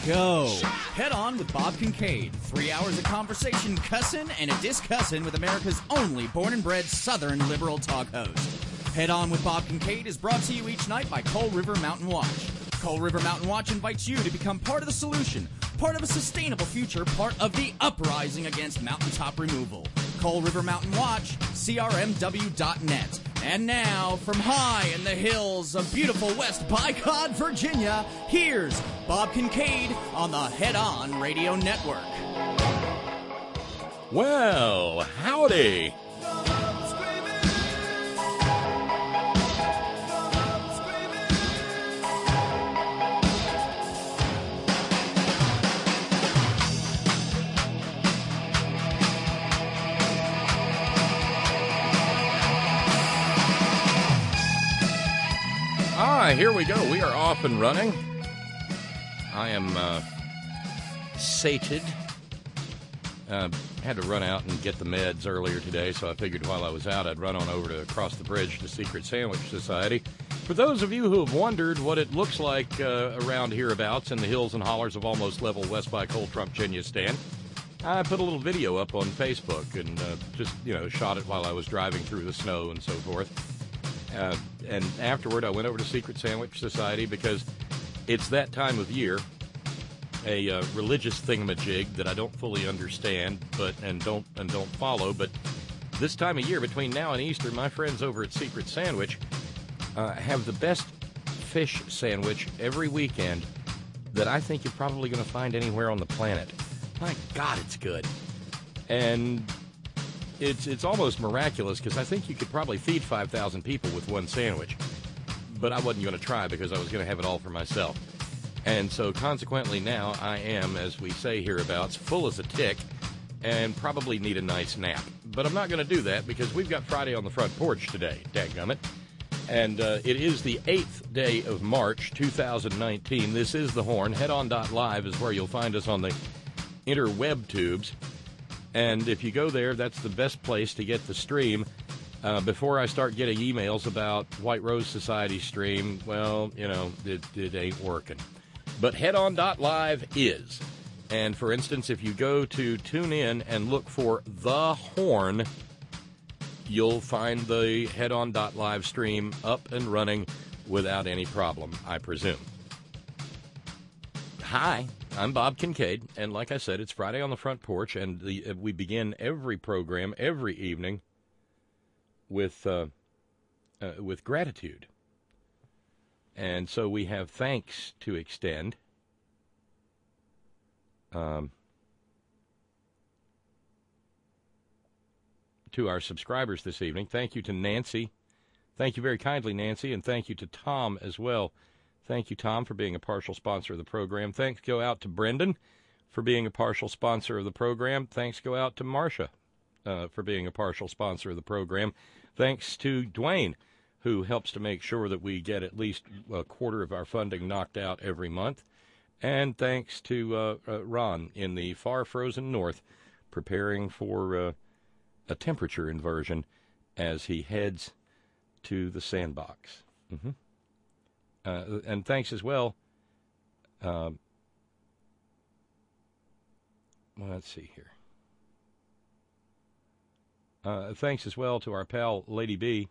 go. Head On with Bob Kincaid. 3 hours of conversation, cussing, and a discussin' with America's only born and bred Southern liberal talk host. Head On with Bob Kincaid is brought to you each night by Coal River Mountain Watch. Coal River Mountain Watch invites you to become part of the solution, part of a sustainable future, part of the uprising against mountaintop removal. Coal River Mountain Watch, crmw.net. And now, from high in the hills of beautiful West Bicod, Virginia, here's Bob Kincaid on the Head On Radio Network. Well, howdy. Here we go. We are off and running. I am sated. Had to run out and get the meds earlier today, so I figured while I was out, I'd run on over to across the bridge to Secret Sandwich Society. For those of you who have wondered what it looks like around hereabouts in the hills and hollers of almost level West by Coal Trump-Ginia-Stan, I put a little video up on Facebook and just, shot it while I was driving through the snow and so forth. And afterward, I went over to Secret Sandwich Society because it's that time of year, a religious thingamajig that I don't fully understand, and don't follow. But this time of year, between now and Easter, my friends over at Secret Sandwich have the best fish sandwich every weekend that I think you're probably going to find anywhere on the planet. My God, it's good. And it's almost miraculous because I think you could probably feed 5,000 people with one sandwich. But I wasn't going to try because I was going to have it all for myself. And so consequently now I am, as we say hereabouts, full as a tick and probably need a nice nap. But I'm not going to do that because we've got Friday on the Front Porch today, dadgummit. And it is the 8th day of March, 2019. This is The Horn. Headon.live is where you'll find us on the interweb tubes. And if you go there, that's the best place to get the stream. Before I start getting emails about White Rose Society stream, well, it ain't working. But Headon.live is. And for instance, if you go to TuneIn and look for The Horn, you'll find the Headon.live stream up and running without any problem, I presume. Hi, I'm Bob Kincaid, and like I said, it's Friday on the Front Porch, and we begin every program, every evening, with gratitude. And so we have thanks to extend. To our subscribers this evening. Thank you to Nancy. Thank you very kindly, Nancy, and thank you to Tom as well. Thank you, Tom, for being a partial sponsor of the program. Thanks go out to Brendan for being a partial sponsor of the program. Thanks go out to Marcia for being a partial sponsor of the program. Thanks to Dwayne, who helps to make sure that we get at least a quarter of our funding knocked out every month. And thanks to Ron in the far frozen north, preparing for a temperature inversion as he heads to the sandbox. Mm-hmm. And thanks as well. Let's see here. Thanks as well to our pal Lady B.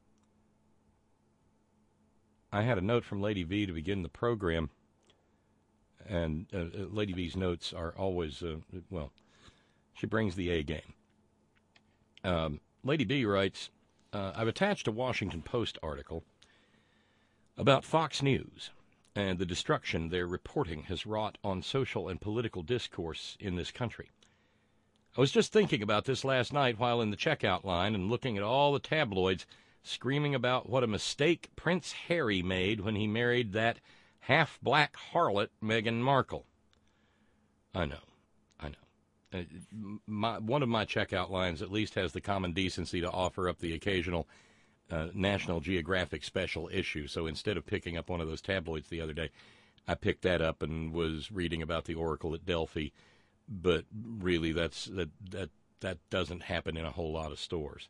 I had a note from Lady V to begin the program, and Lady V's notes are always, she brings the A game. Lady B writes, I've attached a Washington Post article about Fox News and the destruction their reporting has wrought on social and political discourse in this country. I was just thinking about this last night while in the checkout line and looking at all the tabloids screaming about what a mistake Prince Harry made when he married that half-black harlot Meghan Markle. I know. One of my checkout lines at least has the common decency to offer up the occasional National Geographic special issue. So instead of picking up one of those tabloids the other day, I picked that up and was reading about the Oracle at Delphi. But really, that doesn't happen in a whole lot of stores.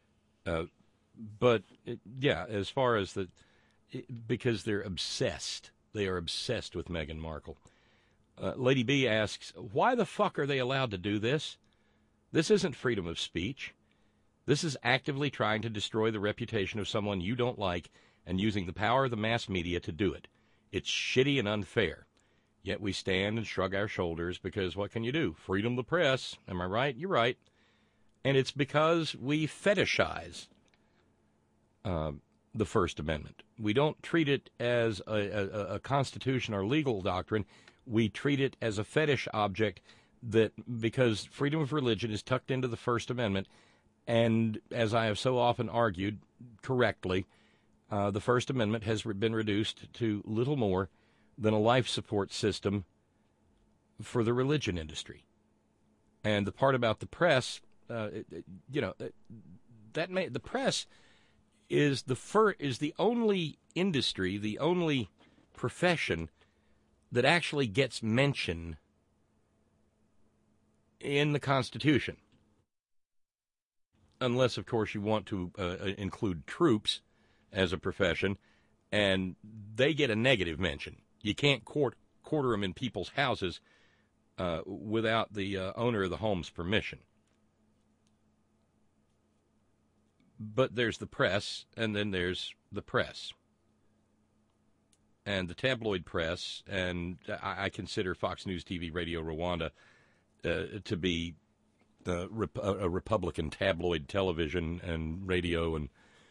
But as far as because they're obsessed. They are obsessed with Meghan Markle. Lady B asks, why the fuck are they allowed to do this? This isn't freedom of speech. This is actively trying to destroy the reputation of someone you don't like and using the power of the mass media to do it. It's shitty and unfair. Yet we stand and shrug our shoulders because what can you do? Freedom of the press. Am I right? You're right. And it's because we fetishize the First Amendment. We don't treat it as a constitution or legal doctrine. We treat it as a fetish object that, because freedom of religion is tucked into the First Amendment, and as I have so often argued correctly, the First Amendment has been reduced to little more than a life support system for the religion industry. And the part about the press, the press is the only industry, the only profession that actually gets mention in the Constitution. Unless, of course, you want to include troops as a profession, and they get a negative mention. You can't quarter them in people's houses without the owner of the home's permission. But there's the press, and then there's the press. And the tabloid press, and I consider Fox News, TV, Radio Rwanda to be a Republican tabloid television and radio, and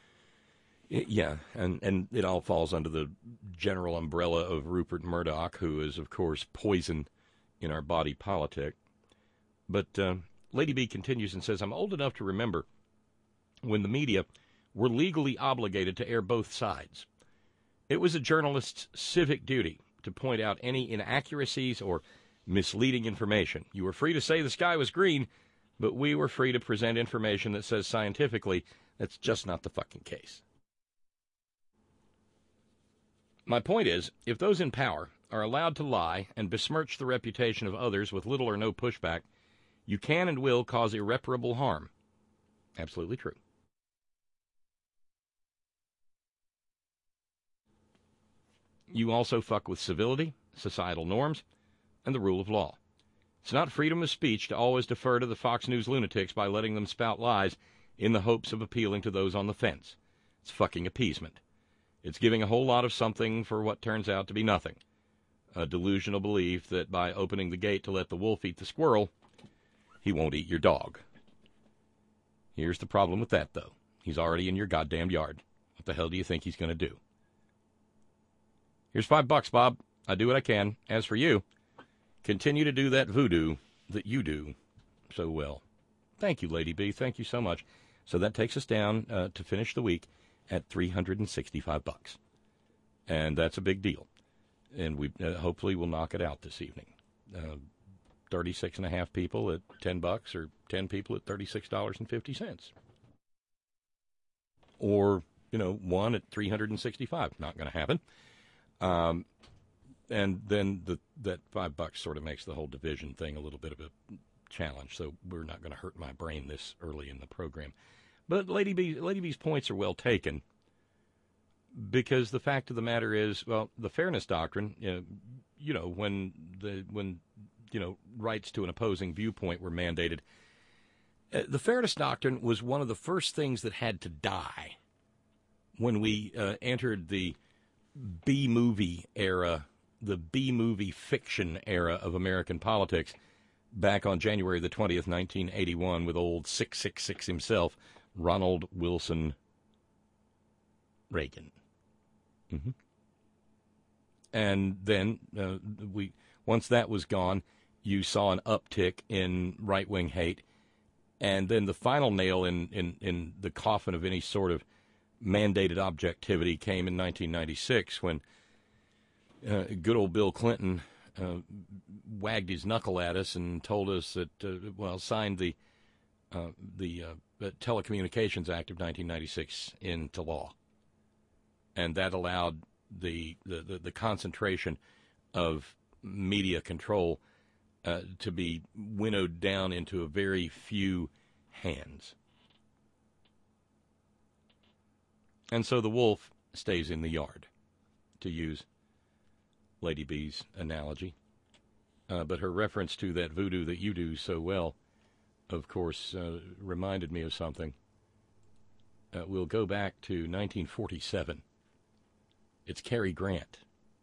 and it all falls under the general umbrella of Rupert Murdoch, who is, of course, poison in our body politic. But Lady B continues and says, I'm old enough to remember when the media were legally obligated to air both sides. It was a journalist's civic duty to point out any inaccuracies or misleading information. You were free to say the sky was green, but we were free to present information that says scientifically that's just not the fucking case. My point is, if those in power are allowed to lie and besmirch the reputation of others with little or no pushback, you can and will cause irreparable harm. Absolutely true. You also fuck with civility, societal norms, and the rule of law. It's not freedom of speech to always defer to the Fox News lunatics by letting them spout lies in the hopes of appealing to those on the fence. It's fucking appeasement. It's giving a whole lot of something for what turns out to be nothing. A delusional belief that by opening the gate to let the wolf eat the squirrel, he won't eat your dog. Here's the problem with that, though. He's already in your goddamn yard. What the hell do you think he's going to do? Here's $5, Bob. I do what I can. As for you, continue to do that voodoo that you do so well. Thank you, Lady B. Thank you so much. So that takes us down to finish the week at $365. And that's a big deal. And we hopefully will knock it out this evening. 36 and a half people at $10, or 10 people at $36.50. Or, one at $365. Not going to happen. And then that $5 sort of makes the whole division thing a little bit of a challenge. So we're not going to hurt my brain this early in the program. But Lady B's points are well taken, because the fact of the matter is, well, the fairness doctrine, when rights to an opposing viewpoint were mandated, the fairness doctrine was one of the first things that had to die when we entered the B-movie era, the B-movie fiction era of American politics, back on January the 20th, 1981, with old 666 himself, Ronald Wilson Reagan. Mm-hmm. And then once that was gone, you saw an uptick in right-wing hate, and then the final nail in the coffin of any sort of mandated objectivity came in 1996 when good old Bill Clinton wagged his knuckle at us and told us that, signed the Telecommunications Act of 1996 into law. And that allowed the concentration of media control to be winnowed down into a very few hands. And so the wolf stays in the yard, to use Lady B's analogy. But her reference to that voodoo that you do so well, of course, reminded me of something. We'll go back to 1947. It's Cary Grant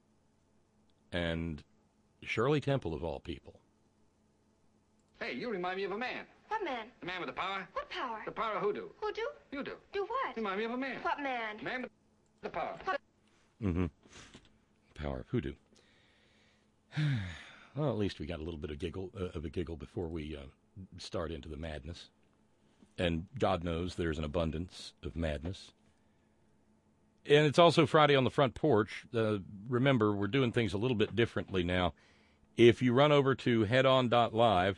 and Shirley Temple, of all people. Hey, you remind me of a man. What man? The man with the power. What power? The power of hoodoo. Who do? You do. Do what? You remind me of a man. What man? Man with the power. Mm-hmm. Power of hoodoo. Well, at least we got a little bit of a giggle before we start into the madness. And God knows there's an abundance of madness. And it's also Friday on the Front Porch. Remember, we're doing things a little bit differently now. If you run over to headon.live,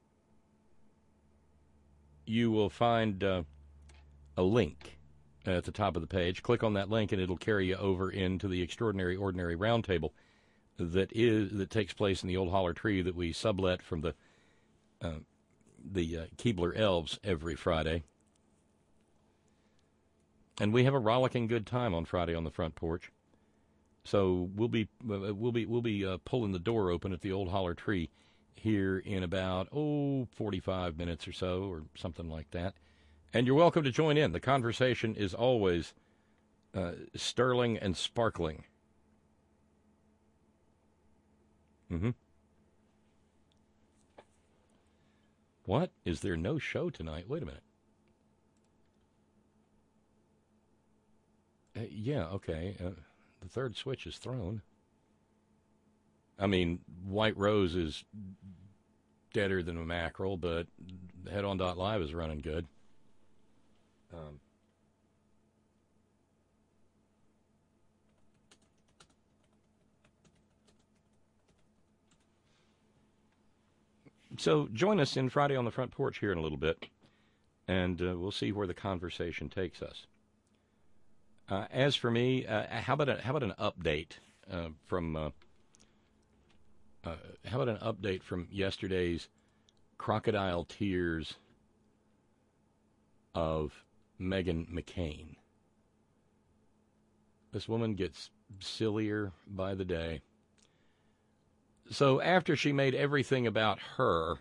you will find a link at the top of the page. Click on that link, and it'll carry you over into the Extraordinary Ordinary Roundtable that takes place in the old holler tree that we sublet from the Keebler Elves every Friday. And we have a rollicking good time on Friday on the Front Porch. So we'll be pulling the door open at the old holler tree here in about 45 minutes or so, or something like that. And you're welcome to join in. The conversation is always sterling and sparkling. Mm-hmm. What? Is there no show tonight? Wait a minute. Yeah, okay. The third switch is thrown. I mean, White Rose is deader than a mackerel, but Headon.live is running good. So join us in Friday on the Front Porch here in a little bit, and we'll see where the conversation takes us. As for me, how about an update from yesterday's crocodile tears of Meghan McCain? This woman gets sillier by the day. So after she made everything about her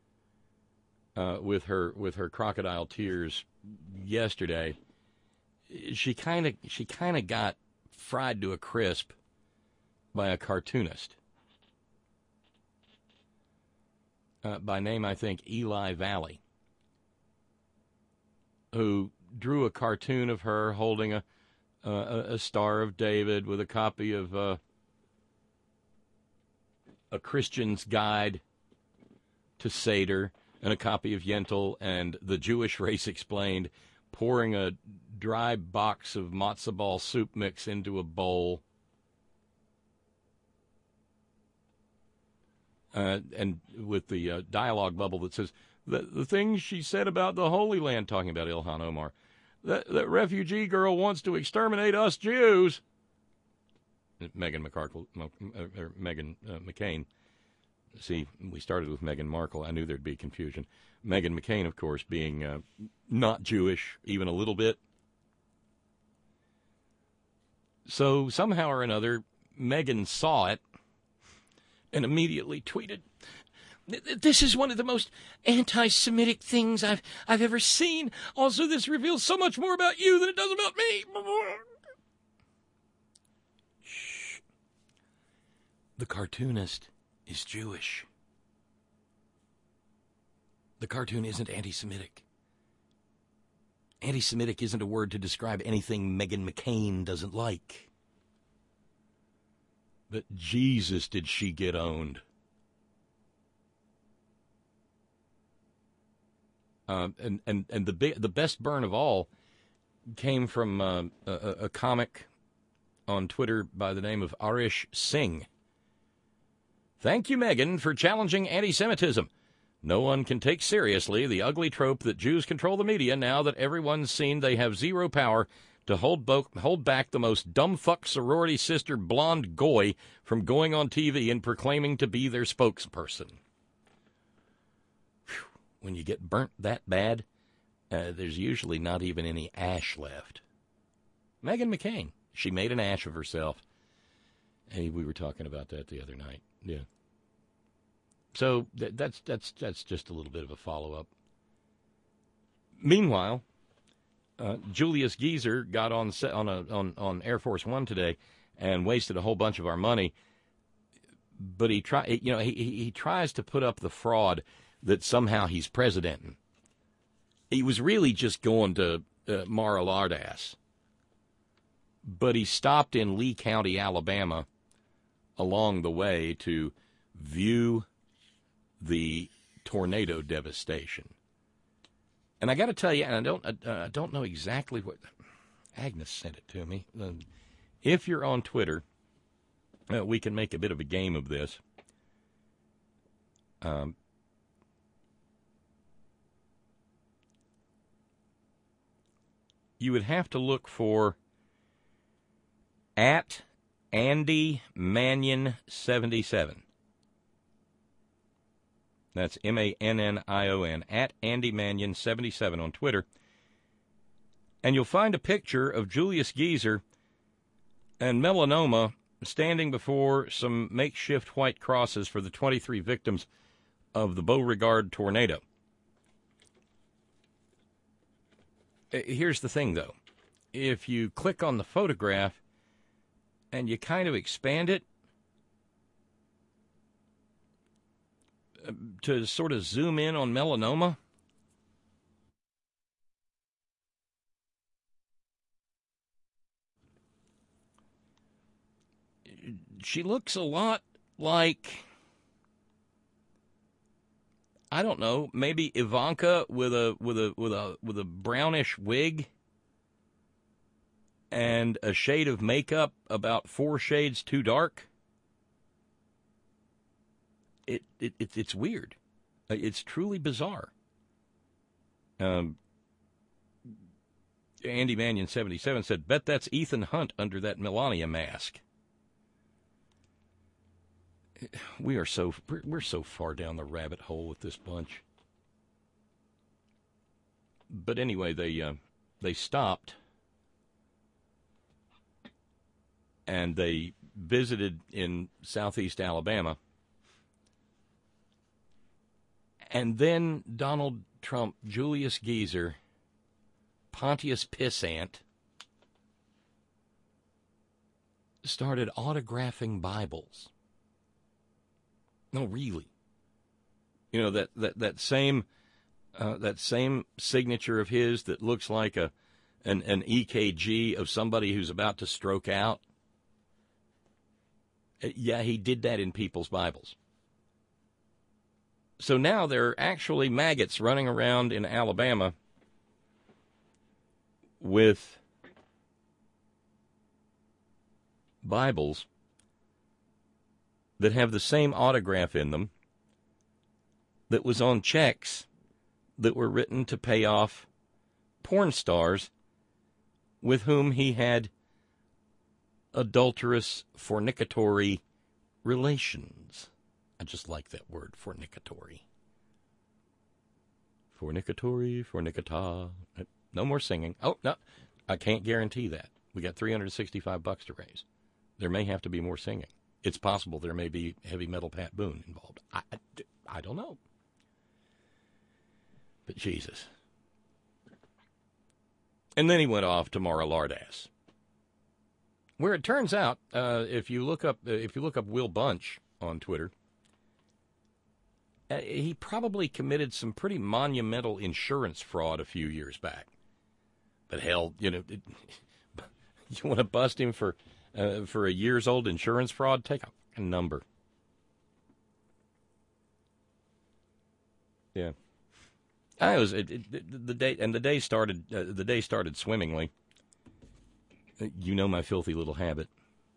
with her crocodile tears yesterday, she kind of got fried to a crisp by a cartoonist by name, I think, Eli Valley, who drew a cartoon of her holding a Star of David with a copy of A Christian's Guide to Seder and a copy of Yentl and The Jewish Race Explained, pouring a dry box of matzo ball soup mix into a bowl. And with the dialogue bubble that says, the things she said about the Holy Land, talking about Ilhan Omar, that refugee girl wants to exterminate us Jews. Meghan McCain. See, we started with Meghan Markle. I knew there'd be confusion. Meghan McCain, of course, being not Jewish, even a little bit. So somehow or another, Meghan saw it and immediately tweeted, "This is one of the most anti-Semitic things I've ever seen. Also, this reveals so much more about you than it does about me." Shh. The cartoonist is Jewish. The cartoon isn't anti-Semitic. Anti-Semitic isn't a word to describe anything Meghan McCain doesn't like. But Jesus, did she get owned. And the best burn of all came from a comic on Twitter by the name of Arish Singh. "Thank you, Meghan, for challenging anti-Semitism. No one can take seriously the ugly trope that Jews control the media now that everyone's seen they have zero power to hold back the most dumbfuck sorority sister blonde goy from going on TV and proclaiming to be their spokesperson." Whew. When you get burnt that bad, there's usually not even any ash left. Meghan McCain, she made an ash of herself. Hey, we were talking about that the other night. Yeah. So that's just a little bit of a follow-up. Meanwhile, Julius Geezer got on Air Force One today and wasted a whole bunch of our money. But he tries to put up the fraud that somehow he's presidenting. He was really just going to Mar-a-Lardass. But he stopped in Lee County, Alabama, along the way to view the tornado devastation. And I got to tell you, and I don't know exactly what Agnes sent it to me. If you're on Twitter, we can make a bit of a game of this. You would have to look for at Andy Mannion 77. That's MANNION, at Andy Mannion 77 on Twitter. And you'll find a picture of Julius Geezer and melanoma standing before some makeshift white crosses for the 23 victims of the Beauregard tornado. Here's the thing, though. If you click on the photograph and you kind of expand it to sort of zoom in on melanoma, she looks a lot like, I don't know, maybe Ivanka with a brownish wig and a shade of makeup about 4 shades too dark. It's weird. It's truly bizarre. Andy Mannion 77 said, "Bet that's Ethan Hunt under that Melania mask." We're so far down the rabbit hole with this bunch. But anyway, they stopped and they visited in southeast Alabama. And then Donald Trump, Julius Geezer, Pontius Pissant, started autographing Bibles. No, really. You know, that same signature of his that looks like an EKG of somebody who's about to stroke out. Yeah, he did that in people's Bibles. So now there are actually maggots running around in Alabama with Bibles that have the same autograph in them that was on checks that were written to pay off porn stars with whom he had adulterous, fornicatory relations. I just like that word, fornicatory. Fornicatory, fornicata. No more singing. Oh, no, I can't guarantee that. We got $365 to raise. There may have to be more singing. It's possible there may be heavy metal Pat Boone involved. I don't know. But Jesus. And then he went off to Mar-a-Lardass, where it turns out, if you look up Will Bunch on Twitter, he probably committed some pretty monumental insurance fraud a few years back. But hell, you want to bust him for a year's old insurance fraud? Take a number. Yeah, the day started swimmingly. You know my filthy little habit.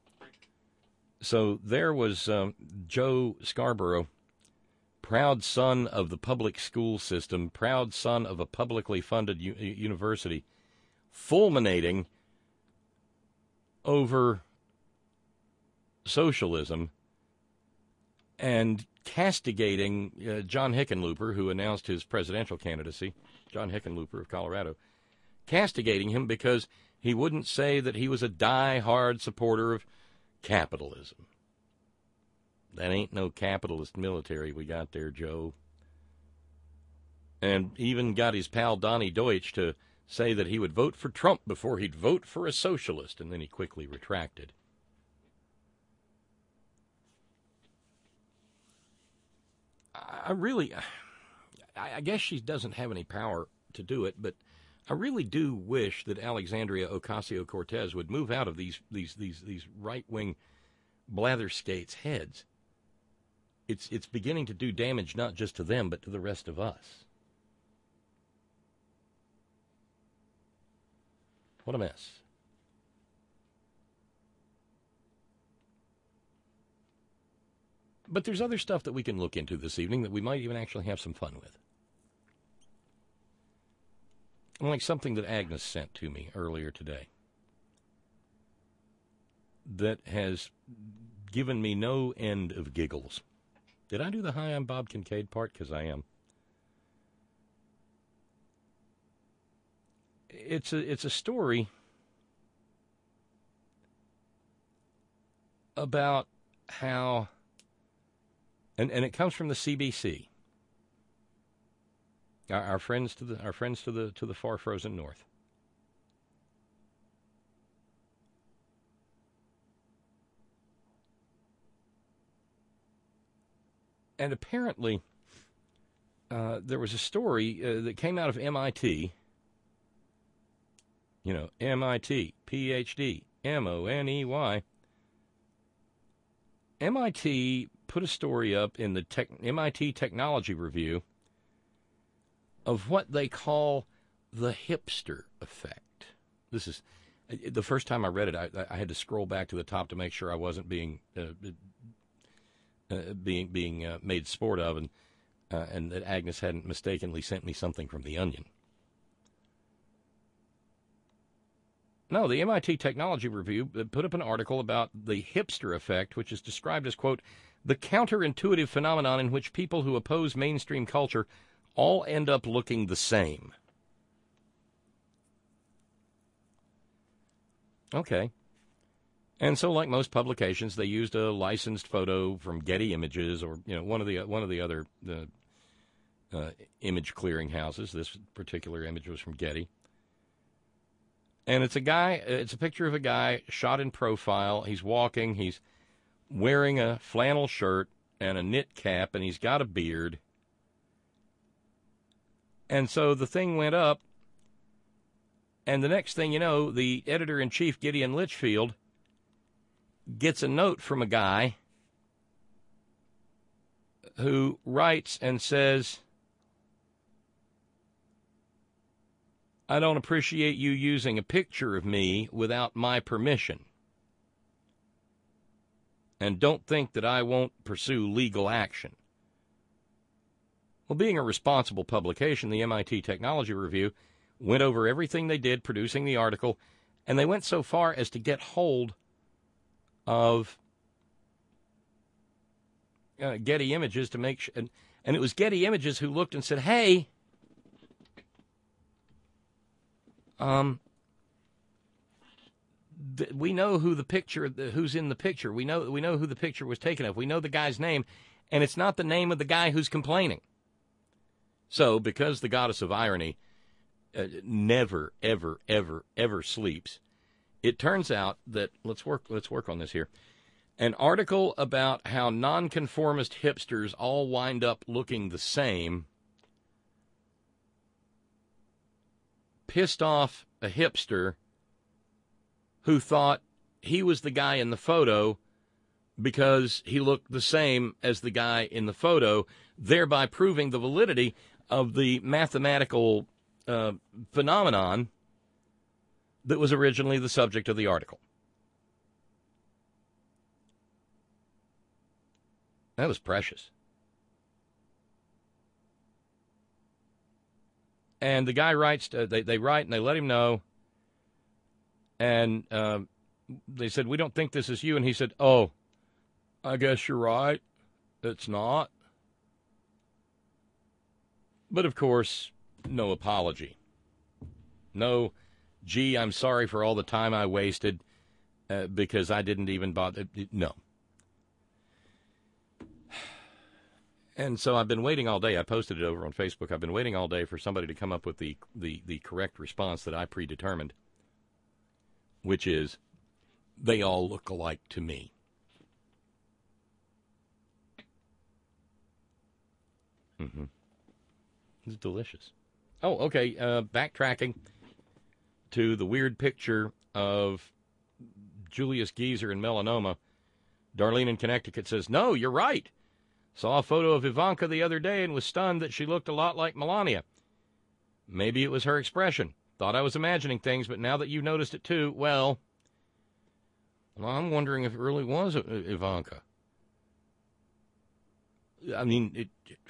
So there was Joe Scarborough, proud son of the public school system, proud son of a publicly funded university, fulminating over socialism and castigating John Hickenlooper, who announced his presidential candidacy, John Hickenlooper of Colorado, castigating him because he wouldn't say that he was a die-hard supporter of capitalism. That ain't no capitalist military we got there, Joe. And even got his pal Donnie Deutsch to say that he would vote for Trump before he'd vote for a socialist, and then he quickly retracted. I guess she doesn't have any power to do it, but I really do wish that Alexandria Ocasio-Cortez would move out of these right-wing blatherskates' heads. It's beginning to do damage not just to them, but to the rest of us. What a mess. But there's other stuff that we can look into this evening that we might even actually have some fun with. Like something that Agnes sent to me earlier today that has given me no end of giggles. Did I do the "Hi, I'm Bob Kincaid" part? Because I am. It's a story about how, and it comes from the CBC. Our friends to the far frozen north. And apparently, there was a story that came out of MIT. You know, MIT, PhD, MONEY. MIT put a story up in the MIT Technology Review of what they call the hipster effect. This is the first time I read it. I had to scroll back to the top to make sure I wasn't being made sport of, and that Agnes hadn't mistakenly sent me something from The Onion. No, the MIT Technology Review put up an article about the hipster effect, which is described as, quote, the counterintuitive phenomenon in which people who oppose mainstream culture all end up looking the same. Okay. And so, like most publications, they used a licensed photo from Getty Images or, you know, one of the other image clearing houses. This particular image was from Getty. And it's a picture of a guy shot in profile. He's walking. He's wearing a flannel shirt and a knit cap, and he's got a beard. And so the thing went up, and the next thing you know, the editor-in-chief, Gideon Litchfield, gets a note from a guy who writes and says, I don't appreciate you using a picture of me without my permission. And don't think that I won't pursue legal action. Well, being a responsible publication, the MIT Technology Review went over everything they did producing the article, and they went so far as to get hold of Getty Images to make sure, and it was Getty Images who looked and said, hey, we know who the picture, who's in the picture. We know who the picture was taken of. We know the guy's name, and it's not the name of the guy who's complaining. So, because the goddess of irony never, ever, ever, ever sleeps, it turns out that let's work on this here. An article about how nonconformist hipsters all wind up looking the same pissed off a hipster who thought he was the guy in the photo because he looked the same as the guy in the photo, thereby proving the validity of the mathematical phenomenon that was originally the subject of the article. That was precious. And the guy writes, they write and they let him know. And they said, we don't think this is you. And he said, oh, I guess you're right. It's not. But, of course, no apology. No, gee, I'm sorry for all the time I wasted because I didn't even bother. No. And so I've been waiting all day. I posted it over on Facebook. I've been waiting all day for somebody to come up with the correct response that I predetermined, which is, they all look alike to me. Mm-hmm. It's delicious. Oh, okay. Backtracking to the weird picture of Julius Geezer and melanoma. Darlene in Connecticut says, no, you're right. Saw a photo of Ivanka the other day and was stunned that she looked a lot like Melania. Maybe it was her expression. Thought I was imagining things, but now that you've noticed it too, well, I'm wondering if it really was Ivanka. I mean,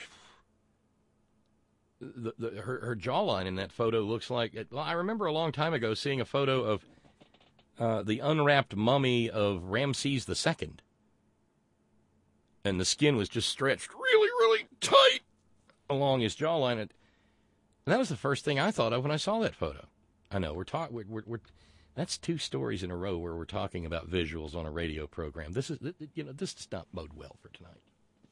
her jawline in that photo looks like... Well, I remember a long time ago seeing a photo of the unwrapped mummy of Ramses II. And the skin was just stretched really, really tight along his jawline. And that was the first thing I thought of when I saw that photo. I know, that's 2 stories in a row where we're talking about visuals on a radio program. This does not bode well for tonight.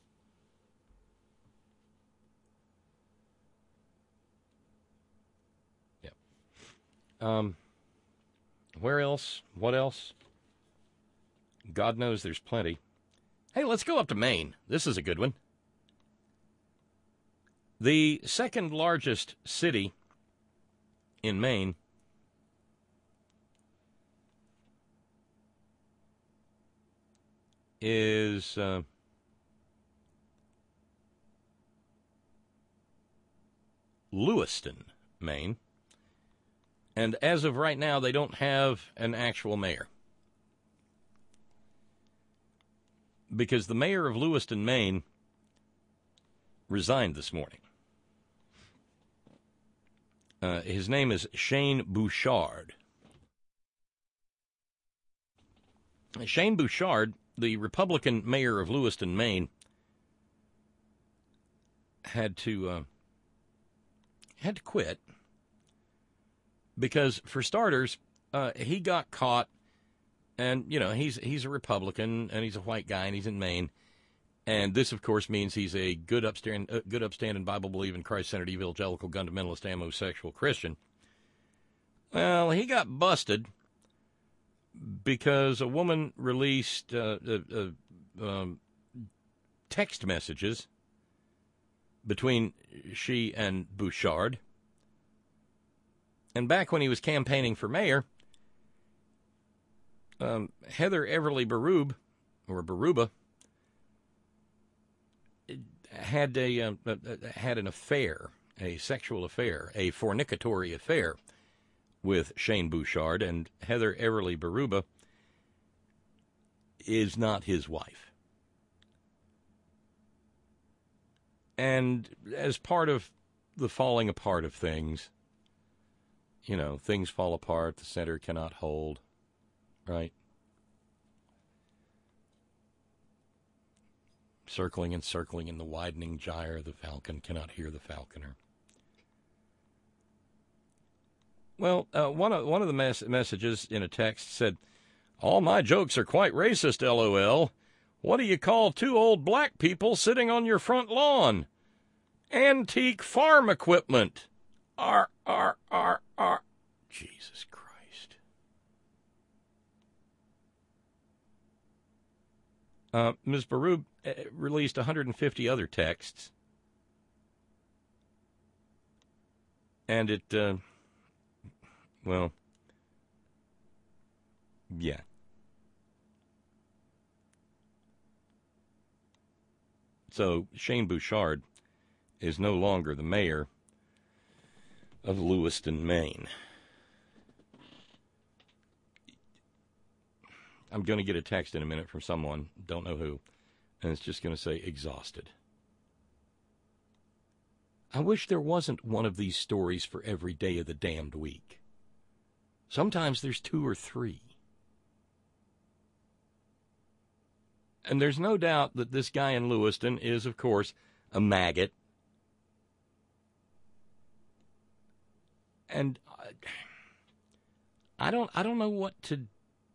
Where else? What else? God knows there's plenty. Hey, let's go up to Maine. This is a good one. The second largest city in Maine is Lewiston, Maine. And as of right now, they don't have an actual mayor. Because the mayor of Lewiston, Maine, resigned this morning. His name is Shane Bouchard. Shane Bouchard, the Republican mayor of Lewiston, Maine, had to quit because, for starters, he got caught. And, he's a Republican, and he's a white guy, and he's in Maine. And this, of course, means he's a good upstanding, Bible-believing, Christ-centered, evangelical, fundamentalist, homosexual Christian. Well, he got busted because a woman released text messages between she and Bouchard. And back when he was campaigning for mayor, Heather Everly Baruba, had an affair, a sexual affair, a fornicatory affair with Shane Bouchard, and Heather Everly Baruba is not his wife. And as part of the falling apart of things, things fall apart, the center cannot hold. Right. Circling and circling in the widening gyre, the falcon cannot hear the falconer. Well, one of the messages in a text said, all my jokes are quite racist, LOL. What do you call 2 old black people sitting on your front lawn? Antique farm equipment. R. Jesus Christ. Ms. Barub released 150 other texts, and it, yeah. So Shane Bouchard is no longer the mayor of Lewiston, Maine. I'm going to get a text in a minute from someone, don't know who, and it's just going to say exhausted. I wish there wasn't one of these stories for every day of the damned week. Sometimes there's 2 or 3. And there's no doubt that this guy in Lewiston is, of course, a maggot. And I don't know what to.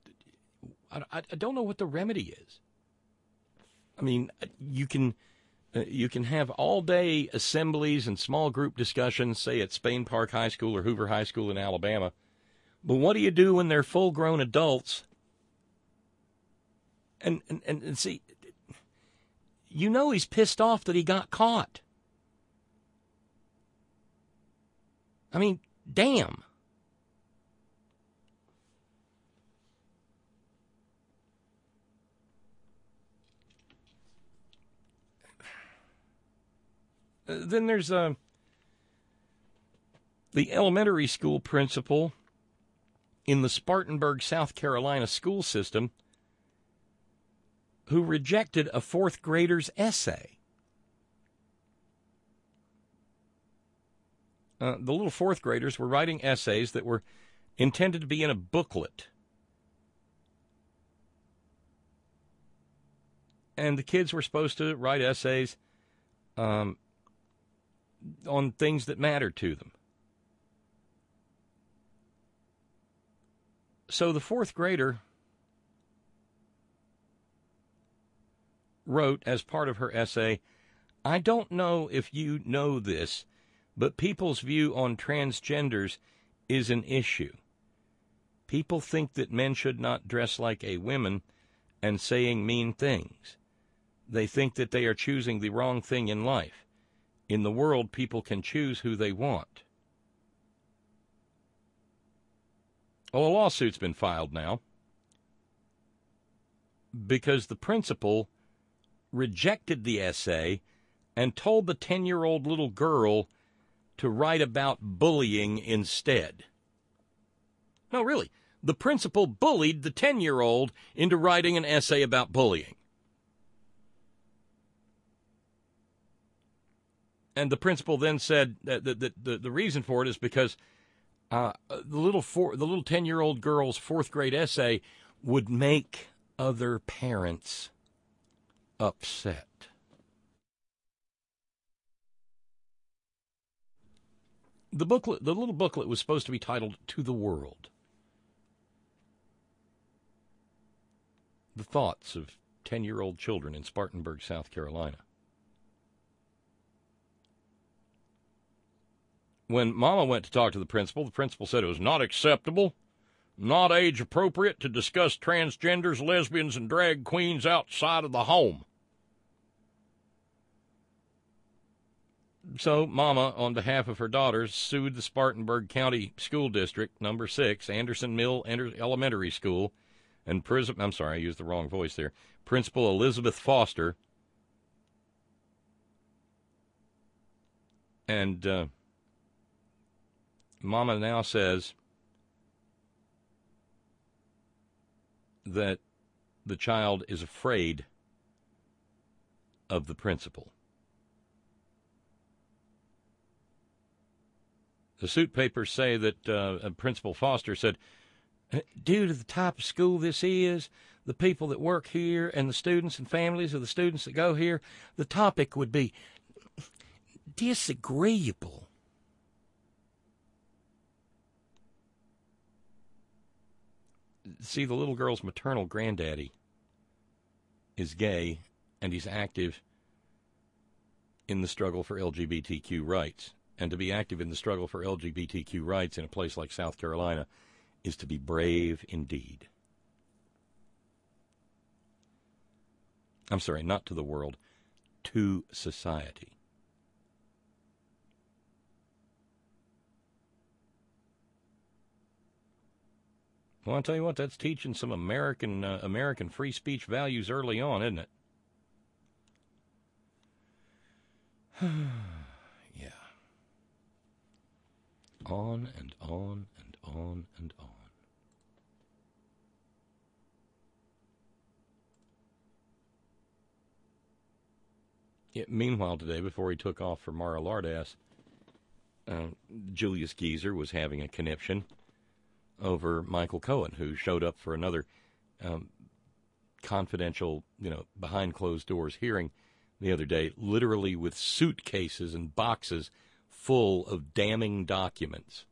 I don't know what the remedy is. I mean, you can You can have all-day assemblies and small group discussions, say at Spain Park High School or Hoover High School in Alabama. But what do you do when they're full-grown adults? And see, you know he's pissed off that he got caught. I mean, damn. Then there's the elementary school principal in the Spartanburg, South Carolina school system who rejected a fourth grader's essay. The little fourth graders were writing essays that were intended to be in a booklet. And the kids were supposed to write essays on things that mattered to them. So the fourth grader wrote as part of her essay, "I don't know if you know this, but people's view on transgenders is an issue. People think that men should not dress like a woman and saying mean things. They think that they are choosing the wrong thing in life. In the world, people can choose who they want." Well, a lawsuit's been filed now because the principal rejected the essay and told the 10-year-old little girl to write about bullying instead. No, really. The principal bullied the 10-year-old into writing an essay about bullying. And the principal then said that the reason for it is because the little 10-year-old girl's fourth grade essay would make other parents upset. The little booklet was supposed to be titled "To the World." The thoughts of 10-year-old children in Spartanburg, South Carolina. When Mama went to talk to the principal said it was not acceptable, not age appropriate to discuss transgenders, lesbians, and drag queens outside of the home. So Mama, on behalf of her daughters, sued the Spartanburg County School District, number 6, Anderson Mill Elementary School, and I used the wrong voice there, Principal Elizabeth Foster, and Mama now says that the child is afraid of the principal. The suit papers say that Principal Foster said, "Due to the type of school this is, the people that work here, and the students and families of the students that go here, the topic would be disagreeable." See, the little girl's maternal granddaddy is gay, and he's active in the struggle for LGBTQ rights. And to be active in the struggle for LGBTQ rights in a place like South Carolina is to be brave indeed. I'm sorry, not to the world, to society. Well, I'll tell you what, that's teaching some American free speech values early on, isn't it? Yeah. On and on and on and on. Yeah, meanwhile, today, before he took off for Mar-a-Lardass, Julius Geezer was having a conniption over Michael Cohen, who showed up for another confidential, behind closed doors hearing the other day, literally with suitcases and boxes full of damning documents.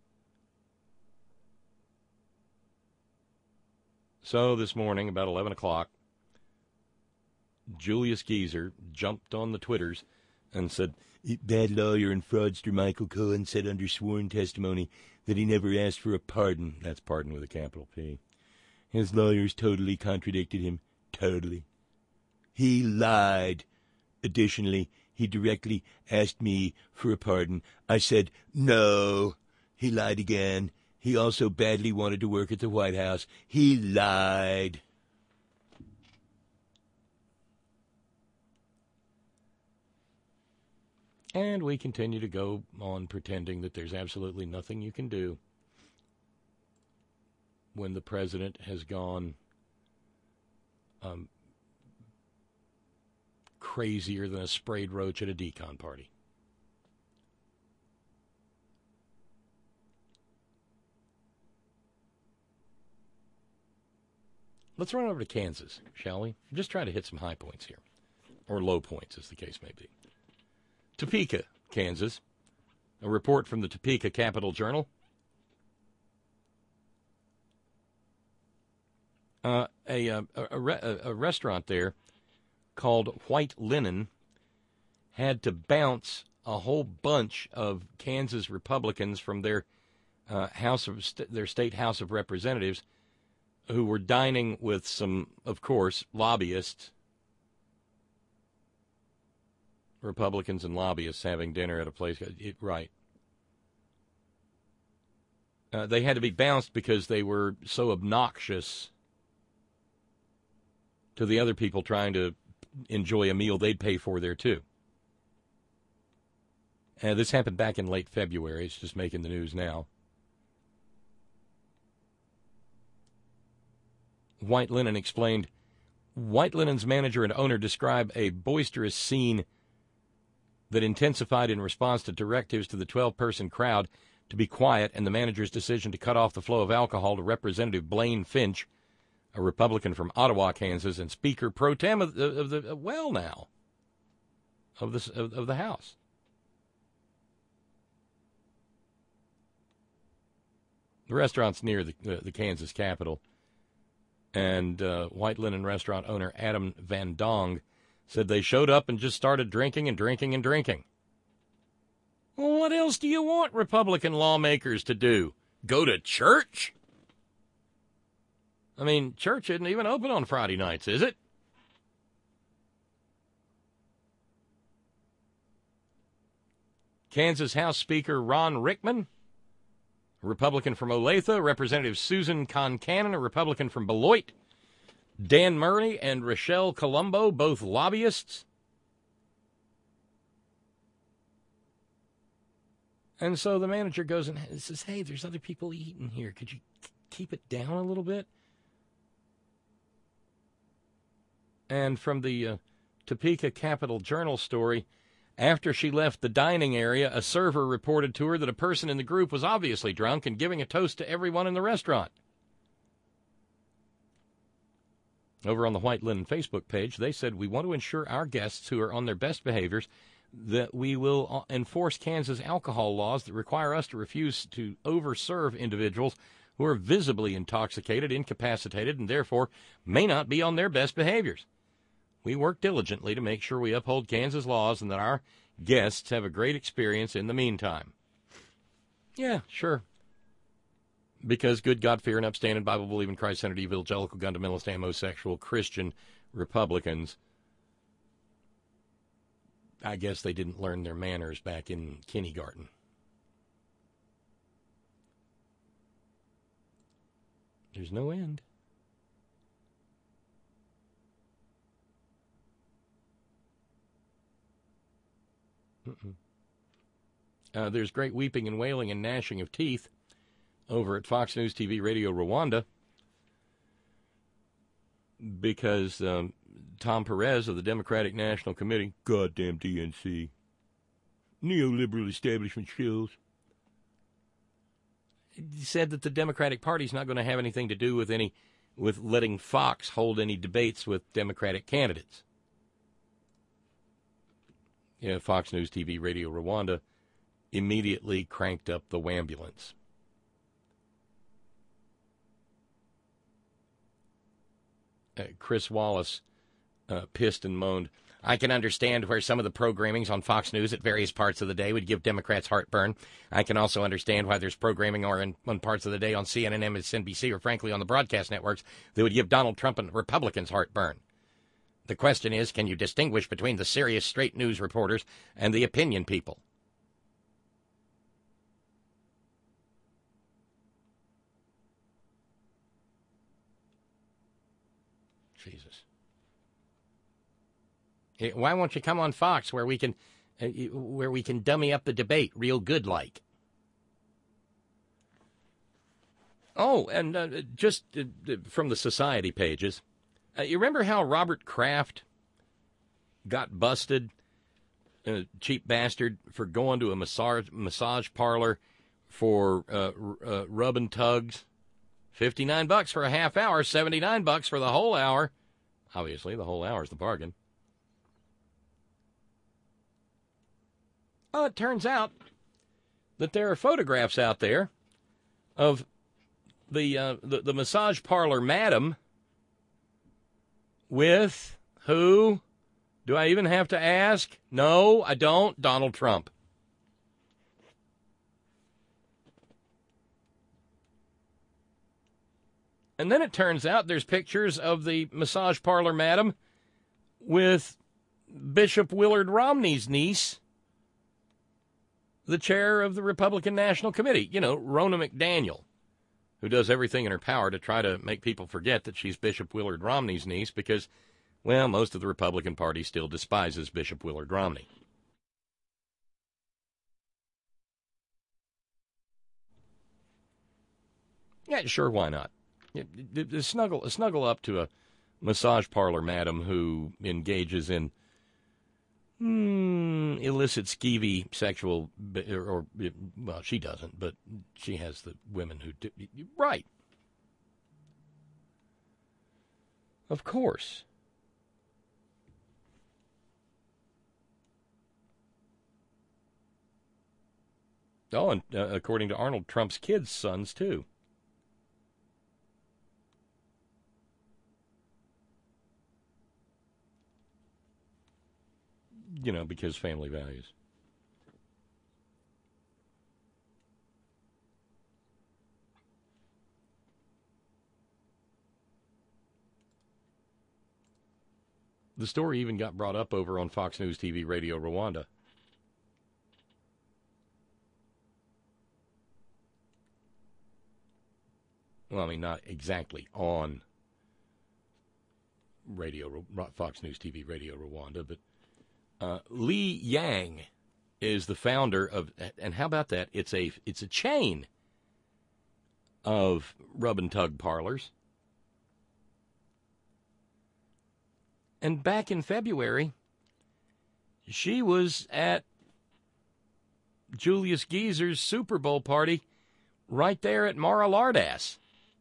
So this morning, about 11 o'clock, Julius Geezer jumped on the Twitters and said, bad lawyer and fraudster Michael Cohen said under sworn testimony that he never asked for a pardon. That's pardon with a capital P. His lawyers totally contradicted him. Totally. He lied. Additionally, he directly asked me for a pardon. I said, no. He lied again. He also badly wanted to work at the White House. He lied. And we continue to go on pretending that there's absolutely nothing you can do when the president has gone crazier than a sprayed roach at a decon party. Let's run over to Kansas, shall we? I'm just trying to hit some high points here, or low points, as the case may be. Topeka, Kansas. A report from the Topeka Capital Journal. A restaurant there called White Linen had to bounce a whole bunch of Kansas Republicans from their their state House of Representatives who were dining with some, of course, lobbyists. Republicans and lobbyists having dinner at a place. Right. They had to be bounced because they were so obnoxious to the other people trying to enjoy a meal they'd pay for there, too. This happened back in late February. It's just making the news now. White Linen explained, White Linen's manager and owner described a boisterous scene that intensified in response to directives to the 12-person crowd to be quiet and the manager's decision to cut off the flow of alcohol to Representative Blaine Finch, a Republican from Ottawa, Kansas, and Speaker pro tem of the House. The restaurant's near the Kansas Capitol, and White Linen restaurant owner Adam Van Dong said they showed up and just started drinking and drinking and drinking. Well, what else do you want Republican lawmakers to do? Go to church? I mean, church isn't even open on Friday nights, is it? Kansas House Speaker Ron Rickman, a Republican from Olathe, Representative Susan Concannon, a Republican from Beloit, Dan Murray and Rochelle Colombo, both lobbyists. And so the manager goes and says, hey, there's other people eating here. Could you keep it down a little bit? And from the Topeka Capital Journal story, after she left the dining area, a server reported to her that a person in the group was obviously drunk and giving a toast to everyone in the restaurant. Over on the White Linen Facebook page, they said, we want to ensure our guests who are on their best behaviors that we will enforce Kansas alcohol laws that require us to refuse to overserve individuals who are visibly intoxicated, incapacitated, and therefore may not be on their best behaviors. We work diligently to make sure we uphold Kansas laws and that our guests have a great experience in the meantime. Yeah, sure. Because good, God-fearing, upstanding, Bible-believing, Christ-centered, evangelical, fundamentalist, homosexual, Christian Republicans, I guess they didn't learn their manners back in kindergarten. There's no end. There's great weeping and wailing and gnashing of teeth over at Fox News TV Radio Rwanda because Tom Perez of the Democratic National Committee, goddamn DNC, neoliberal establishment shills, said that the Democratic Party's not going to have anything to do with letting Fox hold any debates with Democratic candidates. Yeah, Fox News TV Radio Rwanda immediately cranked up the wambulance. Chris Wallace pissed and moaned. I can understand where some of the programmings on Fox News at various parts of the day would give Democrats heartburn. I can also understand why there's programming on parts of the day on CNN, MSNBC, or frankly on the broadcast networks that would give Donald Trump and Republicans heartburn. The question is, can you distinguish between the serious, straight news reporters and the opinion people? Jesus. Why won't you come on Fox where we can dummy up the debate real good like? Oh, and just from the society pages, you remember how Robert Kraft got busted, cheap bastard, for going to a massage parlor for rubbing tugs? $59 for a half hour, $79 for the whole hour. Obviously, the whole hour is the bargain. Well, it turns out that there are photographs out there of the massage parlor madam with who? Do I even have to ask? No, I don't. Donald Trump. And then it turns out there's pictures of the massage parlor madam with Bishop Willard Romney's niece, the chair of the Republican National Committee, Ronna McDaniel, who does everything in her power to try to make people forget that she's Bishop Willard Romney's niece because, well, most of the Republican Party still despises Bishop Willard Romney. Yeah, sure, why not? Snuggle up to a massage parlor madam who engages in illicit, skeevy sexual, well, she doesn't, but she has the women who do. Right. Of course. Oh, and according to Arnold, Trump's kids' sons, too. Because family values. The story even got brought up over on Fox News TV Radio Rwanda. Well, I mean, not exactly on Fox News TV Radio Rwanda, but Li Yang is the founder of, and how about that? It's a chain of rub and tug parlors. And back in February, she was at Julius Geezer's Super Bowl party right there at Mar-a-Lardas.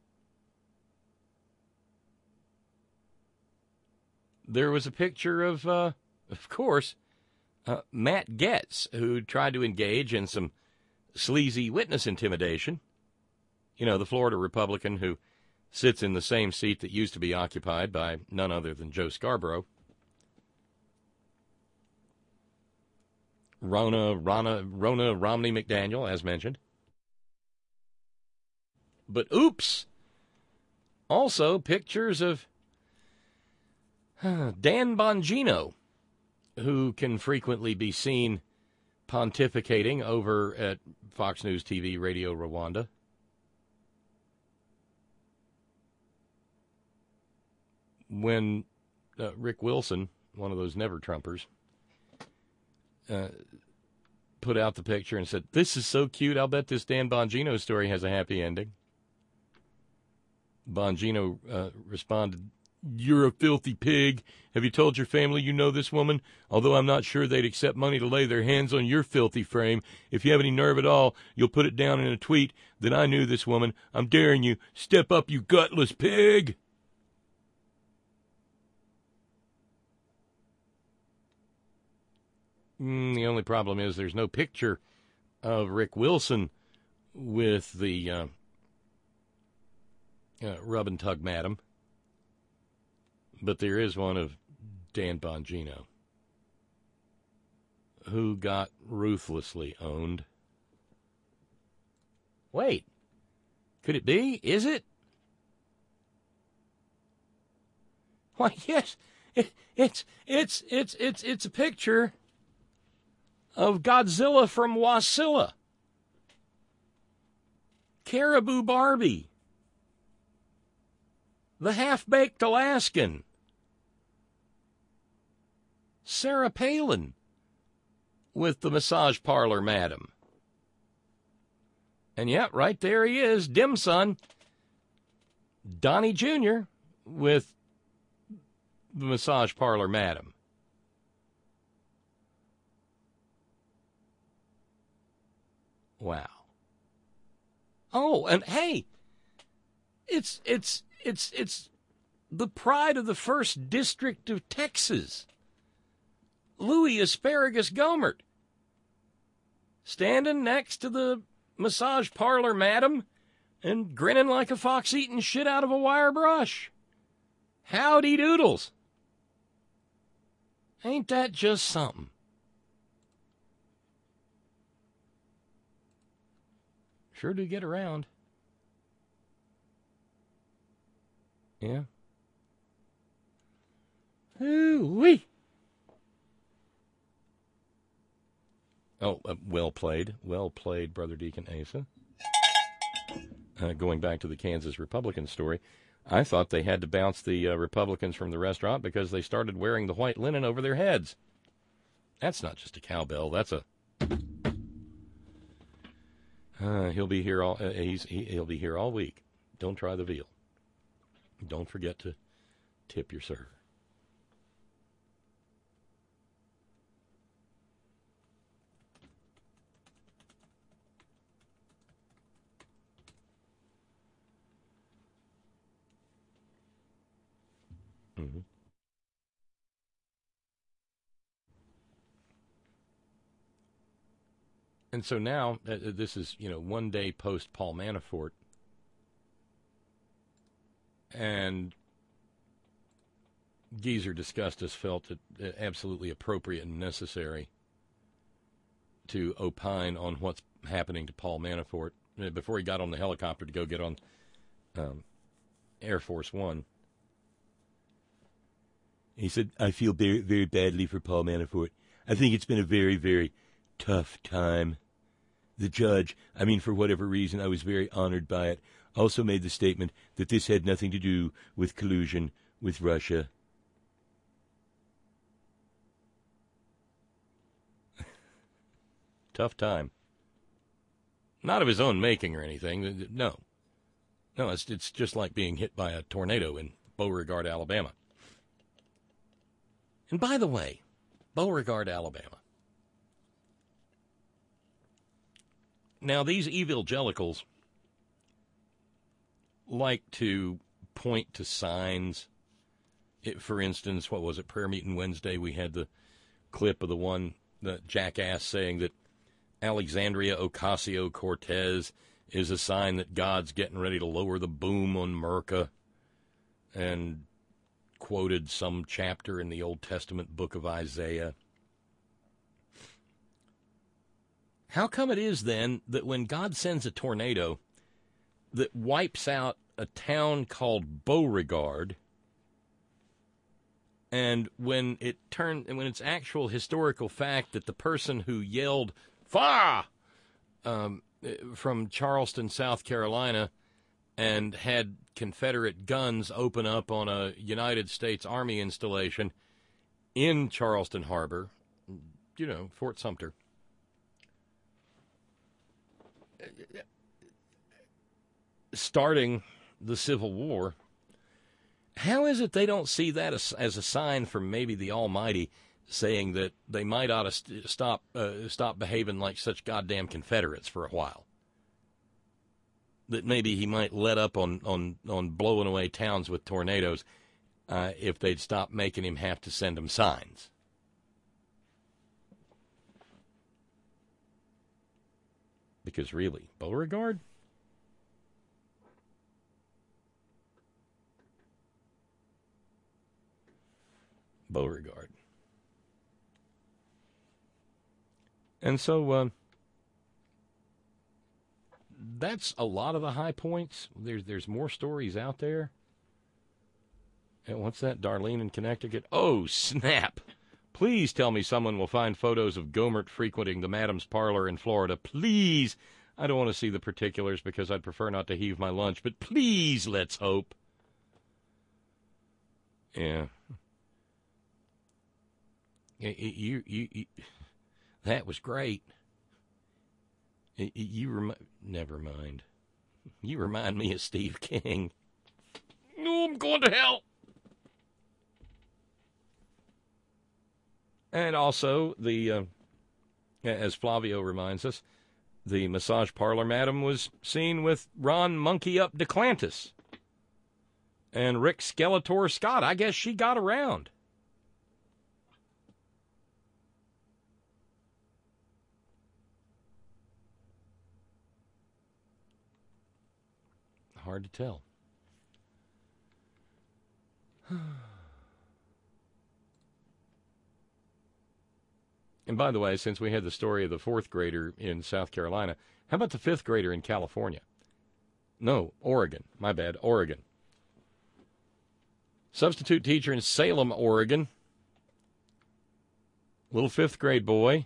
There was a picture of course, Matt Gaetz, who tried to engage in some sleazy witness intimidation. The Florida Republican who sits in the same seat that used to be occupied by none other than Joe Scarborough. Ronna Romney McDaniel, as mentioned. But oops! Also, pictures of Dan Bongino, who can frequently be seen pontificating over at Fox News TV Radio Rwanda. When Rick Wilson, one of those never-Trumpers, put out the picture and said, "This is so cute, I'll bet this Dan Bongino story has a happy ending." Bongino responded, "You're a filthy pig. Have you told your family you know this woman? Although I'm not sure they'd accept money to lay their hands on your filthy frame. If you have any nerve at all, you'll put it down in a tweet that I knew this woman. I'm daring you. Step up, you gutless pig." The only problem is there's no picture of Rick Wilson with the rub and tug madam. But there is one of Dan Bongino, who got ruthlessly owned. Wait, could it be? Is it? Why, yes, it's a picture of Godzilla from Wasilla. Caribou Barbie. The Half-Baked Alaskan. Sarah Palin with the massage parlor madam. And yeah, right there he is, dim son, Donnie Jr. with the massage parlor madam. Wow. Oh, and hey, it's the pride of the 1st District of Texas, Louis Asparagus Gomert, standing next to the massage parlor madam and grinning like a fox eating shit out of a wire brush. Howdy doodles. Ain't that just something? Sure do get around. Yeah. Ooh-wee. Oh, well played. Well played, Brother Deacon Asa. Going back to the Kansas Republican story, I thought they had to bounce the Republicans from the restaurant because they started wearing the white linen over their heads. That's not just a cowbell. That's a... he'll be here all. He'll be here all week. Don't try the veal. Don't forget to tip your server. Mm-hmm. And so now, this is, one day post Paul Manafort. And Geezer Disgustus felt it absolutely appropriate and necessary to opine on what's happening to Paul Manafort before he got on the helicopter to go get on Air Force One. He said, I feel very, very badly for Paul Manafort. I think it's been a very, very tough time. The judge, for whatever reason, I was very honored by it, also made the statement that this had nothing to do with collusion with Russia. Tough time. Not of his own making or anything. No, it's just like being hit by a tornado in Beauregard, Alabama. And by the way, Beauregard, Alabama. Now, these evangelicals like to point to signs. For instance, what was it, Prayer Meeting Wednesday, we had the clip of the jackass saying that Alexandria Ocasio-Cortez is a sign that God's getting ready to lower the boom on Merca, and quoted some chapter in the Old Testament book of Isaiah. How come it is, then, that when God sends a tornado that wipes out a town called Beauregard, and when it's actual historical fact that the person who yelled "Fire!" From Charleston, South Carolina, and had Confederate guns open up on a United States Army installation in Charleston Harbor, Fort Sumter, starting the Civil War, how is it they don't see that as a sign from maybe the Almighty saying that they might ought to stop behaving like such goddamn Confederates for a while? That maybe he might let up on blowing away towns with tornadoes if they'd stop making him have to send them signs. Because really, Beauregard? Beauregard. And so that's a lot of the high points. There's more stories out there. And what's that? Darlene in Connecticut. Oh, snap. Please tell me someone will find photos of Gohmert frequenting the Madam's Parlor in Florida. Please. I don't want to see the particulars because I'd prefer not to heave my lunch, but please, let's hope. Yeah. That was great. Never mind. You remind me of Steve King. No, I'm going to hell. And also, as Flavio reminds us, the massage parlor madam was seen with Ron Monkey Up DeClantis and Rick Skeletor Scott. I guess she got around. Hard to tell. And by the way, since we had the story of the fourth grader in South Carolina, how about the fifth grader in California? No, Oregon. My bad, Oregon. Substitute teacher in Salem, Oregon. Little fifth grade boy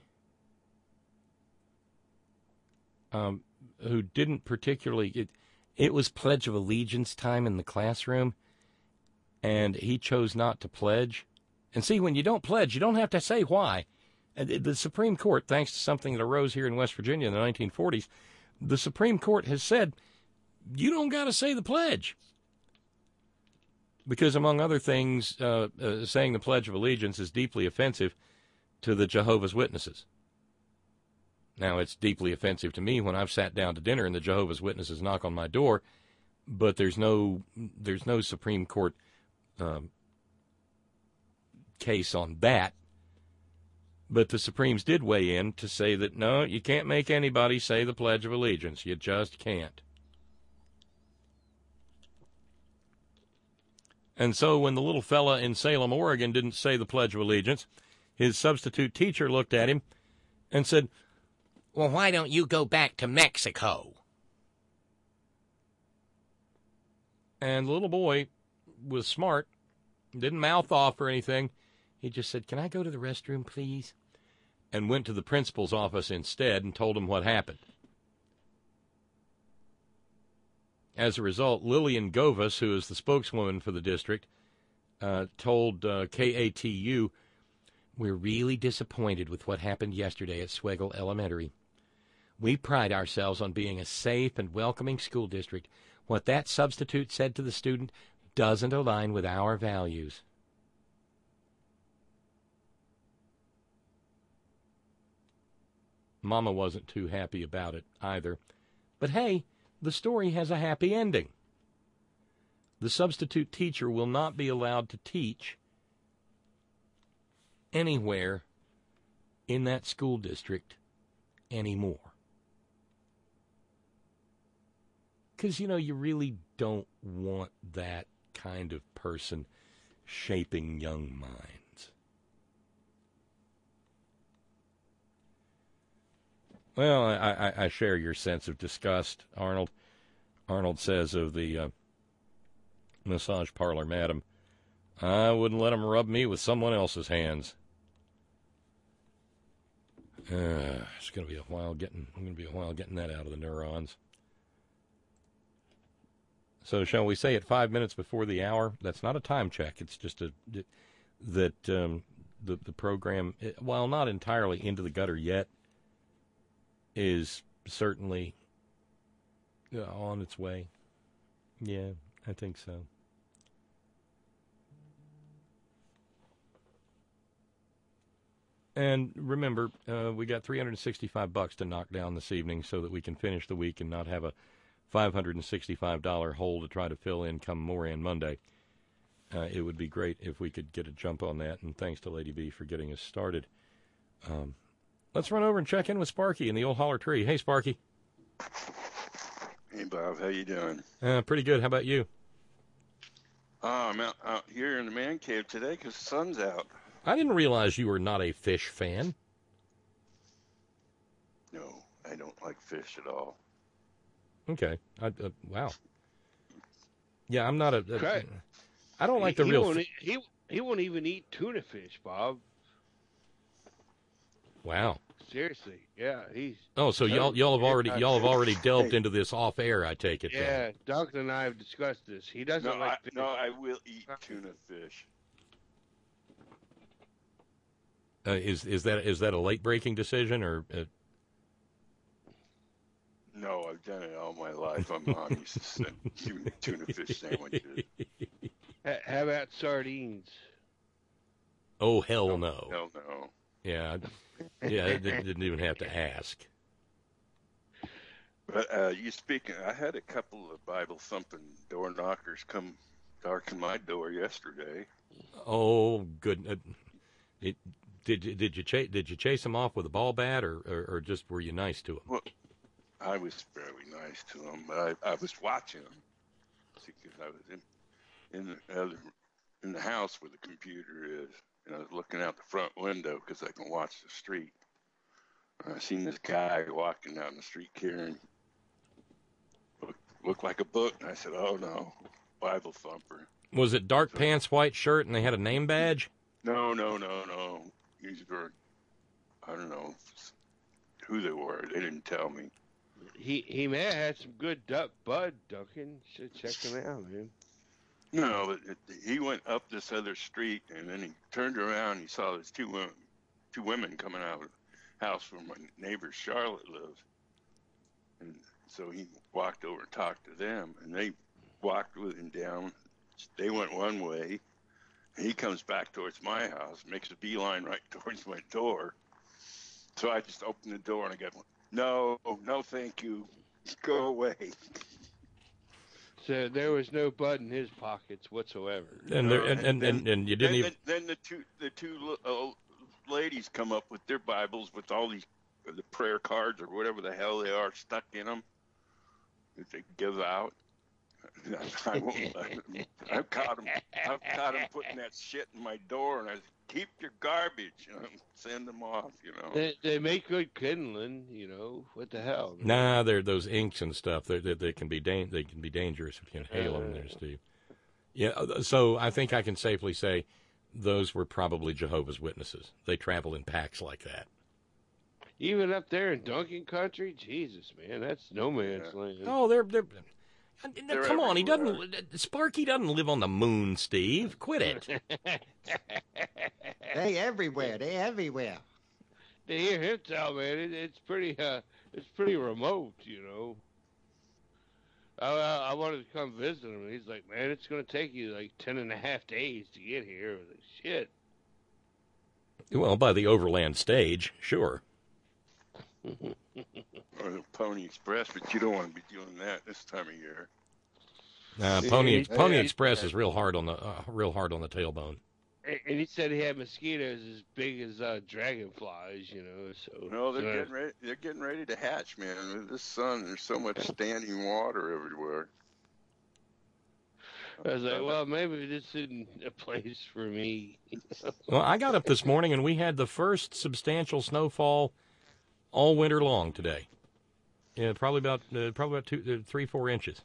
who didn't particularly... It was Pledge of Allegiance time in the classroom, and he chose not to pledge. And see, when you don't pledge, you don't have to say why. The Supreme Court, thanks to something that arose here in West Virginia in the 1940s, the Supreme Court has said, you don't got to say the pledge. Because, among other things, saying the Pledge of Allegiance is deeply offensive to the Jehovah's Witnesses. Now, it's deeply offensive to me when I've sat down to dinner and the Jehovah's Witnesses knock on my door, but there's no Supreme Court case on that. But the Supremes did weigh in to say that, no, you can't make anybody say the Pledge of Allegiance. You just can't. And so when the little fella in Salem, Oregon didn't say the Pledge of Allegiance, his substitute teacher looked at him and said, well, why don't you go back to Mexico? And the little boy was smart, didn't mouth off or anything. He just said, can I go to the restroom, please? And went to the principal's office instead and told him what happened. As a result, Lillian Govas, who is the spokeswoman for the district, told KATU, we're really disappointed with what happened yesterday at Swagel Elementary. We pride ourselves on being a safe and welcoming school district. What that substitute said to the student doesn't align with our values. Mama wasn't too happy about it either. But hey, the story has a happy ending. The substitute teacher will not be allowed to teach anywhere in that school district anymore. Because, you really don't want that kind of person shaping young minds. Well, I share your sense of disgust, Arnold. Arnold says of the massage parlor madam, I wouldn't let him rub me with someone else's hands. It's going to be a while getting that out of the neurons. So shall we say at 5 minutes before the hour? That's not a time check. It's just the program, while not entirely into the gutter yet, is certainly on its way. Yeah, I think so. And remember, we got $365 to knock down this evening so that we can finish the week and not have a $565 hole to try to fill in come Moran Monday. It would be great if we could get a jump on that, and thanks to Lady B for getting us started. Let's run over and check in with Sparky in the old holler tree. Hey, Sparky. Hey, Bob. How you doing? Pretty good. How about you? I'm out here in the man cave today because the sun's out. I didn't realize you were not a fish fan. No, I don't like fish at all. Okay. Wow. Yeah, I'm not Right. I don't like the real. He won't even eat tuna fish, Bob. Wow. Seriously, yeah, he's. Oh, so y'all have already delved into this off air. I take it. Yeah, then. Duncan and I have discussed this. He doesn't like fish. No, I will eat tuna fish. Is that a late breaking decision or? No, I've done it all my life. My mom used to give me tuna fish sandwiches. How about sardines? Oh hell no! Hell no. Yeah, I didn't even have to ask. But I had a couple of Bible thumping door knockers come darken my door yesterday. Oh, good. Did you chase them off with a ball bat or just were you nice to them? Well, I was very nice to them, but I was watching them because I was in the house where the computer is, and I was looking out the front window because I can watch the street. And I seen this guy walking down the street carrying looked like a book, and I said, "Oh no, Bible thumper." Was it dark pants, white shirt, and they had a name badge? No. These were, I don't know who they were. They didn't tell me. He may have had some good bud, Duncan. Should check him out, man. No, he went up this other street, and then he turned around. And he saw those two women coming out of the house where my neighbor Charlotte lives, and so he walked over and talked to them, and they walked with him down. They went one way. He comes back towards my house, makes a beeline right towards my door. So I just opened the door and I go, no, thank you. Go away. So there was no bud in his pockets whatsoever. And you didn't even. Then the two ladies come up with their Bibles with all these the prayer cards or whatever the hell they are stuck in them that they give out. I won't let them. I've caught them putting that shit in my door, and I said, keep your garbage, send them off, They make good kindling, What the hell? Nah, they're those inks and stuff. They can be dangerous if you inhale them there, Steve. Yeah, so I think I can safely say those were probably Jehovah's Witnesses. They travel in packs like that. Even up there in Duncan country, Jesus, man, that's no man's land. Oh, they're come on, Sparky doesn't live on the moon, Steve. Quit it. They everywhere. To hear him tell, man, it's pretty remote, I wanted to come visit him, and he's like, man, it's going to take you like 10.5 days to get here. I was like, shit. Well, by the overland stage, sure. Or the Pony Express, but you don't want to be doing that this time of year. Pony Express is real hard on the tailbone. And he said he had mosquitoes as big as dragonflies, So no, they're getting ready to hatch, man. With this sun, there's so much standing water everywhere. I was like, well, maybe this isn't a place for me. Well, I got up this morning and we had the first substantial snowfall all winter long today. Yeah, probably about 3-4 inches.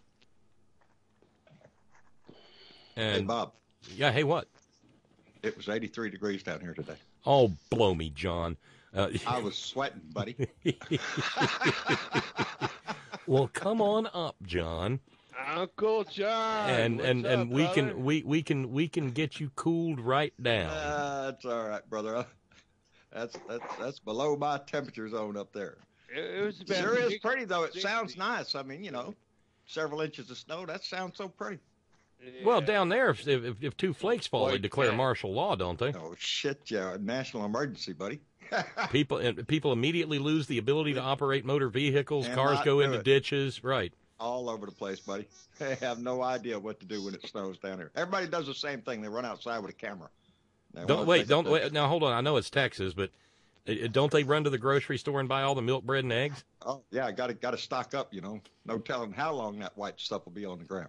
And, hey, Bob. Yeah, hey, what? It was 83 degrees down here today. Oh, blow me, John. I was sweating, buddy. Well, come on up, John. Uncle John. And we can get you cooled right down. That's all right, brother. That's below my temperature zone up there. It was about sure is pretty though. It sounds nice. I mean, several inches of snow. That sounds so pretty. Yeah. Well, down there, if 2 flakes fall, they declare martial law, don't they? Oh shit, yeah, national emergency, buddy. People immediately lose the ability to operate motor vehicles. Cars go into ditches, right? All over the place, buddy. They have no idea what to do when it snows down here. Everybody does the same thing. They run outside with a camera. Don't wait. Now hold on. I know it's Texas, but don't they run to the grocery store and buy all the milk, bread, and eggs? Oh yeah, got to stock up. No telling how long that white stuff will be on the ground.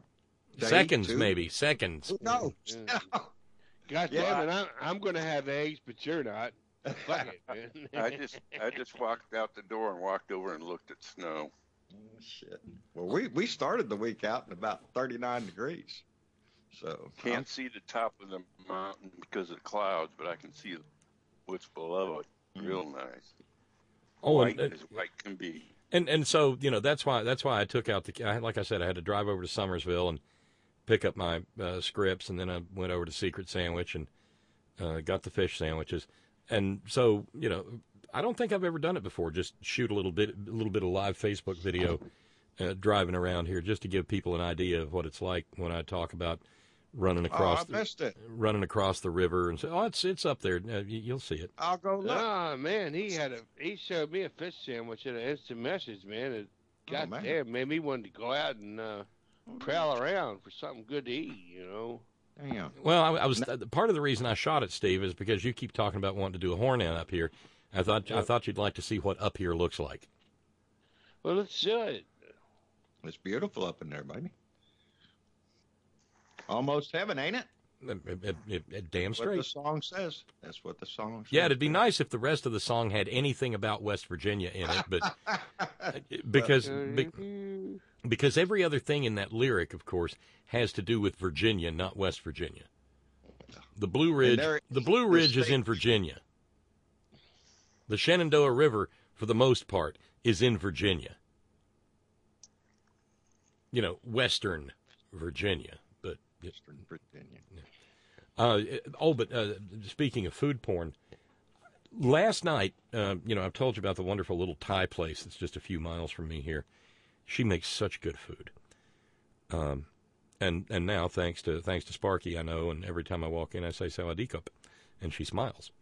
Seconds, two. maybe. Seconds. No. God damn it, I'm going to have eggs, but you're not. Fuck it, man. I just walked out the door and walked over and looked at snow. Shit. Well, we started the week out in about 39 degrees. So Can't see the top of the mountain because of the clouds, but I can see what's below it. Real nice. Oh, White as white can be. And so, you know, that's why I took out like I said, I had to drive over to Summersville and pick up my scripts, and then I went over to Secret Sandwich and got the fish sandwiches. And so, you know, I don't think I've ever done it before. Just shoot a little bit of live Facebook video driving around here, just to give people an idea of what it's like when I talk about running across the river and say, "Oh, it's up there. You'll see it." I'll go look. Ah, man, he showed me a fish sandwich in an instant message, man. It, goddamn, made me want to go out and prowl around for something good to eat, you know. Damn. Well, I was part of the reason I shot it, Steve, is because you keep talking about wanting to do a horn out up here. I thought you'd like to see what up here looks like. Well, let's do it. It's beautiful up in there, baby. Almost heaven, ain't it? Damn straight. What the song says. That's what the song says. Yeah, it'd be nice if the rest of the song had anything about West Virginia in it, but because every other thing in that lyric, of course, has to do with Virginia, not West Virginia. The Blue Ridge is in Virginia. The Shenandoah River, for the most part, is in Virginia. You know, Western Virginia, but Western Virginia. But speaking of food porn, last night, you know, I've told you about the wonderful little Thai place that's just a few miles from me here. She makes such good food. And now, thanks to Sparky, I know, and every time I walk in, I say Sawadee-kup, and she smiles.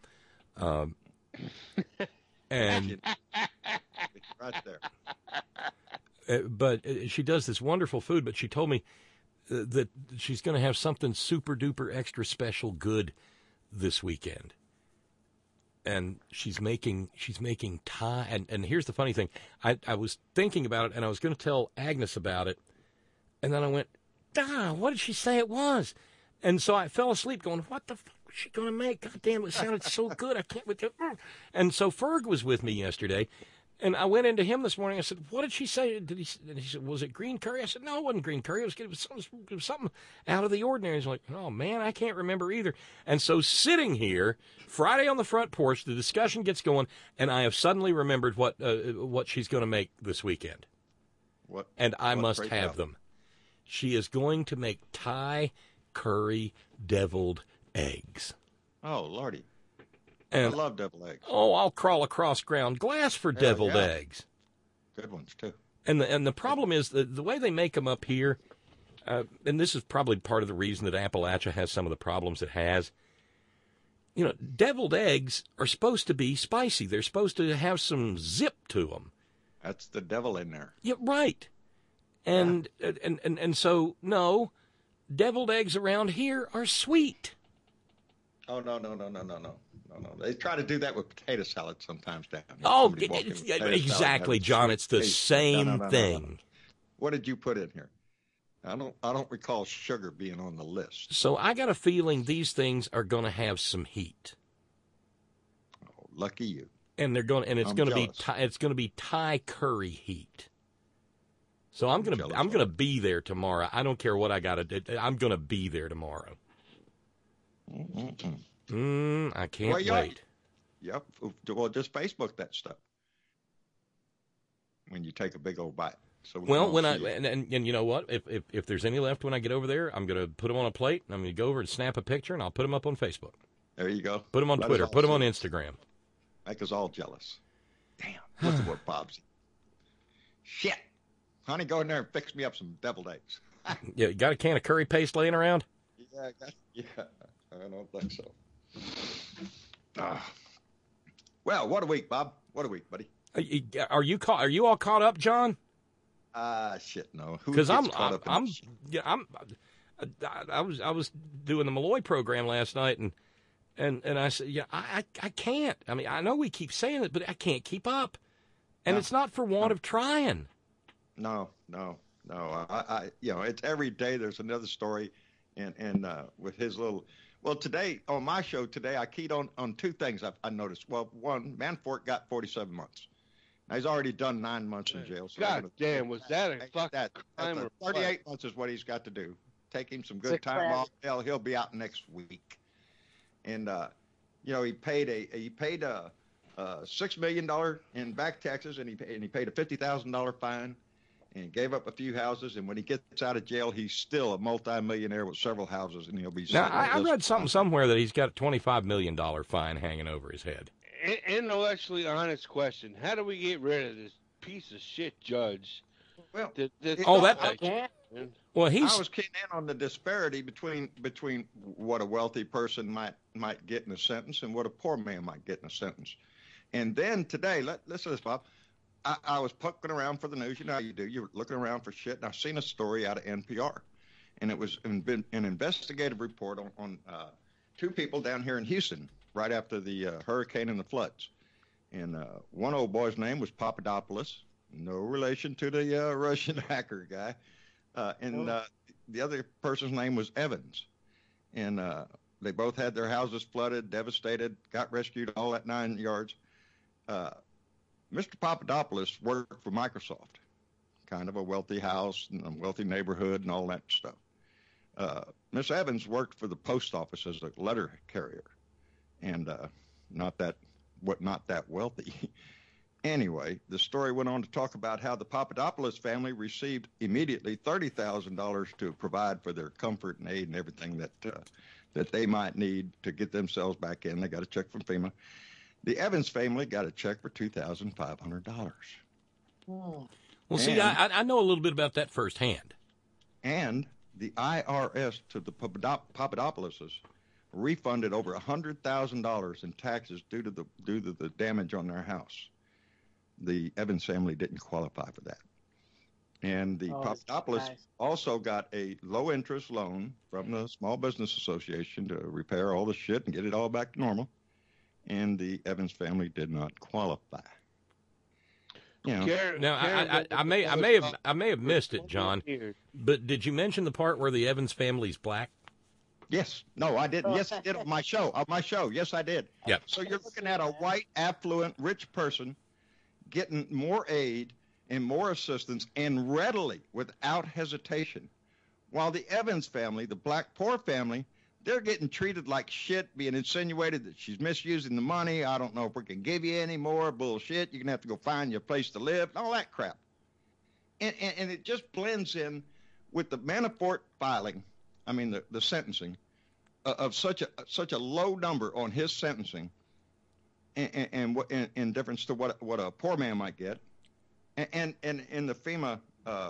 And right there. But she does this wonderful food, but she told me that she's going to have something super duper extra special good this weekend. And she's making Thai. And here's the funny thing. I was thinking about it, and I was going to tell Agnes about it. And then I went, what did she say it was? And so I fell asleep going, what the fuck was she going to make? God damn, it sounded so good. I can't wait to. And so Ferg was with me yesterday. And I went into him this morning. I said, what did she say? And he said, was it green curry? I said, no, it wasn't green curry. It was something out of the ordinary. He's like, oh, man, I can't remember either. And so sitting here, Friday on the front porch, the discussion gets going, and I have suddenly remembered what she's going to make this weekend. And I must have them. She is going to make Thai curry deviled eggs. Oh, Lordy. And, I love deviled eggs. Oh, I'll crawl across ground glass for deviled eggs. Good ones, too. And the problem is the way they make them up here, and this is probably part of the reason that Appalachia has some of the problems it has. You know, deviled eggs are supposed to be spicy. They're supposed to have some zip to them. That's the devil in there. Yeah, right. And so, no, deviled eggs around here are sweet. Oh, no. They try to do that with potato salad sometimes down here. Oh, exactly, John. It's the same thing. No. What did you put in here? I don't recall sugar being on the list. So I got a feeling these things are going to have some heat. Oh, lucky you. And it's going to be Thai curry heat. So I'm going to be there tomorrow. I don't care what I got to do. I'm going to be there tomorrow. I can't wait. Yep. Well, just Facebook that stuff when you take a big old bite. So and you know what? If there's any left when I get over there, I'm going to put them on a plate. And I'm going to go over and snap a picture, and I'll put them up on Facebook. There you go. Put them on Twitter. Put them on Instagram. Make us all jealous. Damn. Look at what Bob's. Shit. Honey, go in there and fix me up some deviled eggs. Yeah, you got a can of curry paste laying around? Yeah, I don't think so. Well, what a week, Bob. What a week, buddy. Are you all caught up, John? Shit, no. Because I was doing the Malloy program last night, and I said, yeah, I can't. I mean, I know we keep saying it, but I can't keep up, and it's not for want of trying. No. No, it's every day there's another story, and with his little. Well, today on my show today, I keyed on two things I noticed. Well, one, Manafort got 47 months. Now he's already done 9 months in jail. So God damn, was that a fucking crime? 38 months is what he's got to do. Take him some good time off. Hell, he'll be out next week. And he paid a $6 million in back taxes, and he paid a $50,000 fine, and he gave up a few houses. And when he gets out of jail, he's still a multimillionaire with several houses, and he'll be. Now, I read something somewhere that he's got a $25 million fine hanging over his head. Intellectually honest question: how do we get rid of this piece of shit judge? Well, Well, I was keying in on the disparity between what a wealthy person might get in a sentence and what a poor man might get in a sentence. And then today, listen to this, Bob. I was poking around for the news. You know how you do. You're looking around for shit, and I've seen a story out of NPR, and it was an investigative report on two people down here in Houston right after the hurricane and the floods. And one old boy's name was Papadopoulos, no relation to the Russian hacker guy. And the other person's name was Evans. And they both had their houses flooded, devastated, got rescued, all that 9 yards. Mr. Papadopoulos worked for Microsoft, kind of a wealthy house and a wealthy neighborhood and all that stuff. Miss Evans worked for the post office as a letter carrier, and not that wealthy. Anyway, the story went on to talk about how the Papadopoulos family received immediately $30,000 to provide for their comfort and aid and everything that they might need to get themselves back in. They got a check from FEMA. The Evans family got a check for $2,500. Well, see, I know a little bit about that firsthand. And the IRS to the Papadopouloses refunded over $100,000 in taxes due to the damage on their house. The Evans family didn't qualify for that. And the Papadopoulos also got a low-interest loan from the Small Business Association to repair all the shit and get it all back to normal. And the Evans family did not qualify. Now, I may have missed it, John. But did you mention the part where the Evans family's black? Yes. No, I didn't. Yes, I did on my show. Yes, I did. Yep. So you're looking at a white, affluent, rich person getting more aid and more assistance and readily, without hesitation, while the Evans family, the black poor family, they're getting treated like shit, being insinuated that she's misusing the money. I don't know if we can give you any more bullshit. You're going to have to go find your place to live, all that crap. And it just blends in with the Manafort filing, I mean the sentencing, of such a low number on his sentencing and in difference to what a poor man might get. And in the FEMA,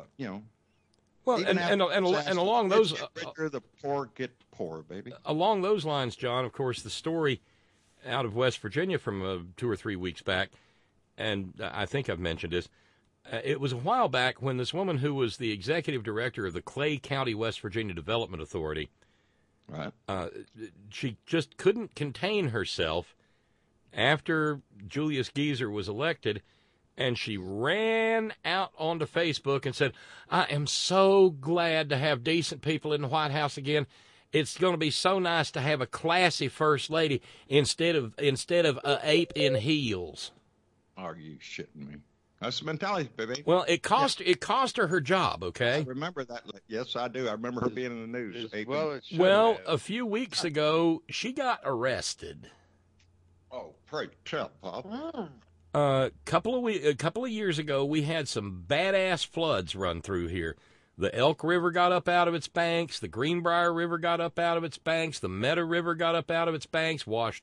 Well, and along those, the poor get poor, baby. Along those lines, John, of course, the story out of West Virginia from 2 or 3 weeks back, and I think I've mentioned this. It was a while back when this woman who was the executive director of the Clay County, West Virginia Development Authority, right? She just couldn't contain herself after Julius Geezer was elected. And she ran out onto Facebook and said, I am so glad to have decent people in the White House again. It's going to be so nice to have a classy first lady instead of a ape in heels. Are you shitting me? That's the mentality, baby. Well, it cost her job, okay? I remember that. Yes, I do. I remember her being in the news. Well, a few weeks ago, she got arrested. Oh, pray tell, Pop. A couple of years ago, we had some badass floods run through here. The Elk River got up out of its banks. The Greenbrier River got up out of its banks. The Meadow River got up out of its banks, washed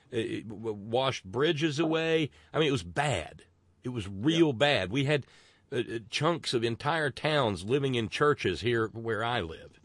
bridges away. I mean, it was bad. It was real bad. We had chunks of entire towns living in churches here where I live.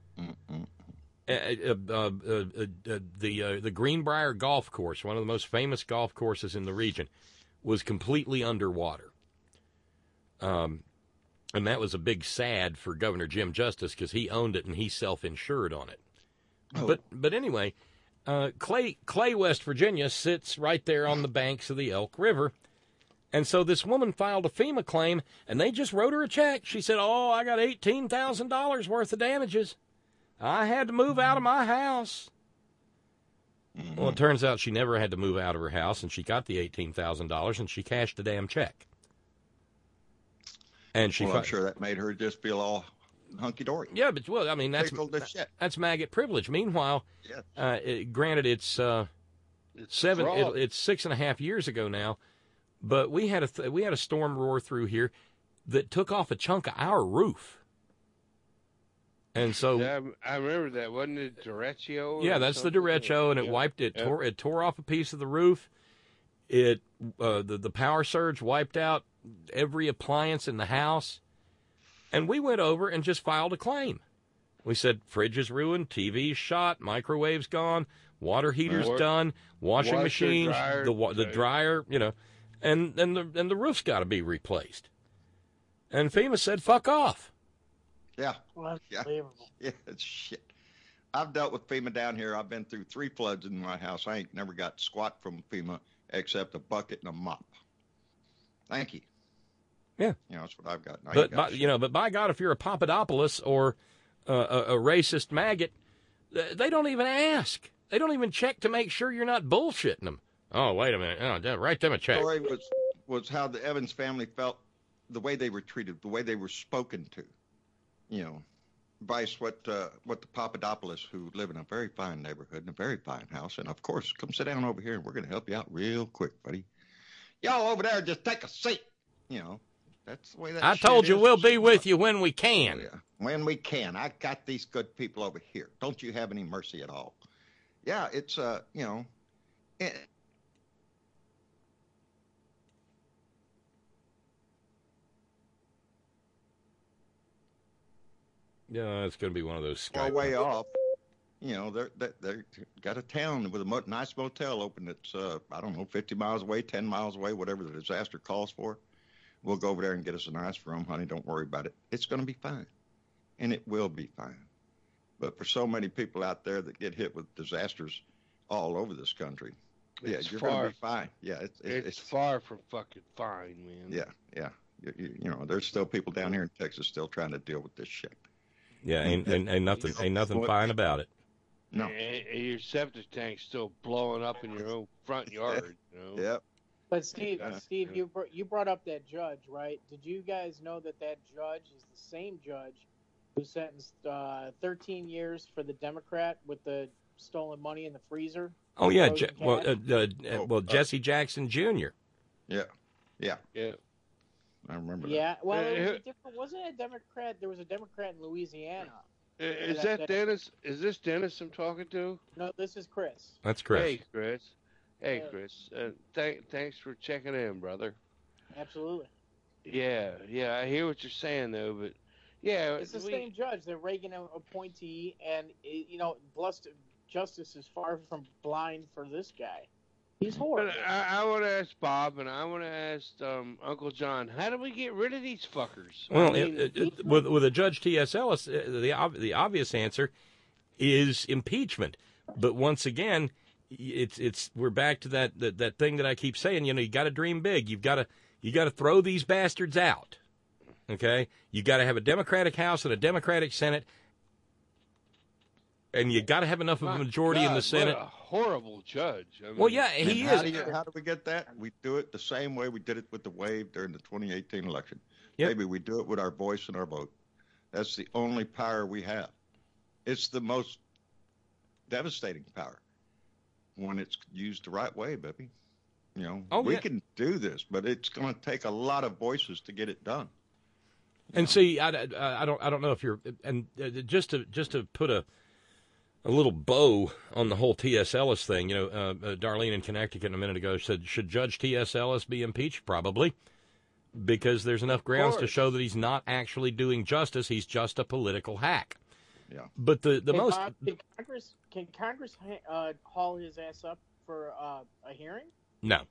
The Greenbrier Golf Course, one of the most famous golf courses in the region, was completely underwater. And that was a big sad for Governor Jim Justice because he owned it and he self-insured on it. Oh. But anyway, Clay, West Virginia sits right there on the banks of the Elk River. And so this woman filed a FEMA claim, and they just wrote her a check. She said, oh, I got $18,000 worth of damages. I had to move out of my house. Mm-hmm. Well, it turns out she never had to move out of her house, and she got the $18,000, and she cashed the damn check. And I'm sure that made her just feel all hunky-dory. Yeah, but, well, I mean, that's maggot privilege. Meanwhile, granted, it's 6.5 years ago now, but we had a storm roar through here that took off a chunk of our roof. And so I remember that, wasn't it derecho? Yeah, that's the derecho, and it tore off a piece of the roof. The power surge wiped out every appliance in the house, and we went over and just filed a claim. We said fridge is ruined, TV's shot, microwave's gone, water heater's done, washing machine, the dryer, and the roof's got to be replaced. And FEMA said, "Fuck off." Yeah. Well, yeah, it's shit. I've dealt with FEMA down here. I've been through 3 floods in my house. I ain't never got squat from FEMA except a bucket and a mop. Thank you. Yeah. That's what I've got. But by God, if you're a Papadopoulos or a racist maggot, they don't even ask. They don't even check to make sure you're not bullshitting them. Oh, wait a minute. Oh, write them a check. The story was how the Evans family felt, the way they were treated, the way they were spoken to. Vice what the Papadopoulos, who live in a very fine neighborhood in a very fine house, and of course, come sit down over here and we're going to help you out real quick, buddy. Y'all over there, just take a seat. That's the way that. I told you we'll be with you when we can. Oh, yeah. When we can. I got these good people over here. Don't you have any mercy at all? Yeah, it's Yeah, it's going to be one of those Skype. Way off. They're got a town with a nice motel open that's, 50 miles away, 10 miles away, whatever the disaster calls for. We'll go over there and get us a nice room, honey. Don't worry about it. It's going to be fine. And it will be fine. But for so many people out there that get hit with disasters all over this country, you're going to be fine. Yeah, it's far from fucking fine, man. Yeah. There's still people down here in Texas still trying to deal with this shit. Yeah, ain't nothing fine about it. No. And your septic tank's still blowing up in your own front yard. Yep. But Steve, you brought up that judge, right? Did you guys know that judge is the same judge who sentenced 13 years for the Democrat with the stolen money in the freezer? Oh yeah, Jesse Jackson Jr. Yeah. I remember that. Yeah, well, it was different. Wasn't it a Democrat? There was a Democrat in Louisiana. Is that Dennis? Is this Dennis I'm talking to? No, this is Chris. That's Chris. Hey, Chris. Chris. Thanks for checking in, brother. Absolutely. Yeah, I hear what you're saying, though, but, yeah. It's the same judge, the Reagan appointee, and, justice is far from blind for this guy. He's horrible. But I want to ask Bob, and I want to ask Uncle John, how do we get rid of these fuckers? Well, with a Judge T.S. Ellis, the obvious answer is impeachment. But once again, we're back to that thing that I keep saying. You got to dream big. You got to throw these bastards out. Okay, you got to have a Democratic House and a Democratic Senate. And you got to have enough of a majority in the Senate. What a horrible judge. He is. How do we get that? We do it the same way we did it with the wave during the 2018 election. Yep. Maybe we do it with our voice and our vote. That's the only power we have. It's the most devastating power when it's used the right way, baby. We can do this, but it's going to take a lot of voices to get it done. And see, I don't know if you're, and just to put a little bow on the whole T.S. Ellis thing. Darlene in Connecticut a minute ago said, should Judge T.S. Ellis be impeached? Probably, because there's enough grounds to show that he's not actually doing justice. He's just a political hack. Yeah. But Can Congress haul his ass up for a hearing? No.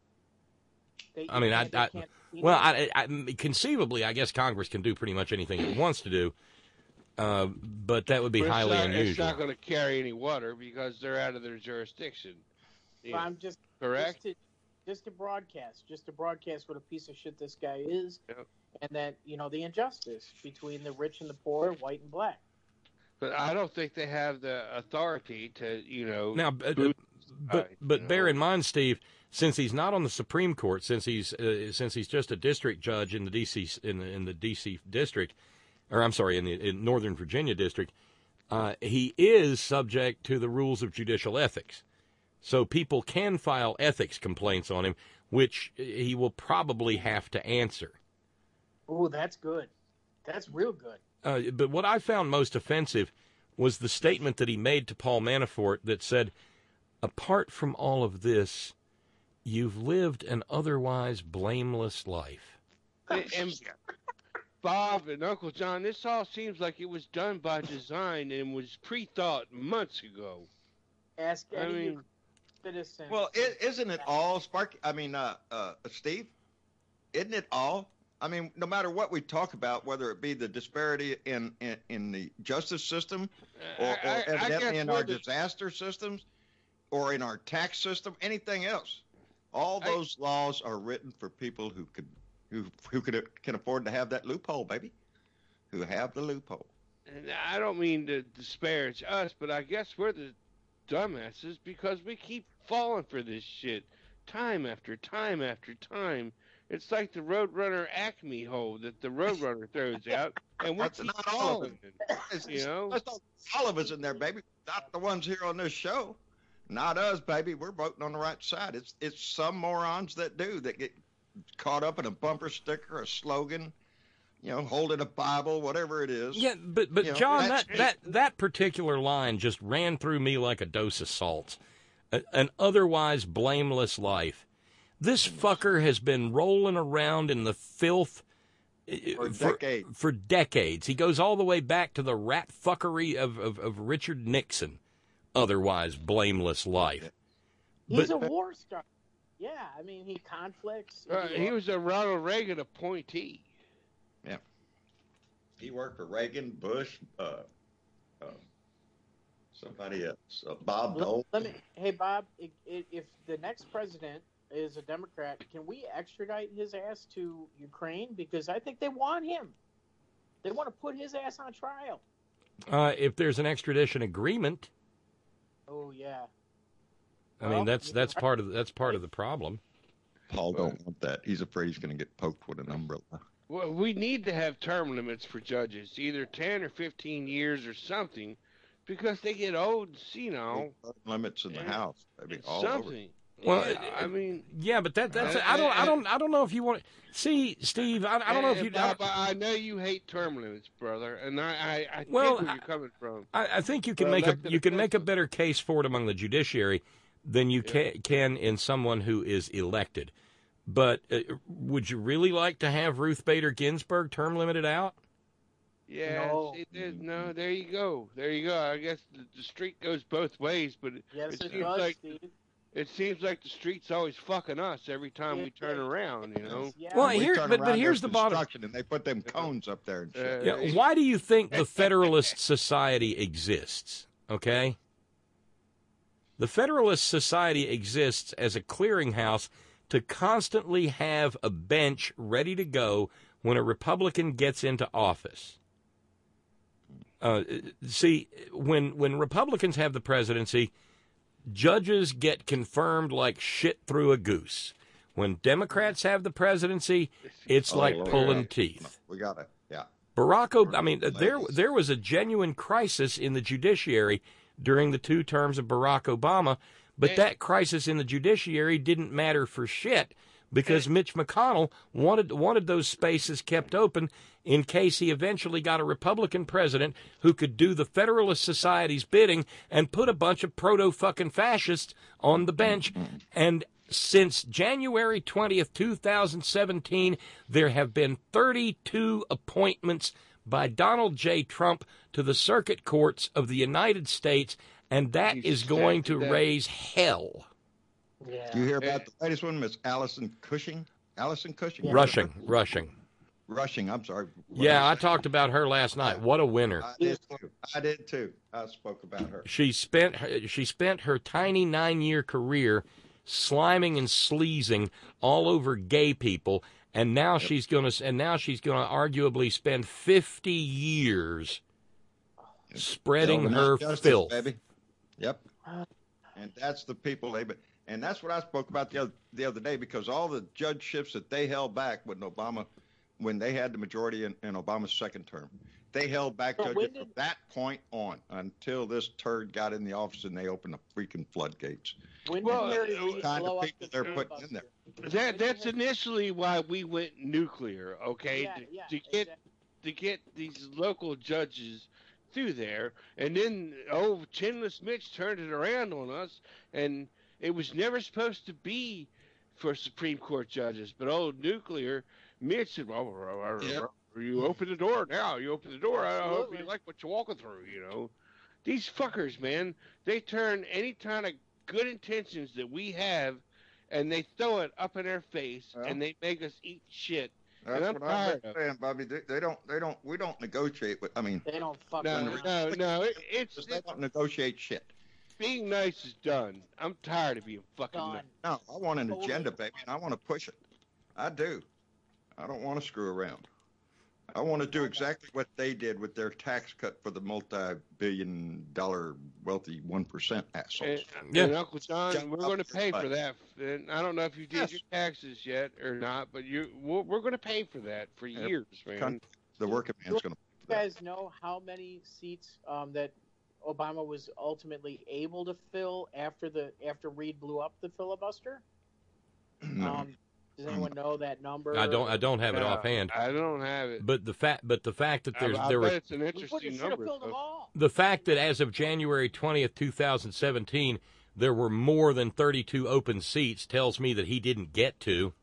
Conceivably, I guess Congress can do pretty much anything it wants to do. But that would be highly unusual. It's not going to carry any water because they're out of their jurisdiction. I'm just correct. just to broadcast what a piece of shit this guy is, and that the injustice between the rich and the poor, white and black. But I don't think they have the authority to, Now, but bear in mind, Steve, since he's not on the Supreme Court, since he's just a district judge in the DC in the DC district, or I'm sorry, in Northern Virginia district, he is subject to the rules of judicial ethics. So people can file ethics complaints on him, which he will probably have to answer. Oh, that's good. That's real good. But what I found most offensive was the statement that he made to Paul Manafort that said, apart from all of this, you've lived an otherwise blameless life. And Bob and Uncle John, this all seems like it was done by design and was pre-thought months ago. Ask any citizen. Well, isn't it all, Sparky? I mean, Steve, isn't it all? I mean, no matter what we talk about, whether it be the disparity in the justice system or evidently in our disaster systems or in our tax system, anything else, all those laws are written for people who can afford to have that loophole, baby, who have the loophole. And I don't mean to disparage us, but I guess we're the dumbasses because we keep falling for this shit time after time after time. It's like the Roadrunner Acme hole that the Roadrunner throws out, and we keep falling. That's all of us in there, baby. Not the ones here on this show. Not us, baby. We're voting on the right side. It's some morons that get caught up in a bumper sticker, a slogan, holding a Bible, whatever it is. Yeah, but John, that particular line just ran through me like a dose of salt. An otherwise blameless life. This fucker has been rolling around in the filth for decades. He goes all the way back to the rat fuckery of Richard Nixon. Otherwise blameless life. He's a war star. Yeah, I mean, he conflicts. He was a Ronald Reagan appointee. Yeah. He worked for Reagan, Bush, somebody else, Bob Dole. Hey, Bob, if the next president is a Democrat, can we extradite his ass to Ukraine? Because I think they want him. They want to put his ass on trial. If there's an extradition agreement. Oh yeah. I mean that's part of the problem. Paul don't want that. He's afraid he's going to get poked with an umbrella. Well, we need to have term limits for judges, either 10 or 15 years or something, because they get old and senile. Limits in the House, maybe all something. over. Well, I mean, yeah, but that's I don't know if you want to see, Steve. I don't know if you. Bob, I know you hate term limits, brother, and I get where you're coming from. I think you can make a better case for it among the judiciary than you can in someone who is elected. But would you really like to have Ruth Bader Ginsburg term limited out? Yeah, no. There you go. I guess the street goes both ways, but yes, it seems like Steve. It seems like the street's always fucking us every time we turn around, Yeah. Well, here's the bottom. And they put them cones up there and shit. Yeah, why do you think the Federalist Society exists? Okay? The Federalist Society exists as a clearinghouse to constantly have a bench ready to go when a Republican gets into office. See, when Republicans have the presidency, judges get confirmed like shit through a goose. When Democrats have the presidency, it's like pulling teeth. We got it. Yeah. Barack Obama. I mean, there was a genuine crisis in the judiciary during the 2 terms of Barack Obama, but that crisis in the judiciary didn't matter for shit because Mitch McConnell wanted those spaces kept open in case he eventually got a Republican president who could do the Federalist Society's bidding and put a bunch of proto-fucking fascists on the bench. And since January 20th, 2017, there have been 32 appointments by Donald J. Trump to the circuit courts of the United States, and that is going to raise hell. Yeah. You hear about the latest one, Miss Allison Cushing? Allison Cushing? Yeah. Rushing, I'm sorry. Yeah, I talked about her last night. What a winner. I did too. I spoke about her. She spent her tiny 9-year career sliming and sleazing all over gay people, and now she's going to arguably spend 50 years spreading her filth. Baby. Yep. And that's the people and that's what I spoke about the other day, because all the judgeships that they held back when they had the majority in Obama's second term, they held back judges from that point on until this turd got in the office and they opened the freaking floodgates. When did kind of people they're putting in there. That's initially why we went nuclear, okay? To get these local judges through there, and then Chinless Mitch turned it around on us, and it was never supposed to be for Supreme Court judges, but nuclear Mitch said, you open the door now. You open the door. I hope you like what you're walking through, you know. These fuckers, man, they turn any kind of good intentions that we have, and they throw it up in their face, and they make us eat shit. That's what I'm saying, Bobby. We don't negotiate with. They don't fuck No. They don't negotiate shit. Being nice is done. I'm tired of being fucking nice. No, I want an agenda, baby, and I want to push it. I do. I don't want to screw around. I want to do exactly what they did with their tax cut for the multi-billion-dollar wealthy 1% assholes. And Uncle John, we're going to pay for that. And I don't know if you did your taxes yet or not, but we're going to pay for that for years, man. The working man's going to pay for that. You guys know how many seats that Obama was ultimately able to fill after Reid blew up the filibuster? No. Does anyone know that number? I don't have it offhand. I don't have it. But the fact that it's an interesting number. The fact that as of January 20th, 2017, there were more than 32 open seats tells me that he didn't get to.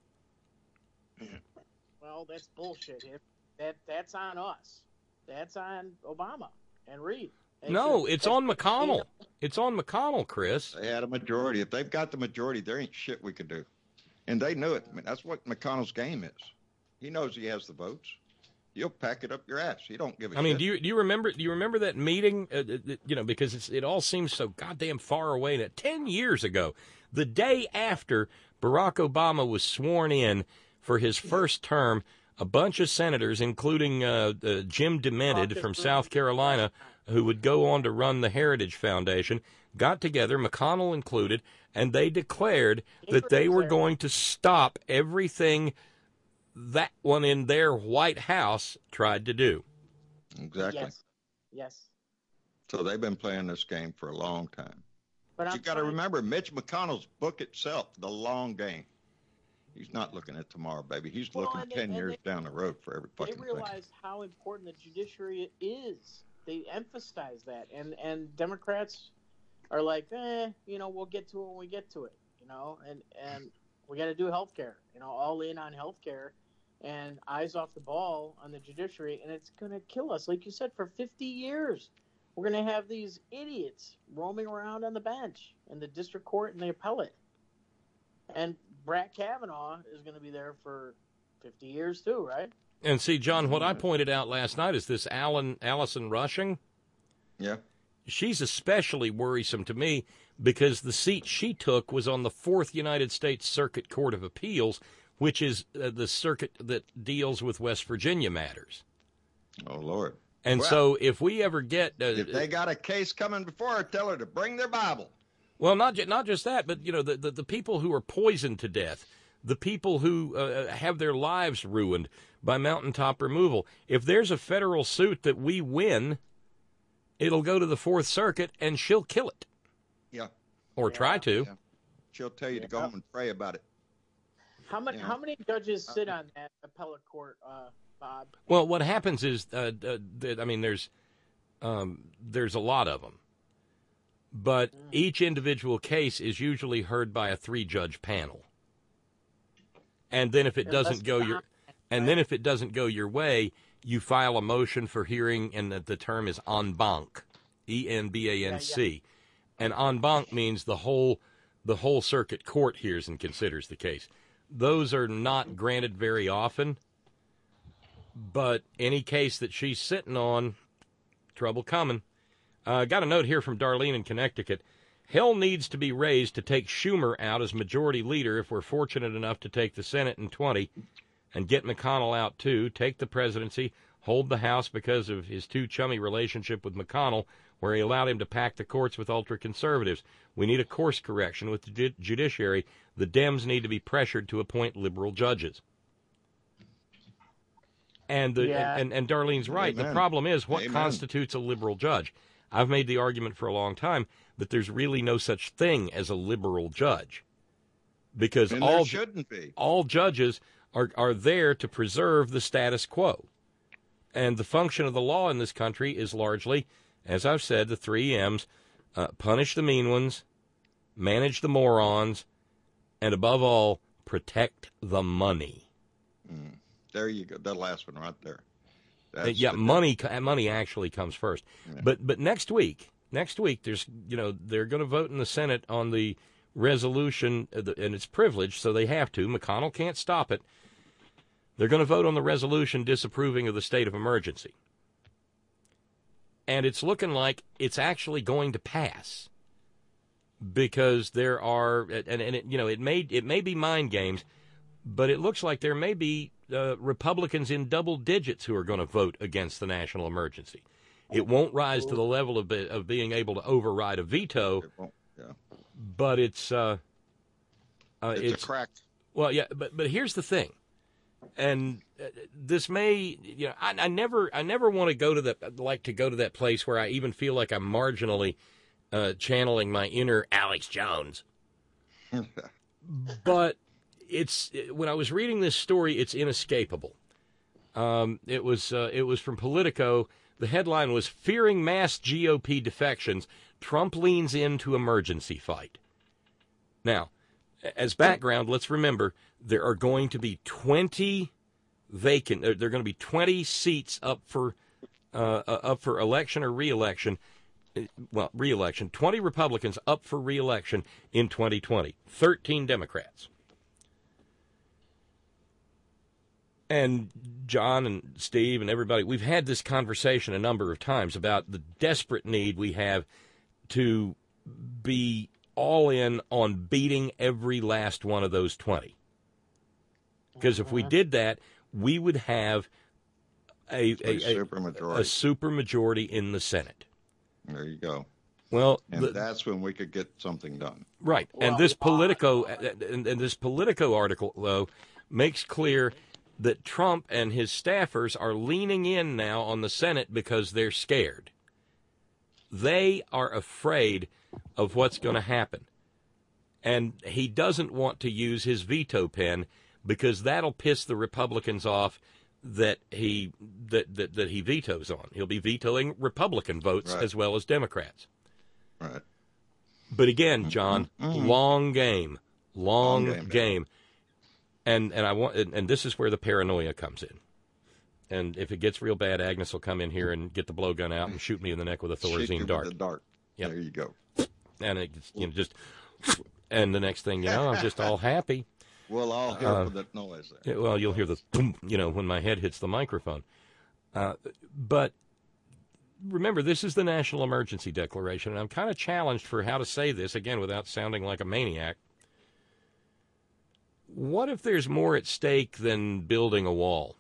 Well, that's bullshit. That's on us. That's on Obama and Reid. No, it's on McConnell. It's on McConnell, Chris. They had a majority. If they've got the majority, there ain't shit we could do. And they knew it. I mean, that's what McConnell's game is. He knows he has the votes. You'll pack it up your ass. You don't give a shit. I mean, do you remember that meeting? Because it all seems so goddamn far away. Now, 10 years ago, the day after Barack Obama was sworn in for his first term, a bunch of senators, including Jim Demented from South Carolina, who would go on to run the Heritage Foundation, got together, McConnell included, and they declared that they were going to stop everything that one in their White House tried to do. Exactly. Yes. So they've been playing this game for a long time. But you got to remember, Mitch McConnell's book itself, the long game. He's not looking at tomorrow, baby. He's looking 10 years down the road for every fucking thing. They realize how important the judiciary is. They emphasize that. And Democrats are like, we'll get to it when we get to it, and we got to do healthcare, all in on healthcare, and eyes off the ball on the judiciary, and it's going to kill us. Like you said, for 50 years, we're going to have these idiots roaming around on the bench in the district court and the appellate. And Brett Kavanaugh is going to be there for 50 years too, right? And see, John, what I pointed out last night is this Allison Rushing. Yeah. She's especially worrisome to me because the seat she took was on the 4th United States Circuit Court of Appeals, which is the circuit that deals with West Virginia matters. Oh, Lord. And so if we ever get... if they got a case coming before her, tell her to bring their Bible. Well, not just that, but, the people who are poisoned to death, the people who have their lives ruined by mountaintop removal. If there's a federal suit that we win, it'll go to the 4th Circuit, and she'll kill it. Yeah. Or try to. Yeah. She'll tell you to go home and pray about it. How many judges sit on that appellate court, Bob? Well, what happens is, there's a lot of them. But each individual case is usually heard by a 3-judge panel. And then if it doesn't go your way, you file a motion for hearing, and the term is en banc, E-N-B-A-N-C. And en banc means the whole circuit court hears and considers the case. Those are not granted very often, but any case that she's sitting on, trouble coming. Got a note here from Darlene in Connecticut. Hell needs to be raised to take Schumer out as majority leader if we're fortunate enough to take the Senate in 20 and get McConnell out too, take the presidency, hold the House because of his too chummy relationship with McConnell, where he allowed him to pack the courts with ultra-conservatives. We need a course correction with the judiciary. The Dems need to be pressured to appoint liberal judges. And and Darlene's right. Amen. The problem is, what Amen. constitutes a liberal judge? I've made the argument for a long time that there's really no such thing as a liberal judge, because And all there shouldn't be. all judges are there to preserve the status quo. And the function of the law in this country is largely, as I've said, the 3 M's: punish the mean ones, manage the morons, and above all, protect the money. There you go. That last one right there. Money actually comes first. Yeah. But next week there's they're going to vote in the Senate on the resolution, and it's privileged, so they have to. McConnell can't stop it. They're going to vote on the resolution disapproving of the state of emergency. And it's looking like it's actually going to pass, because there are, and it may be mind games, but it looks like there may be Republicans in double digits who are going to vote against the national emergency. It won't rise to the level of being able to override a veto, but it's a crack. Well, yeah, but here's the thing, and this may, I never want to go to that place where I even feel like I'm marginally channeling my inner Alex Jones. But when I was reading this story, it's inescapable. It was from Politico. The headline was "Fearing Mass GOP Defections, Trump Leans Into Emergency Fight." Now, as background, let's remember there are going to be 20 vacant. There are going to be 20 seats up for election or re-election. Well, re-election. 20 Republicans up for re-election in 2020. 13 Democrats. And John and Steve and everybody, we've had this conversation a number of times about the desperate need we have to be all in on beating every last one of those 20. Because if we did that, we would have a supermajority in the Senate. There you go. Well, and that's when we could get something done. Right. And this Politico article, though, makes clear that Trump and his staffers are leaning in now on the Senate because they're scared. They are afraid of what's going to happen. And he doesn't want to use his veto pen because that'll piss the Republicans off that he vetoes on. He'll be vetoing Republican votes as well as Democrats. Right. But again, John, long game. And this is where the paranoia comes in. And if it gets real bad, Agnes will come in here and get the blowgun out and shoot me in the neck with a Thorazine dart. With the dart. Yep. There you go. And and the next thing you know, I'm just all happy. We'll all hear that noise there. Well, you'll hear the boom, when my head hits the microphone. But remember, this is the national emergency declaration, and I'm kind of challenged for how to say this, again, without sounding like a maniac. What if there's more at stake than building a wall?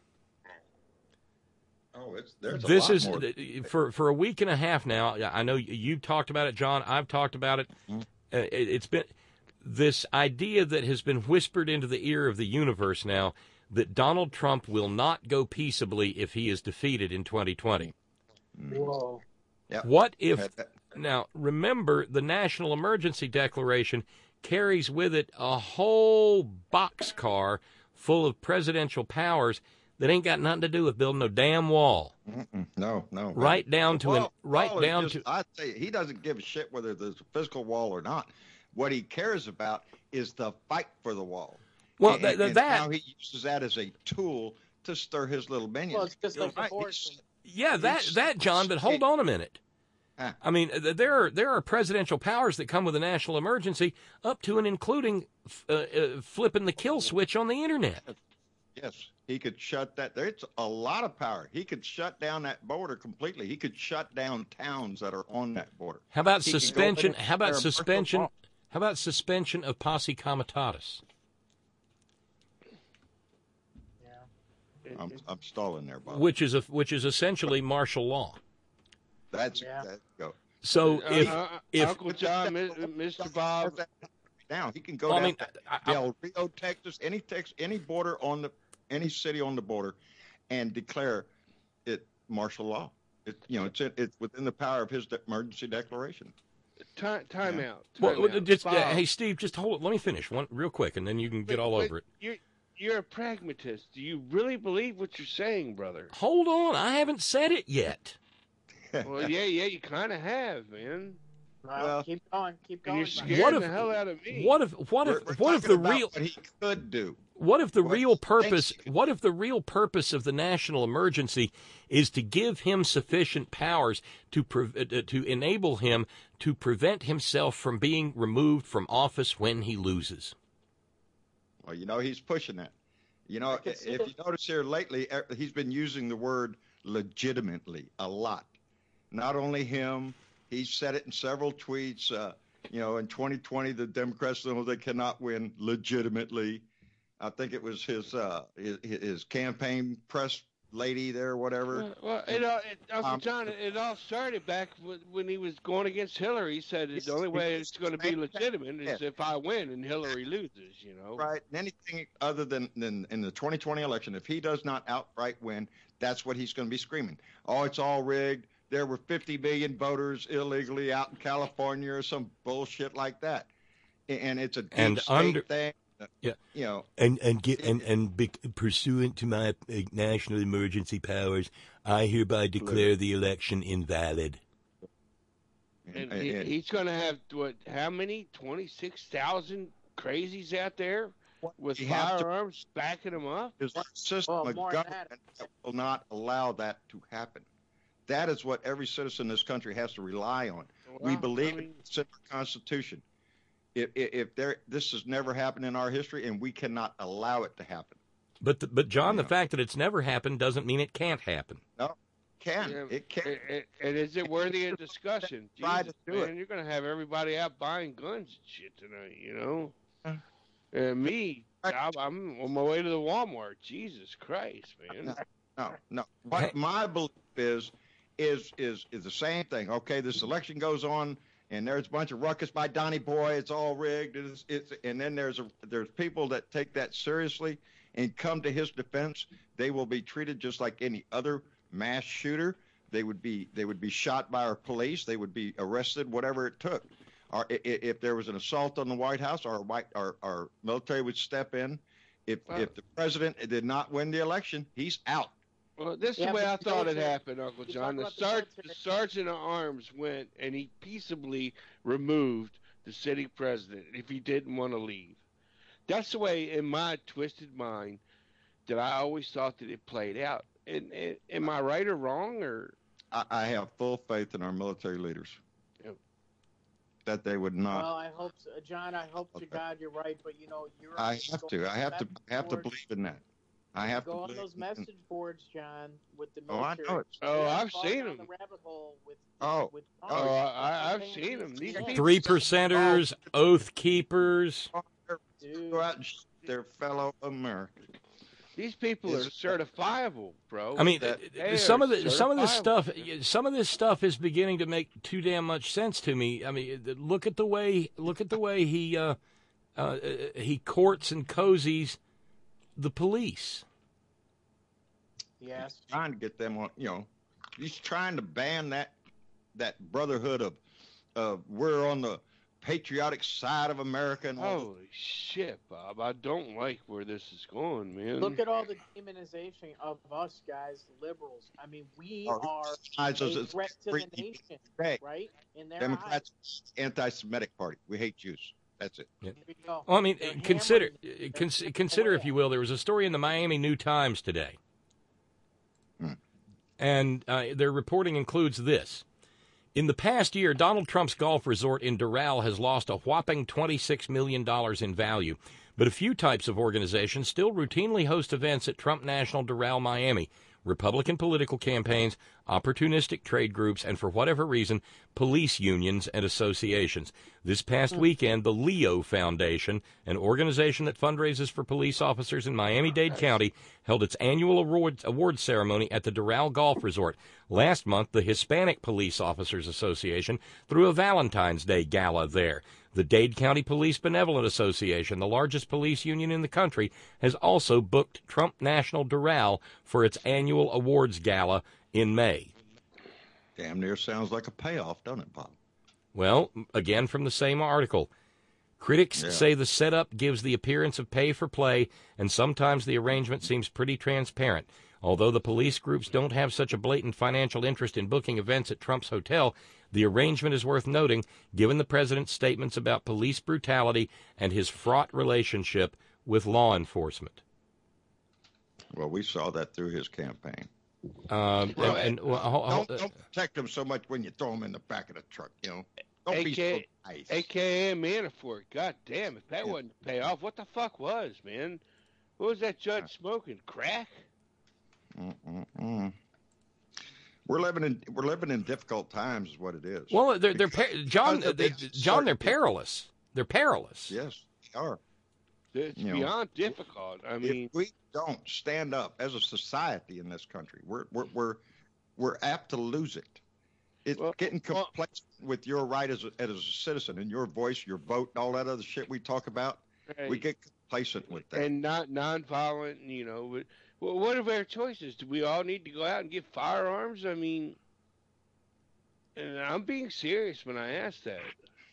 Oh, there's a lot more. For a week and a half now. I know you've talked about it, John. I've talked about it. It's been this idea that has been whispered into the ear of the universe now that Donald Trump will not go peaceably if he is defeated in 2020. Whoa. Yep. What if? Now, remember, the national emergency declaration carries with it a whole boxcar full of presidential powers that ain't got nothing to do with building no damn wall. No. Right down to I'd say he doesn't give a shit whether there's a physical wall or not. What he cares about is the fight for the wall. Well, and how he uses that as a tool to stir his little minions. Well, it's just like the horse. Yeah, that John. But hold on a minute. I mean, there are presidential powers that come with a national emergency, up to and including flipping the kill switch on the internet. Yes, he could shut that. There's a lot of power. He could shut down that border completely. He could shut down towns that are on that border. How about He could go suspension? in and How about declare suspension? martial How about suspension of posse comitatus? law. I'm stalling there, Bob. Which is essentially martial law. That's Yeah. go. So if Uncle John, Mr. Bob, Now he can go Well, I down mean, to Del Rio, Texas, any border any city on the border, and declare it martial law. It's within the power of his emergency declaration. time out. well, just, Bob, hey Steve, just hold it. Let me finish one real quick, and then you can get all over it. You're a pragmatist. Do you really believe what you're saying, brother? Hold on, I haven't said it yet. Well, yeah, you kind of have, man. Well, keep going. And you're Mike. scaring the hell out of me. What if We're the talking about real what he could do? What if the What real he purpose? thinks he What if the real purpose of the national emergency is to give him sufficient powers to enable him to prevent himself from being removed from office when he loses? Well, he's pushing that. If you notice here lately, he's been using the word legitimately a lot. Not only him, he said it in several tweets. In 2020, the Democrats know they cannot win legitimately. I think it was his campaign press lady there, whatever. Well, Uncle John, it all started back when he was going against Hillary. He said the only way it's going to be legitimate is if I win and Hillary loses, Right. And anything other than in the 2020 election, if he does not outright win, that's what he's going to be screaming. Oh, it's all rigged. There were 50 million voters illegally out in California or some bullshit like that. And it's a deep state thing. Yeah. Pursuant to my national emergency powers, I hereby declare the election invalid. And he's going to have how many? 26,000 crazies out there with firearms backing him up. There's a system of government that will not allow that to happen. That is what every citizen in this country has to rely on. We believe in the Constitution. This has never happened in our history, and we cannot allow it to happen. But John, the fact that it's never happened doesn't mean it can't happen. No, it can. And is it worthy of discussion? Try to do it. You're going to have everybody out buying guns and shit tonight, And me, I'm on my way to the Walmart. Jesus Christ, man. No. What my belief is the same thing. Okay, this election goes on, and there's a bunch of ruckus by Donnie Boy. It's all rigged. And then there's people that take that seriously and come to his defense. They will be treated just like any other mass shooter. They would be shot by our police. They would be arrested, whatever it took. Or if there was an assault on the White House, our military would step in. If the president did not win the election, he's out. Well, this is the way I thought it happened, Uncle John. The sergeant at arms went and he peaceably removed the sitting president if he didn't want to leave. That's the way, in my twisted mind, that I always thought that it played out. Am I right or wrong? Or I have full faith in our military leaders. Yep. That they would not. Well, I hope, John. I hope to God you're right, but you're. I have to believe in that. I have go to on those message boards, John, with the military. military. I know it. Oh, I've seen them. The rabbit hole with, I've seen them. These 3%ers, oath keepers. Go out and shoot their fellow Americans. These people are certifiable, bro. I mean, some of this stuff is beginning to make too damn much sense to me. I mean, look at the way he courts and cozies the police. Yes. He's trying to get them on, he's trying to ban that brotherhood of we're on the patriotic side of America. And holy shit, Bob. I don't like where this is going, man. Look at all the demonization of us guys, the liberals. I mean, we are a threat to the nation, right? In their Democrats, anti-Semitic party. We hate Jews. That's it. Yeah. Well, I mean, consider, if you will, there was a story in the Miami New Times today. And their reporting includes this. In the past year, Donald Trump's golf resort in Doral has lost a whopping $26 million in value. But a few types of organizations still routinely host events at Trump National Doral, Miami. Republican political campaigns, opportunistic trade groups, and for whatever reason, police unions and associations. This past weekend, the Leo Foundation, an organization that fundraises for police officers in Miami-Dade County, held its annual award ceremony at the Doral Golf Resort. Last month, the Hispanic Police Officers Association threw a Valentine's Day gala there. The Dade County Police Benevolent Association, the largest police union in the country, has also booked Trump National Doral for its annual awards gala in May. Damn near sounds like a payoff, don't it, Bob? Well, again from the same article. Critics say the setup gives the appearance of pay for play, and sometimes the arrangement seems pretty transparent. Although the police groups don't have such a blatant financial interest in booking events at Trump's hotel, the arrangement is worth noting, given the president's statements about police brutality and his fraught relationship with law enforcement. Well, we saw that through his campaign. Don't protect him so much when you throw him in the back of the truck, you know. Don't be so nice. AKA Manafort. God damn, if that wasn't a payoff, what the fuck was, man? What was that judge smoking? Crack? We're living in difficult times, is what it is. Well, John, they're perilous. They're perilous. Yes, they are. It's beyond difficult. I mean, if we don't stand up as a society in this country, we're apt to lose it. It's getting complacent with your right as a citizen and your voice, your vote, and all that other shit we talk about. Right. We get complacent with that. And not nonviolent, you know. But, well, what are our choices? Do we all need to go out and get firearms? I mean, and I'm being serious when I ask that.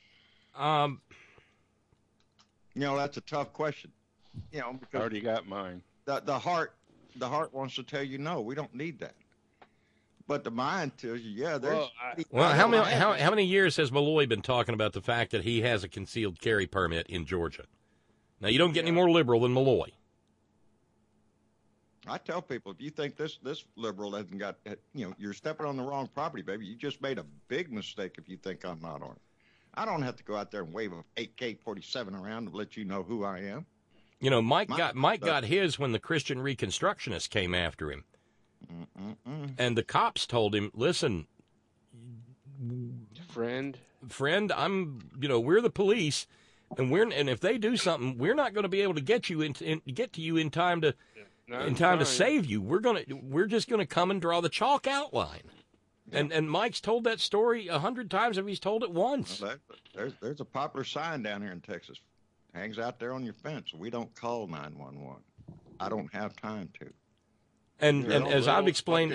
You know, that's a tough question. You know, because I already got mine. The heart wants to tell you no, we don't need that. But the mind tells you, yeah, there's. Well, how many years has Malloy been talking about the fact that he has a concealed carry permit in Georgia? Now, you don't get any more liberal than Malloy. I tell people, if you think this liberal hasn't got, you know, you're stepping on the wrong property, baby. You just made a big mistake if you think I'm not armed. I don't have to go out there and wave an AK-47 around to let you know who I am. You know, Mike got his when the Christian Reconstructionists came after him. And the cops told him, listen, friend, we're the police, and if they do something, we're not going to be able to get to you in time to save you. We're just gonna come and draw the chalk outline. Yeah. And Mike's told that story 100 times if he's told it once. Well, there's a popular sign down here in Texas, hangs out there on your fence. We don't call 911. I don't have time to. And as I've explained,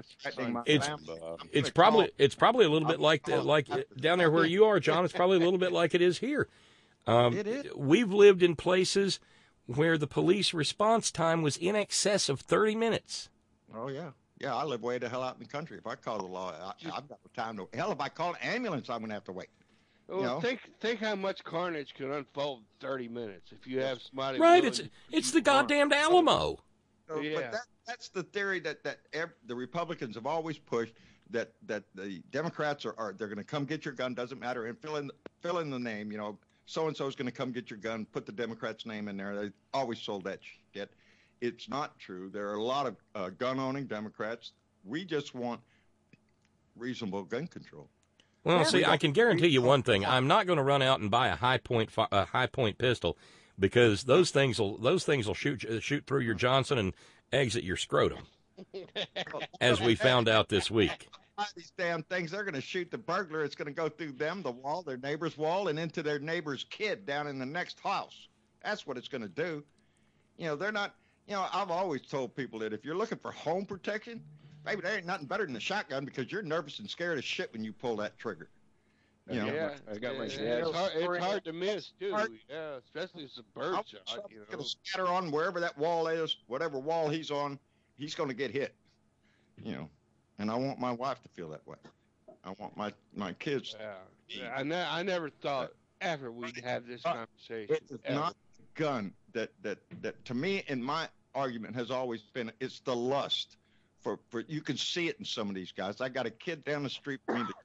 it's probably a little bit like down there where you are, John. It's probably a little bit like it is here. It is. We've lived in places where the police response time was in excess of 30 minutes. Oh yeah, yeah. I live way the hell out in the country. If I call the law, I've got no time to. Hell, if I call an ambulance, I'm gonna have to wait. Well, think how much carnage could unfold in 30 minutes if you have somebody. Right. It's the goddamn Alamo. So, yeah. But that's the theory that the Republicans have always pushed, that the Democrats are they're going to come get your gun, doesn't matter, and fill in the name, you know, so-and-so is going to come get your gun, put the Democrat's name in there. They always sold that shit. It's not true. There are a lot of gun-owning Democrats. We just want reasonable gun control. Well, see, I can guarantee you one thing. I'm not going to run out and buy a high point pistol, because those things will shoot through your Johnson and exit your scrotum, as we found out this week. These damn things, they're going to shoot the burglar. It's going to go through them, the wall, their neighbor's wall, and into their neighbor's kid down in the next house. That's what it's going to do. You know, they're not, you know, I've always told people that if you're looking for home protection, baby, there ain't nothing better than a shotgun, because you're nervous and scared as shit when you pull that trigger. You know? Yeah, I got my it's hard to miss, too. Yeah, especially if it's a bird shot. You know, going to scatter on wherever that wall is, whatever wall he's on, he's going to get hit. You know, and I want my wife to feel that way. I want my kids. Yeah, I never thought ever we'd have this conversation. It's not the gun that to me, in my argument, has always been, it's the lust for you can see it in some of these guys. I got a kid down the street from me that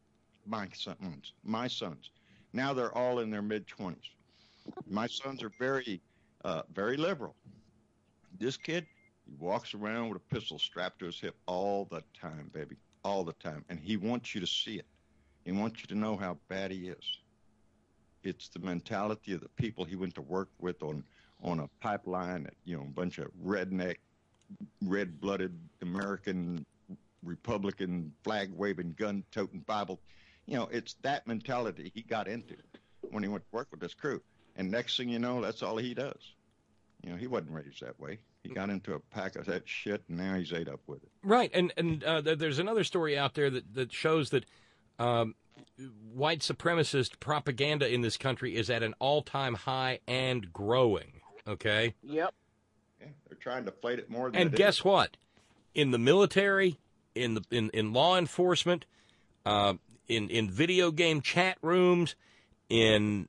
my sons. Now they're all in their mid-20s. My sons are very very liberal. This kid, he walks around with a pistol strapped to his hip all the time, baby, all the time. And he wants you to see it. He wants you to know how bad he is. It's the mentality of the people he went to work with on a pipeline that, a bunch of redneck, red-blooded American Republican flag-waving, gun-toting Bible. It's that mentality he got into when he went to work with this crew. And next thing you know, that's all he does. He wasn't raised that way. He got into a pack of that shit, and now he's ate up with it. Right, and there's another story out there that shows that white supremacist propaganda in this country is at an all-time high and growing. Okay. Yep. Yeah, they're trying to inflate it more than. And guess what? In the military, in law enforcement, in video game chat rooms, in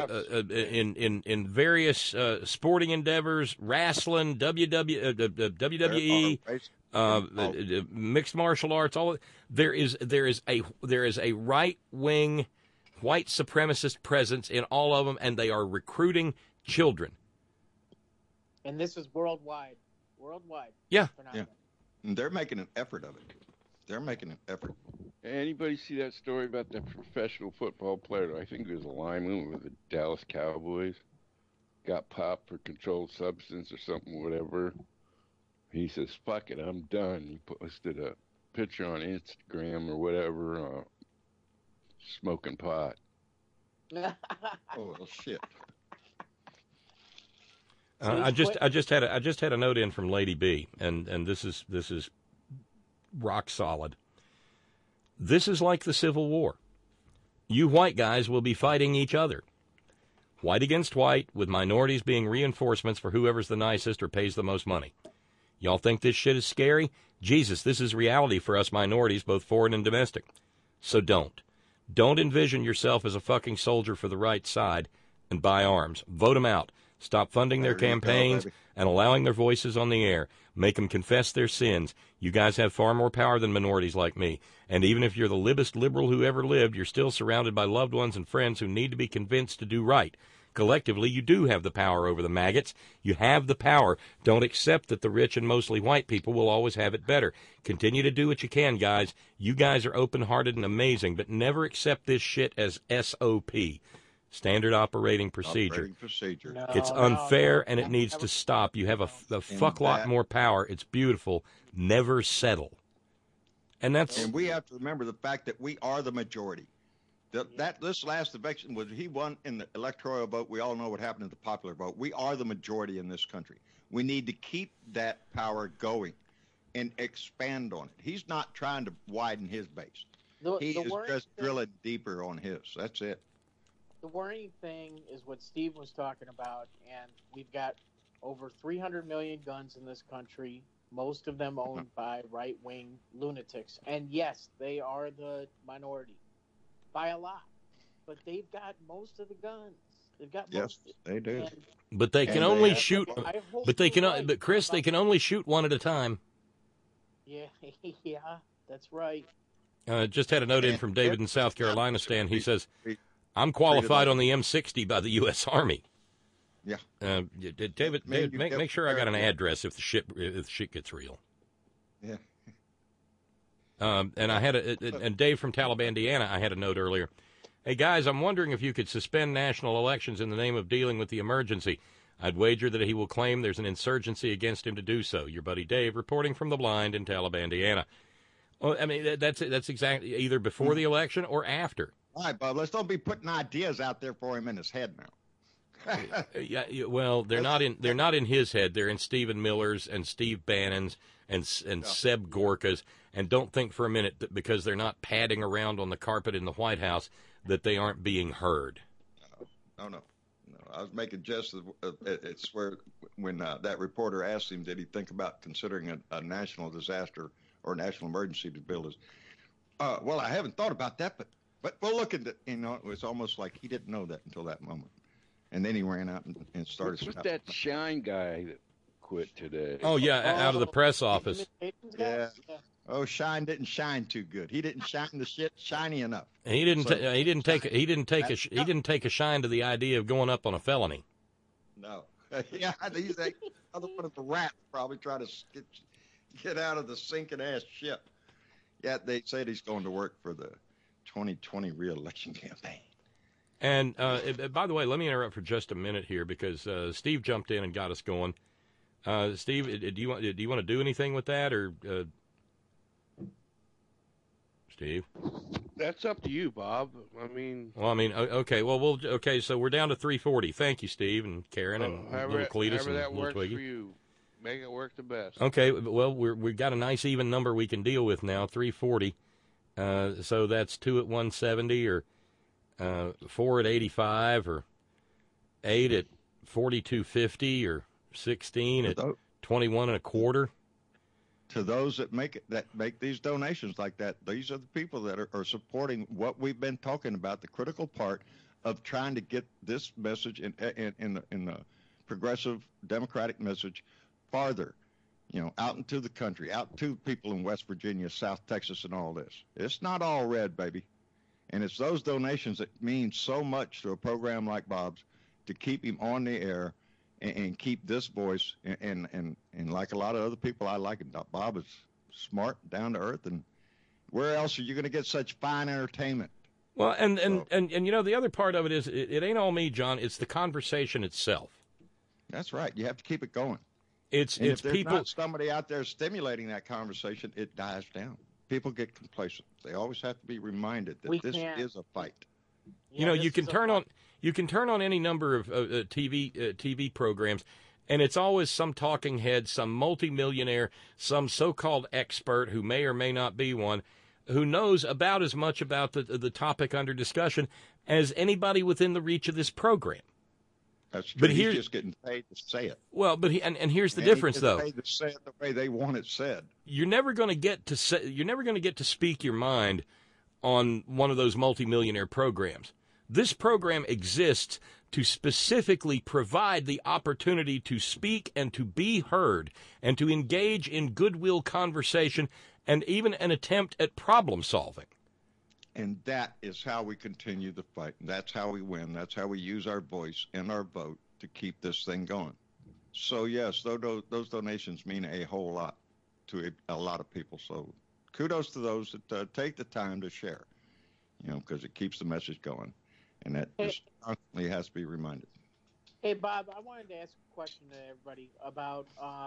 various sporting endeavors, wrestling, WWE, mixed martial arts, there is a right wing white supremacist presence in all of them, and they are recruiting children. And this is worldwide. Worldwide. Yeah. Yeah. And they're making an effort of it. They're making an effort. Anybody see that story about that professional football player? I think it was a lineman with the Dallas Cowboys. Got popped for controlled substance or something, whatever. He says, fuck it, I'm done. He posted a picture on Instagram or whatever, smoking pot. Oh, well, shit. I just had a note in from Lady B, and this is rock solid. This is like the Civil War. You white guys will be fighting each other. White against white, with minorities being reinforcements for whoever's the nicest or pays the most money. Y'all think this shit is scary? Jesus, this is reality for us minorities, both foreign and domestic. So don't. Don't envision yourself as a fucking soldier for the right side and buy arms. Vote them out. Stop funding their campaigns and allowing their voices on the air. Make them confess their sins. You guys have far more power than minorities like me. And even if you're the libbest liberal who ever lived, you're still surrounded by loved ones and friends who need to be convinced to do right. Collectively, you do have the power over the maggots. You have the power. Don't accept that the rich and mostly white people will always have it better. Continue to do what you can, guys. You guys are open-hearted and amazing, but never accept this shit as SOP. Standard operating procedure. No, it's unfair, and it needs to stop. You have a fuck lot more power. It's beautiful. Never settle. And we have to remember the fact that we are the majority. This last election he won in the electoral vote. We all know what happened in the popular vote. We are the majority in this country. We need to keep that power going and expand on it. He's not trying to widen his base. He is just drilling deeper on his. That's it. The worrying thing is what Steve was talking about, and we've got over 300 million guns in this country, most of them owned by right-wing lunatics. And yes, they are the minority by a lot, but they've got most of the guns. They've got most. Yes, they do. But they can only shoot. But they can. But Chris, they can only shoot one at a time. Yeah, yeah, that's right. Just had a note in from David in South Carolina, Stan. He says, I'm qualified on the M60 by the U.S. Army. Yeah. David, make sure I got an address if the shit gets real. Yeah. And I had and Dave from Talibandiana, I had a note earlier. Hey guys, I'm wondering if you could suspend national elections in the name of dealing with the emergency. I'd wager that he will claim there's an insurgency against him to do so. Your buddy Dave, reporting from the blind in Talibandiana. Well, I mean, that's exactly either before the election or after. All right, Bob, let's don't be putting ideas out there for him in his head now. Yeah, well, they're not in his head. They're in Stephen Miller's and Steve Bannon's and Seb Gorka's. And don't think for a minute that because they're not padding around on the carpet in the White House that they aren't being heard. No. I was making jest. It's where when that reporter asked him, did he think about considering a national disaster or national emergency to build his? Well, I haven't thought about that, but we'll look at it. It was almost like he didn't know that until that moment, and then he ran out and started. What's that Shine guy that quit today? Oh yeah, out of the press office. Yeah. Oh, Shine didn't shine too good. He didn't shine the shit shiny enough. He didn't take a shine to the idea of going up on a felony. No. Yeah, these other one of the rats probably trying to get out of the sinking ass ship. Yeah, they said he's going to work for the 2020 re-election campaign. And by the way, let me interrupt for just a minute here because Steve jumped in and got us going. Steve, do you want to do anything with that, or Steve? That's up to you, Bob. I mean, okay. Well, okay. So we're down to 340. Thank you, Steve and Karen and little Cletus and that little works Twiggy. for you. Make it work the best. Okay. Well, we've got a nice even number we can deal with now. 340. So that's 2 at 170, or 4 at 85, or 8 at 42.50, or 16 at 21 and a quarter. To those that make these donations like that, these are the people that are supporting what we've been talking about, the critical part of trying to get this message in the progressive democratic message farther, out into the country, out to people in West Virginia, South Texas, and all this. It's not all red, baby. And it's those donations that mean so much to a program like Bob's to keep him on the air and keep this voice, and like a lot of other people, I like him. Bob is smart, down to earth, and where else are you going to get such fine entertainment? Well, and the other part of it is it ain't all me, John. It's the conversation itself. That's right. You have to keep it going. It's if there's people. Not somebody out there stimulating that conversation, it dies down. People get complacent. They always have to be reminded that this is a fight. You can turn on any number of TV programs, and it's always some talking head, some multimillionaire, some so-called expert who may or may not be one, who knows about as much about the topic under discussion as anybody within the reach of this program. That's true. But he's just getting paid to say it. Well, but here's the difference, he though. Paid to say it the way they want it said. You're never going to get to speak your mind on one of those multimillionaire programs. This program exists to specifically provide the opportunity to speak and to be heard and to engage in goodwill conversation and even an attempt at problem solving. And that is how we continue the fight. That's how we win. That's how we use our voice and our vote to keep this thing going. So, yes, those donations mean a whole lot to a lot of people. So kudos to those that take the time to share, because it keeps the message going. And that just constantly has to be reminded. Hey, Bob, I wanted to ask a question to everybody about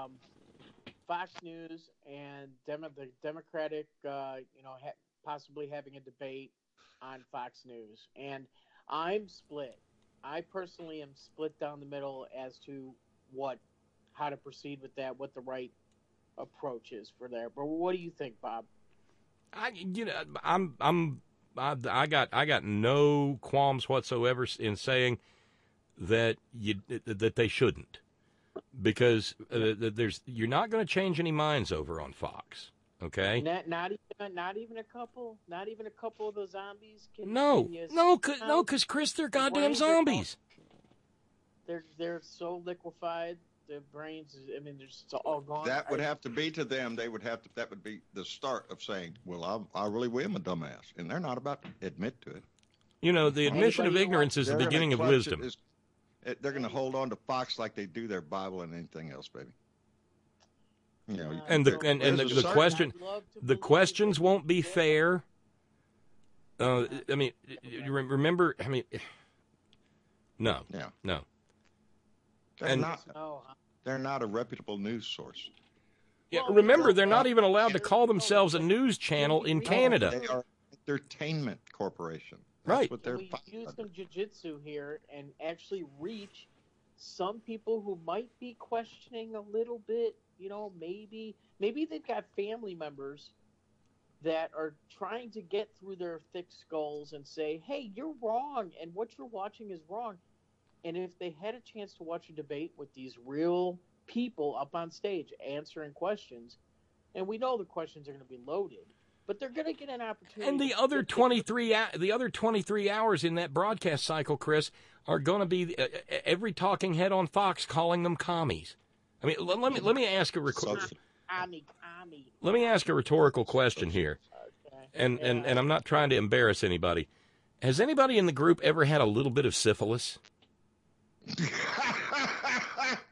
Fox News and the Democratic, possibly having a debate on Fox News. And I'm split. I personally am split down the middle as to how to proceed with that, what the right approach is for there. But what do you think, Bob? I got no qualms whatsoever in saying that that they shouldn't, because you're not going to change any minds over on Fox. Okay. Not even a couple of the zombies. Because Chris, they're goddamn zombies. They're so liquefied. Their brains, they're just all gone. That would have to be to them. That would be the start of saying, well, I really am a dumbass. And they're not about to admit to it. The admission of ignorance is the beginning of wisdom. They're going to hold on to Fox like they do their Bible and anything else, baby. And the questions won't be fair. Remember, no. Yeah. No. They're not a reputable news source. Yeah, remember, they're not even allowed to call themselves a news channel in Canada. They are an entertainment corporation. Right. What they're we use some jiu-jitsu here and actually reach some people who might be questioning a little bit. Maybe they've got family members that are trying to get through their thick skulls and say, hey, you're wrong, and what you're watching is wrong. And if they had a chance to watch a debate with these real people up on stage answering questions, and we know the questions are going to be loaded, but they're going to get an opportunity. And the other 23 hours in that broadcast cycle, Chris, are going to be every talking head on Fox calling them commies. Let me ask a Let me ask a rhetorical question here, and I'm not trying to embarrass anybody. Has anybody in the group ever had a little bit of syphilis?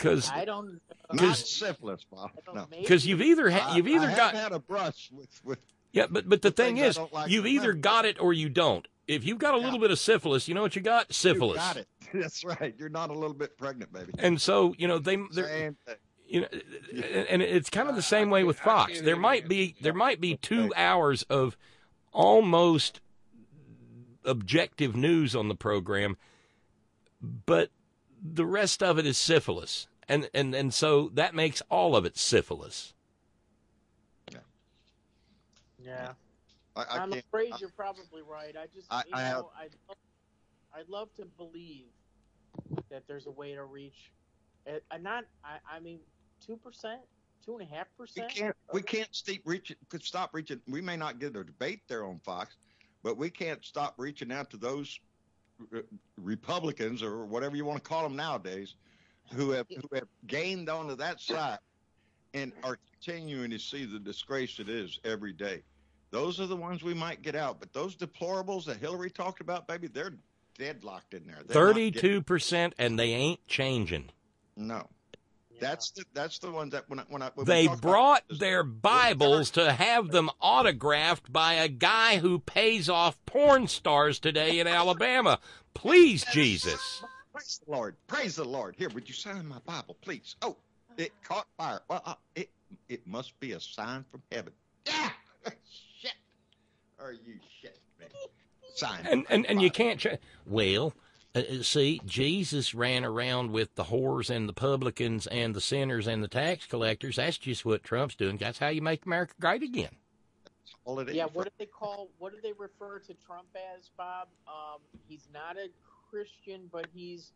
Because I don't. Not syphilis, Bob. I don't No. maybe- Because you've either I got have had a brush with yeah, but the with thing things I is, don't like you've to either remember. got it or you don't. If you've got a little bit of syphilis, you know what you got? Syphilis. You got it. That's right. You're not a little bit pregnant, baby. And so they're Same thing. and it's kind of the same way with Fox. There might be 2 hours of almost objective news on the program, but the rest of it is syphilis, and so that makes all of it syphilis. Yeah. I'm afraid you're probably right. I just, I'd love to believe that there's a way to reach, I mean, 2%, 2.5%. We can't stop reaching. We may not get a debate there on Fox, but we can't stop reaching out to those Republicans or whatever you want to call them nowadays, who have gained onto that side and are continuing to see the disgrace it is every day. Those are the ones we might get out, but those deplorables that Hillary talked about, baby, they're deadlocked in there. 32%, and they ain't changing. No. That's the ones that when they brought their Bibles to have them autographed by a guy who pays off porn stars today in Alabama. Please, Jesus. Praise the Lord. Praise the Lord. Here, would you sign my Bible, please? Oh, it caught fire. Well, it must be a sign from heaven. Yeah. Shit. Are you shit, man? Sign. And you can't. Well. See, Jesus ran around with the whores and the publicans and the sinners and the tax collectors. That's just what Trump's doing. That's how you make America great again. All it is. Yeah, what do they refer to Trump as, Bob? He's not a Christian, but he's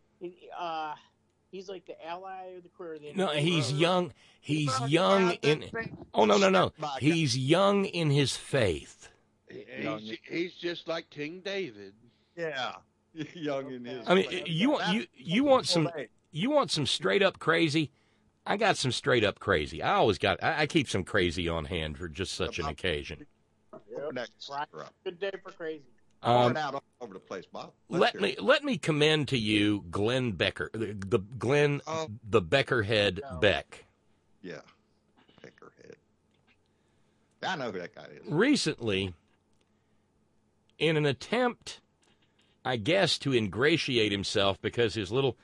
like the ally of the queer. No, he's young. He's young in. Oh no. He's young in his faith. He's just like King David. Yeah. Young in his. I mean, you want some straight up crazy. I got some straight up crazy. I keep some crazy on hand for just such an occasion. Good day for crazy. Out all over the place, Bob. Let me commend to you Glenn Becker, the Beckerhead Beck. Yeah, Beckerhead. I know who that guy is. Recently, in an attempt, I guess, to ingratiate himself because his little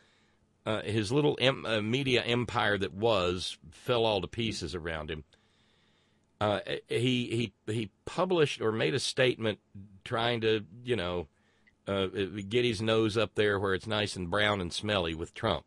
media empire that fell all to pieces around him. He published or made a statement trying to get his nose up there where it's nice and brown and smelly with Trump.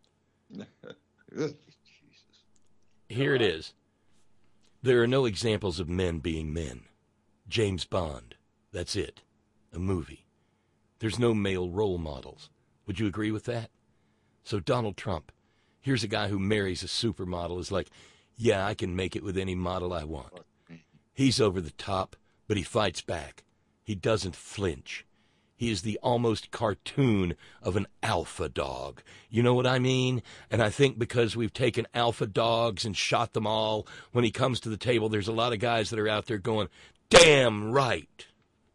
Here it is. There are no examples of men being men. James Bond. That's it. A movie. There's no male role models. Would you agree with that? So Donald Trump, here's a guy who marries a supermodel, is like, yeah, I can make it with any model I want. He's over the top, but he fights back. He doesn't flinch. He is the almost cartoon of an alpha dog. You know what I mean? And I think because we've taken alpha dogs and shot them all, when he comes to the table, there's a lot of guys that are out there going, damn right.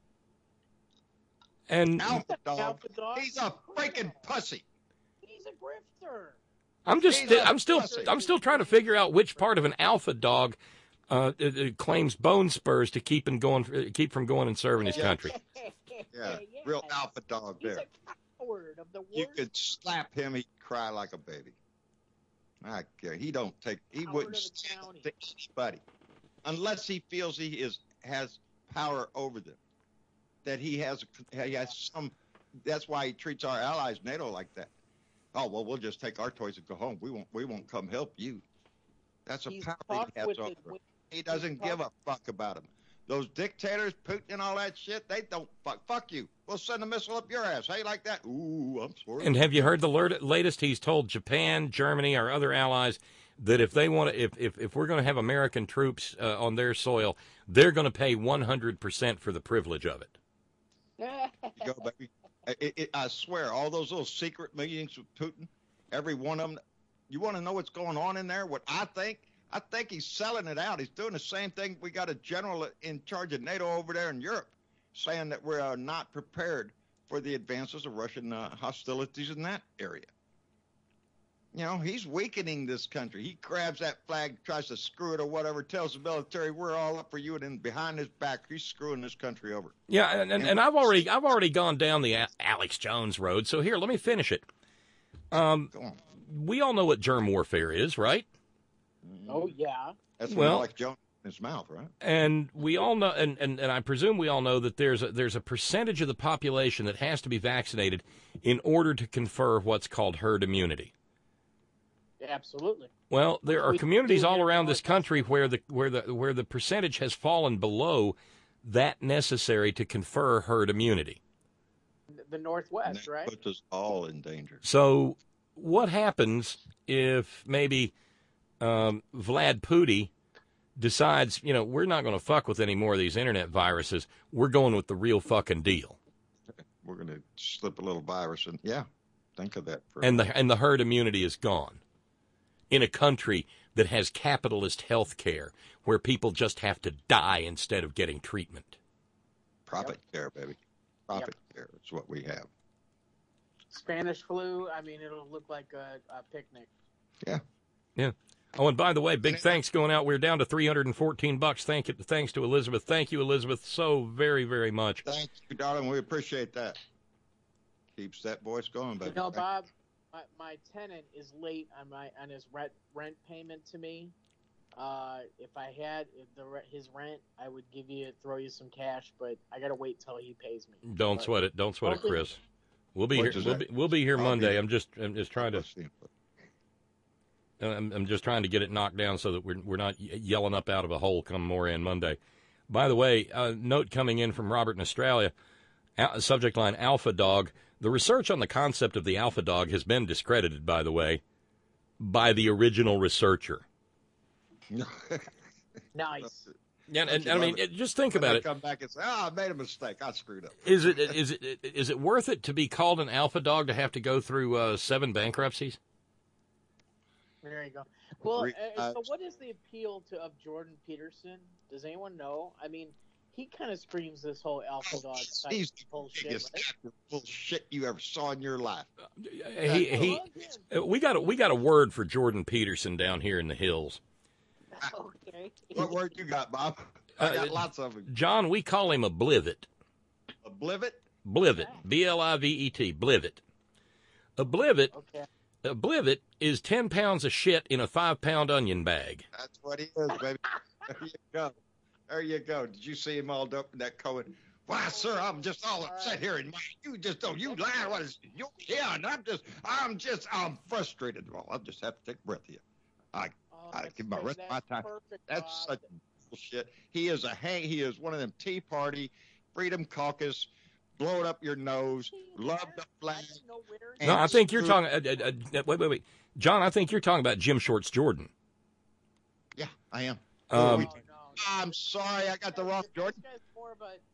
And alpha dog. He's a freaking pussy. He's a grifter. I'm still trying to figure out which part of an alpha dog claims bone spurs to keep from going and serving his country. Yeah, real alpha dog there. He's a coward of the worst. You could slap him, he'd cry like a baby. I care. He wouldn't stand to anybody unless he feels has power over them. That he has some. That's why he treats our allies, NATO, like that. Oh well, we'll just take our toys and go home. We won't come help you. That's a power he has over them. He doesn't give a fuck about them. Those dictators, Putin and all that shit, they don't fuck you. We'll send a missile up your ass. How you like that? Ooh, I'm sorry. And have you heard the latest? He's told Japan, Germany, our other allies that if they want to, if we're going to have American troops on their soil, they're going to pay 100% for the privilege of it. You go, baby. I swear, all those little secret meetings with Putin, every one of them. You want to know what's going on in there? What I think he's selling it out. He's doing the same thing. We got a general in charge of NATO over there in Europe saying that we're not prepared for the advances of Russian hostilities in that area. he's weakening this country. He grabs that flag, tries to screw it or whatever, tells the military we're all up for you, and then behind his back, he's screwing this country over. Yeah, and I've already gone down the Alex Jones road. So here, let me finish it. We all know what germ warfare is, right? Oh yeah. That's when Alex Jones in his mouth, right? And we all know, and I presume we all know that there's a percentage of the population that has to be vaccinated in order to confer what's called herd immunity. Absolutely. Well, there are communities all around this country where the percentage has fallen below that necessary to confer herd immunity. The Northwest, right? Puts us all in danger. So, what happens if maybe Vlad Putin decides, we're not going to fuck with any more of these internet viruses. We're going with the real fucking deal. We're going to slip a little virus in. Yeah, think of that. And the herd immunity is gone. In a country that has capitalist health care where people just have to die instead of getting treatment. Profit care, baby. Profit care is what we have. Spanish flu, it'll look like a picnic. Yeah. Yeah. Oh, and by the way, big thanks going out. We're down to $314. Thanks to Elizabeth. Thank you, Elizabeth, so very, very much. Thank you, darling. We appreciate that. Keeps that voice going, baby. Bob, my tenant is late on his rent payment to me. If I had his rent, I would throw you some cash, but I gotta wait till he pays me. Don't sweat it, Chris. We'll be here. We'll be here Monday. I'm just trying to. I'm just trying to get it knocked down so that we're not yelling up out of a hole come more in Monday. By the way, a note coming in from Robert in Australia. Subject line: Alpha Dog. The research on the concept of the alpha dog has been discredited, by the way, by the original researcher. Nice. Yeah, and just think about it. Come back and say, I made a mistake. I screwed up. Is it worth it to be called an alpha dog to have to go through 7 bankruptcies? There you go. Well, so what is the appeal of Jordan Peterson? Does anyone know? He kind of screams this whole alpha dog type bullshit, right? Bullshit you ever saw in your life. We got a word for Jordan Peterson down here in the hills. Okay. What word you got, Bob? I got lots of them. John, we call him a blivet. A blivet? Blivet. B-L-I-V-E-T. Blivet. A blivet. Okay. A blivet is 10 pounds of shit in a 5-pound onion bag. That's what he is, baby. There you go. There you go. Did you see him all up in that Cohen? Why, sir, I'm just all upset here, and you just don't. You lie. What is? Yeah, and I'm frustrated. Well, I'll just have to take a breath here. I give my rest of my time. That's such bullshit. He is He is one of them Tea Party, Freedom Caucus, blow it up your nose, love the flag. No, I think you're talking. Wait, John. I think you're talking about Jim Shorts Jordan. Yeah, I am. No. I'm sorry, I got the wrong Jordan. This guy's more of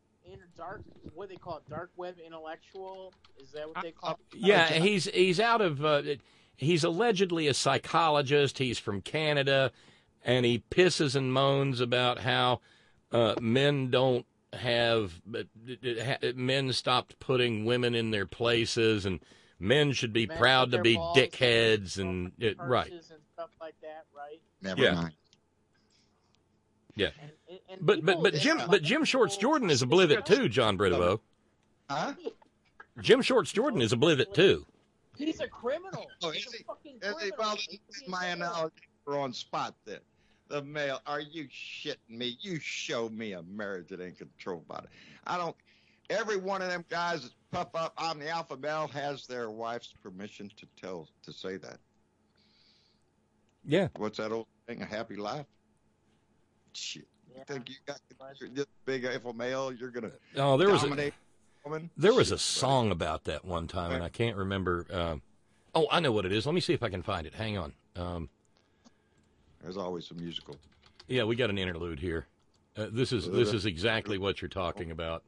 what they call it, dark web intellectual. Is that what they call it? Yeah, he's out of. He's allegedly a psychologist. He's from Canada, and he pisses and moans about how men don't have men stopped putting women in their places, and men should be proud to be dickheads and right and stuff like that, right? Never mind. Yeah, but Jim Shorts Jordan is a blivet too, John Britovo. Huh? Jim Shorts Jordan is a blivet too. He's a criminal. Oh, He's a fucking criminal. Well, my analogy for on spot then. The male, are you shitting me? You show me a marriage that ain't controlled by it. Every one of them guys that puff up, I'm the alpha male, has their wife's permission to say that. Yeah. What's that old thing, a happy life? Shit. Yeah. You think you got this big alpha male, you're going to dominate a woman? There was a song about that one time, and I can't remember. I know what it is. Let me see if I can find it. Hang on. There's always a musical. Yeah, we got an interlude here. This is exactly what you're talking about.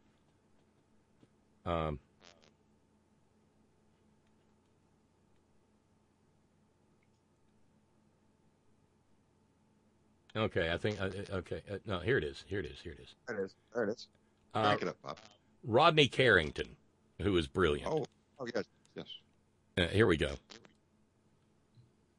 Okay, I think. Okay, no, here it is. There it is. Crank it up, Bob. Rodney Carrington, who is brilliant. Oh, yes. Here we go.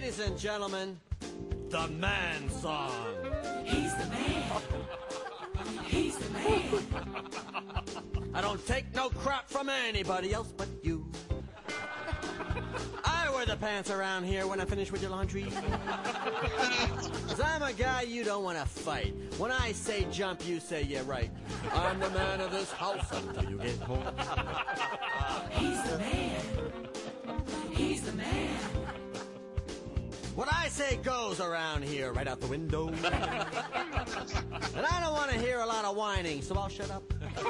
Ladies and gentlemen, the man song. He's the man. He's the man. I don't take no crap from anybody else but you. I wear the pants around here when I finish with your laundry. 'Cause I'm a guy you don't want to fight. When I say jump, you say yeah right. I'm the man of this house until you get home. He's the man. He's the man. What I say goes around here right out the window. And I don't want to hear a lot of whining, so I'll shut up.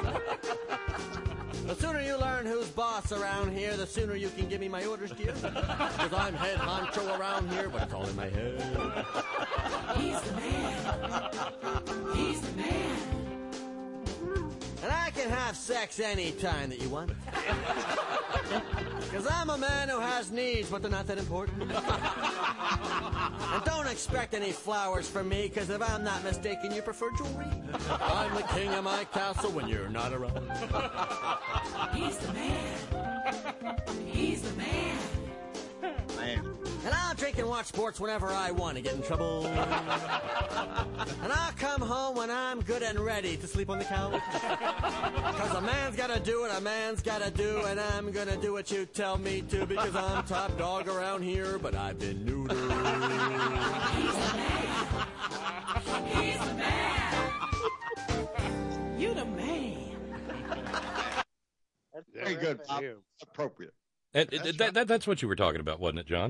The sooner you learn who's boss around here, the sooner you can give me my orders, dear. Because I'm head honcho around here, but it's all in my head. He's the man. He's the man. And I can have sex anytime that you want. Because I'm a man who has needs, but they're not that important. And don't expect any flowers from me, because if I'm not mistaken, you prefer jewelry. I'm the king of my castle when you're not around. He's the man. He's the man. And I'll drink and watch sports whenever I want to get in trouble. And I'll come home when I'm good and ready to sleep on the couch. Because a man's got to do what a man's got to do, and I'm going to do what you tell me to, because I'm top dog around here, but I've been neutered. He's the man. He's the man. You the man. Very good. Appropriate. That's what you were talking about, wasn't it, John?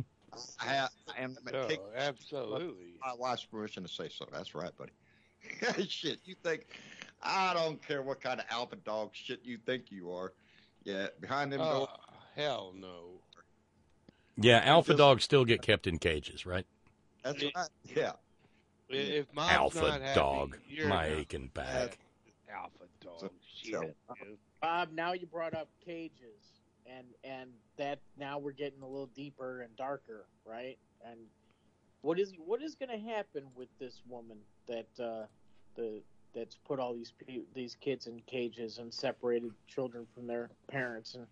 Absolutely. My wife's permission to say so. That's right, buddy. Shit, you think, I don't care what kind of alpha dog shit you think you are. Yeah, behind them doors. Hell no. Yeah, alpha dogs still get kept in cages, right? That's right. Yeah. If mom's alpha not happy, dog, you're my not. aching back. Alpha dog. Shit. Bob, now you brought up cages, and that now we're getting a little deeper and darker, right? And what is going to happen with this woman that's put all these kids in cages and separated children from their parents? And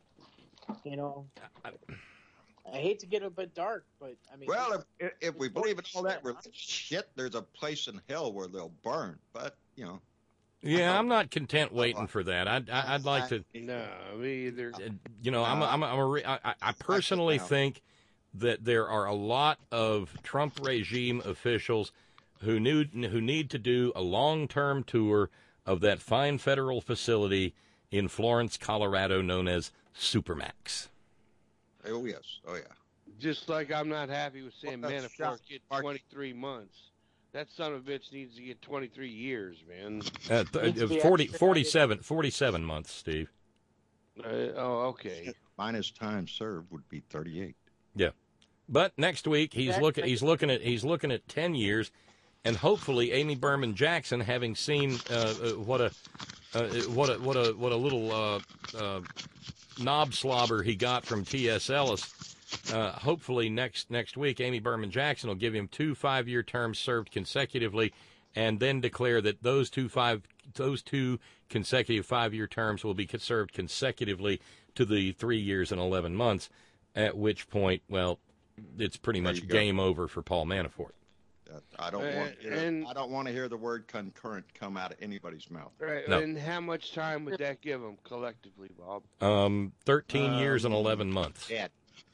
I hate to get a bit dark, but I mean, well, if we believe in all that religious shit, there's a place in hell where they'll burn. But Yeah, I'm not content waiting for that. I'd like to. No, me either. I personally think that there are a lot of Trump regime officials who need to do a long-term tour of that fine federal facility in Florence, Colorado, known as Supermax. Oh yes, oh yeah. Just like I'm not happy with saying Well, Manafort get 23 months. That son of a bitch needs to get 23 years, man. 47 months, Steve. Okay. Minus time served would be 38. Yeah, but next week he's looking at 10 years, and hopefully Amy Berman Jackson, having seen what a little knob slobber he got from T.S. Ellis. Hopefully next week, Amy Berman Jackson will give him 2 5-year terms served consecutively, and then declare that those two consecutive 5-year terms will be served consecutively to the 3 years and 11 months. At which point, well, it's pretty much game over for Paul Manafort. I don't want to hear the word concurrent come out of anybody's mouth. Right. No. And how much time would that give them collectively, Bob? 13 years and 11 months. Dead.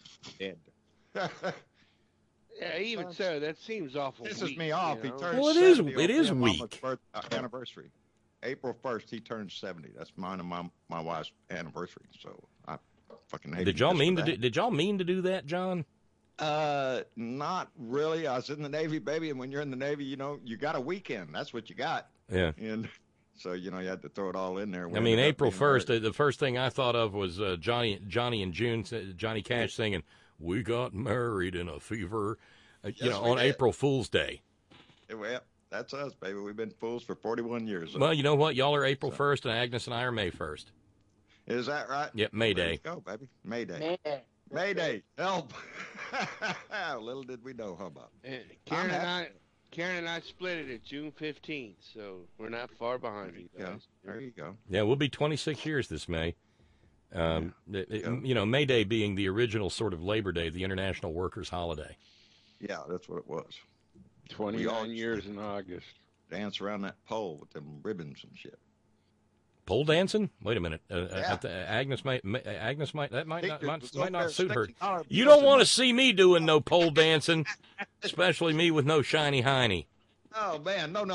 Yeah, even so, that seems awful. Pisses weak, me off. You He know? turns Well, 70 it is on Mama's weak. Anniversary. April 1st, he turns 70. That's mine and my wife's anniversary. So I fucking hate Did y'all mean to do that, John? Not really. I was in the Navy, baby, and when you're in the Navy, you got a weekend. That's what you got. Yeah. And so you had to throw it all in there. I mean, April 1st, the first thing I thought of was Johnny and June, Johnny Cash singing, "We got married in a fever," on April Fool's Day. Well, that's us, baby. We've been fools for 41 years. So. Well, you know what? Y'all are April 1st, and Agnes and I are May 1st. Is that right? Yep, May Day. Go, baby. May Day. Help. Little did we know, huh, Bob? Karen and I split it at June 15th, so we're not far behind you guys. There you go. Yeah, we'll be 26 years this May. May Day being the original sort of Labor Day, the International Workers' Holiday. Yeah, that's what it was. 29 years in August. Dance around that pole with them ribbons and shit. Pole dancing? Wait a minute. Yeah. Agnes might that might not suit her. $8 You don't want to see me doing no pole dancing, especially me with no shiny hiney. Oh man, no.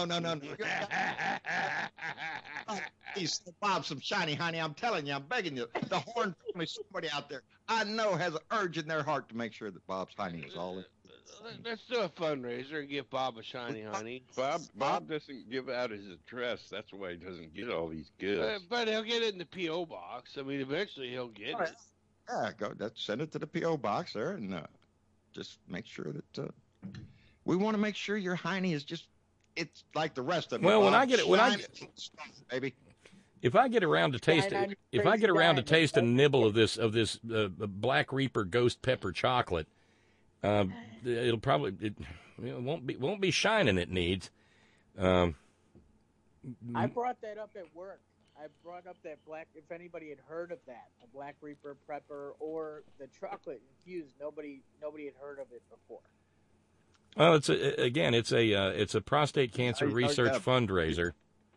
Please, Bob, some shiny honey. I'm telling you, I'm begging you. The Horn family, somebody out there I know has an urge in their heart to make sure that Bob's honey is all in. Let's do a fundraiser and give Bob a shiny honey. Bob doesn't give out his address. That's why he doesn't get all these goods. But he'll get it in the P.O. box. I mean, eventually he'll get it. Yeah, send it to the P.O. box there, and just make sure that we want to make sure your hiney is it's like the rest of them. Well, baby. If I get around to taste it, if I get around to taste a nibble of this Black Reaper Ghost Pepper chocolate, it'll probably won't be shining. It needs. I brought that up at work. I brought up that if anybody had heard of that, the Black Reaper Pepper or the chocolate infused, nobody had heard of it before. Well, it's a prostate cancer research fundraiser,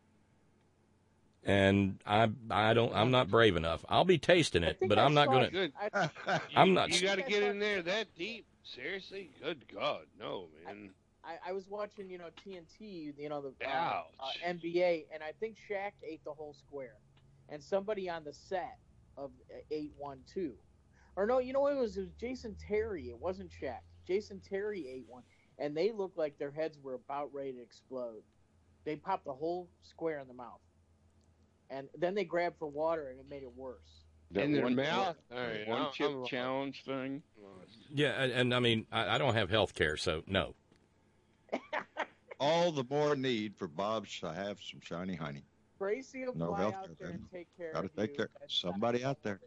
and I'm not brave enough. I'll be tasting it, but I'm not going to. I'm not. You got to get in there that deep. Seriously? Good God, no, man. I was watching, TNT, the NBA, and I think Shaq ate the whole square, and somebody on the set of ate one too, or no, it was Jason Terry. It wasn't Shaq. Jason Terry ate one, and they looked like their heads were about ready to explode. They popped the whole square in the mouth, and then they grabbed for water, and it made it worse. In their mouth? One chip challenge thing? Yeah, and I mean, I don't have health care, so no. All the more need for Bob to have some shiny honey. Tracy will fly out there and take care of you. Got to take care. Somebody out there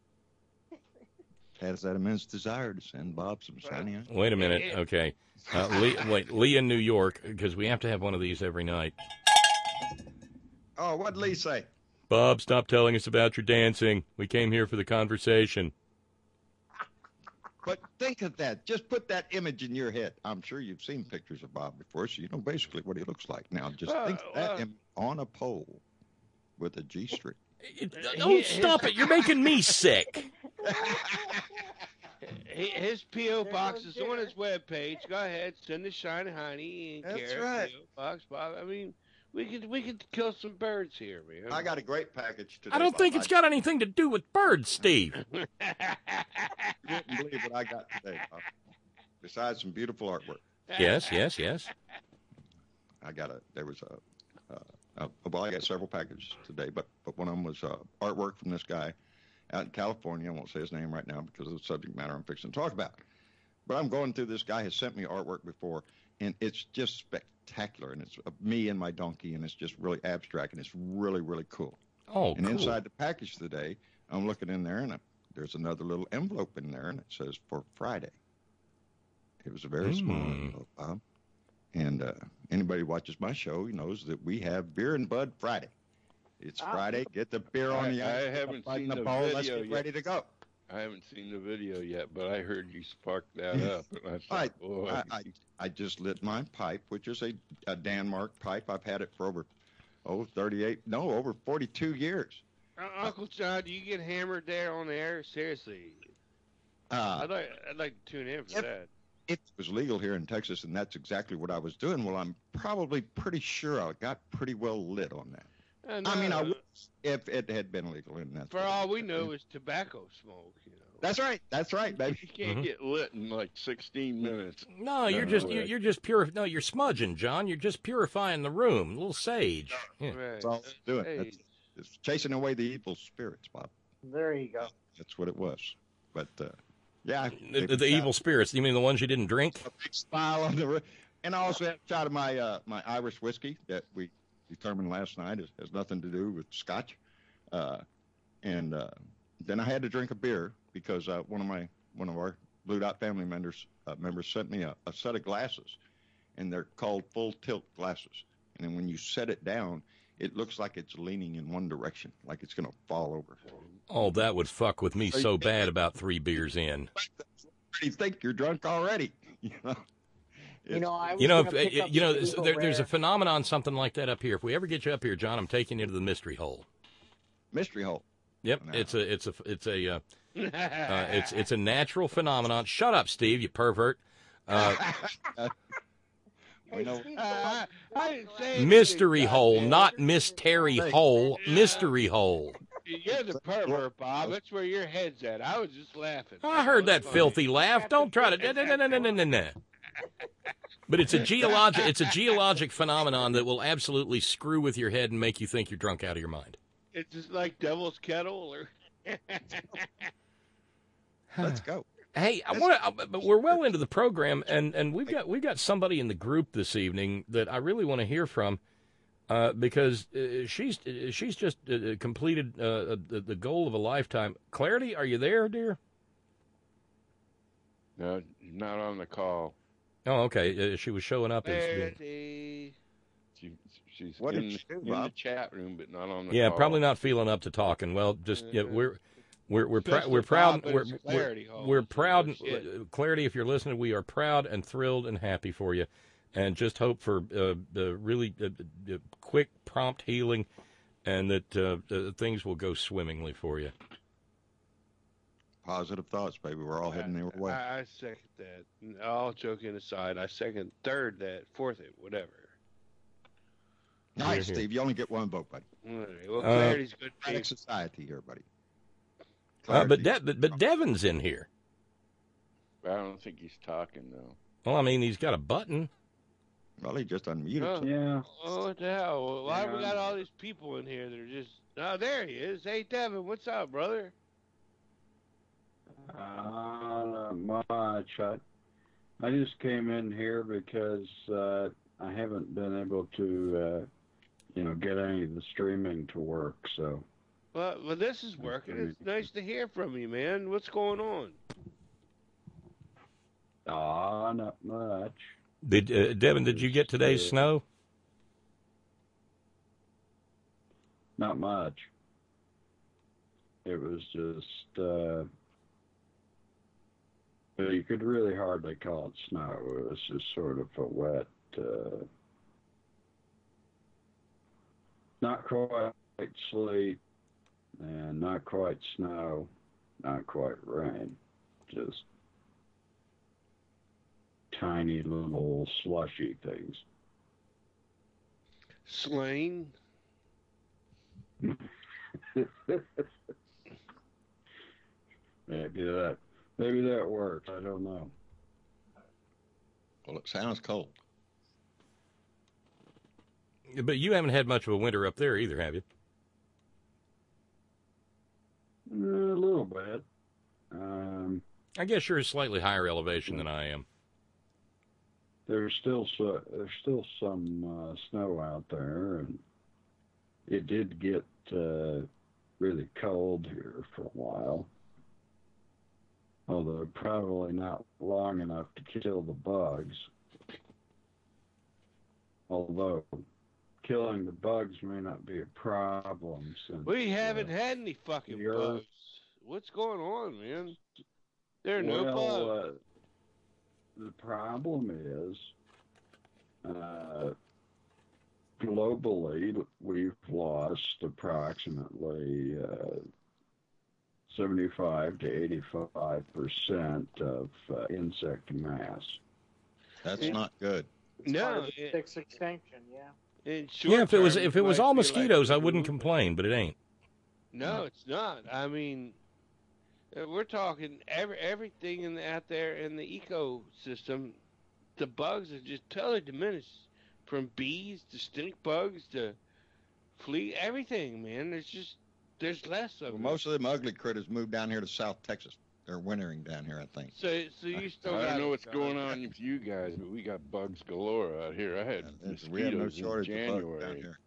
has that immense desire to send Bob some shiny honey. Wait a minute. Okay. Lee in New York, because we have to have one of these every night. Oh, what'd Lee say? Bob, stop telling us about your dancing. We came here for the conversation. But think of that. Just put that image in your head. I'm sure you've seen pictures of Bob before, so you know basically what he looks like. Now, just think of that image on a pole with a G-string. Don't stop it. You're making me sick. His P.O. box is on his webpage. Go ahead, send the shiny honey and That's right. P.O. box, Bob. I mean, we could kill some birds here, man. I got a great package today. I don't think it's got anything to do with birds, Steve. You wouldn't believe what I got today, Bob. Besides some beautiful artwork. Yes. I got I got several packages today, but one of them was artwork from this guy out in California. I won't say his name right now because of the subject matter I'm fixing to talk about. But I'm going through this guy has sent me artwork before, and it's just spectacular. And it's me and my donkey, and it's just really abstract, and it's really, really cool. Oh, and cool. inside the package today, I'm looking in there, and there's another little envelope in there, and it says for Friday. It was a very small envelope, Bob. And anybody who watches my show knows that we have Beer and Bud Friday. It's Friday. Get the beer on the ice. I haven't seen the bowl. video Let's get yet. ready to go. I haven't seen the video yet, but I heard you spark that up. And I thought, boy. I just lit my pipe, which is a Denmark pipe. I've had it for over 42 years. Uncle John, do you get hammered there on the air? Seriously. I'd like to tune in for that. It was legal here in Texas, and that's exactly what I was doing. Well, I'm probably pretty sure I got pretty well lit on that. I mean, I would if it had been legal. And that's for all we know, it's tobacco smoke. That's right, baby. You can't get lit in like 16 minutes. No, you're just pure. No, you're smudging, John. You're just purifying the room. A little sage. Yeah. Right. That's all it's doing. It's chasing away the evil spirits, Bob. There you go. That's what it was. But yeah, the evil spirits. You mean the ones you didn't drink? A big smile on the roof. And I also had a shot of my Irish whiskey that we determined last night has nothing to do with Scotch. And then I had to drink a beer because one of our Blue Dot family members sent me a set of glasses, and they're called full tilt glasses. And then when you set it down, it looks like it's leaning in one direction, like it's going to fall over. Oh, that would fuck with me so bad about 3 beers in. You think you're drunk already? I was gonna pick up some evil there's a rare. phenomenon, something like that up here. If we ever get you up here, John, I'm taking you to the mystery hole. Mystery hole. Yep, No. it's a natural phenomenon. Shut up, Steve, you pervert. We know. I didn't say anything, Mystery hole, goddamn. not Miss Terry Hole. Mystery hole. You're the pervert, Bob. That's where your head's at. I was just laughing. I heard that filthy laugh. Don't try to. No. But it's a geologic phenomenon that will absolutely screw with your head and make you think you're drunk out of your mind. It's just like Devil's Kettle, or Let's go. Hey, but we're well into the program, and we've got somebody in the group this evening that I really want to hear from, because she's just completed the goal of a lifetime. Clarity, are you there, dear? No, not on the call. Oh, okay. She was showing up as Clarity. She's What in, did she do, in the Bob? chat room, but not on the yeah, call. probably not feeling up to talking. Well, just we're Just we're a proud Bob, but it's Clarity Hall. we're proud. Shit. Clarity, if you're listening, we are proud and thrilled and happy for you, and just hope for really quick, prompt healing, and that things will go swimmingly for you. Positive thoughts, baby. We're all heading their way. I second that. All joking aside, I second, third that, fourth it, whatever. Nice, Here. Steve. You only get one vote, buddy. All right, well, Clarity's good. Democratic society here, buddy. But Devin's in here. I don't think he's talking, though. Well, I mean, he's got a button. Well, he just unmuted. Oh, Yeah. oh, what the hell? Well, why do we got all these people in here that are just... Oh, there he is. Hey, Devin, what's up, brother? Not much. I just came in here because I haven't been able to, get any of the streaming to work. So. Well, this is working. It's nice to hear from you, man. What's going on? Not much. Devin, did you get today's snow? Not much. It was just. You could really hardly call it snow. It was just sort of a wet, not quite sleet, and not quite snow, not quite rain. Just tiny little slushy things. Slain? Maybe that works. I don't know. Well, it sounds cold. But you haven't had much of a winter up there either, have you? A little bit. I guess you're a slightly higher elevation than I am. There's still some snow out there, and it did get really cold here for a while. Although probably not long enough to kill the bugs. Although killing the bugs may not be a problem since We haven't had any fucking the earth- bugs. What's going on, man? There are no bugs. The problem is, globally, we've lost approximately 75 to 85% of insect mass. That's not good. No. Six extinction, yeah. In short Yeah, if it was term, all might be mosquitoes, like- I wouldn't complain, but it ain't. No, it's not. I mean, we're talking everything out there in the ecosystem. The bugs are just totally diminished, from bees to stink bugs to flea, everything, man. There's less of Well, them. most of them ugly critters moved down here to South Texas. They're wintering down here, I think. So you still I got don't know what's going on with you guys, but we got bugs galore out here. I had We have no mosquitoes in shortage of bugs January. down here.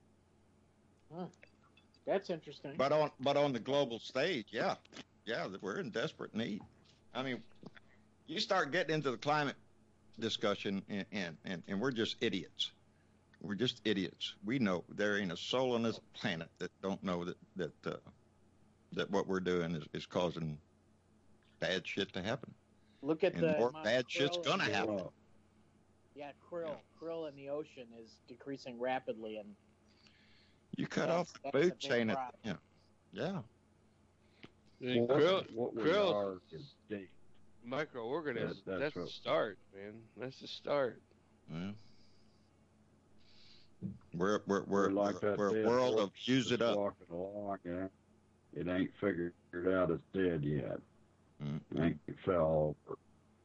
That's interesting. But on the global stage, yeah, we're in desperate need. I mean, you start getting into the climate discussion, and we're just idiots. We're just idiots. We know there ain't a soul on this planet that don't know that what we're doing is causing bad shit to happen. Look at and the more amount bad of shit's krill gonna in the happen. ocean. Yeah, krill in the ocean is decreasing rapidly, and You cut that's- off the that's a food big chain. problem. Yeah. And What we krill are is deep. microorganisms. That's That's the what- start, man. That's the start. Yeah. We're like that we're a dead world of horse use it that's up. Walking along, it ain't figured out it's dead yet. Mm-hmm. Ain't fell over.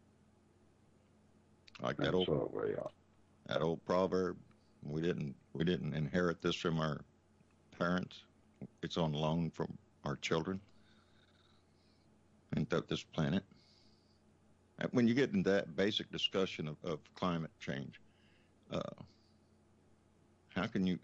Like That's that old what we are. that old proverb. We didn't inherit this from our parents. It's on loan from our children. Ain't that this planet? When you get into that basic discussion of climate change, how can you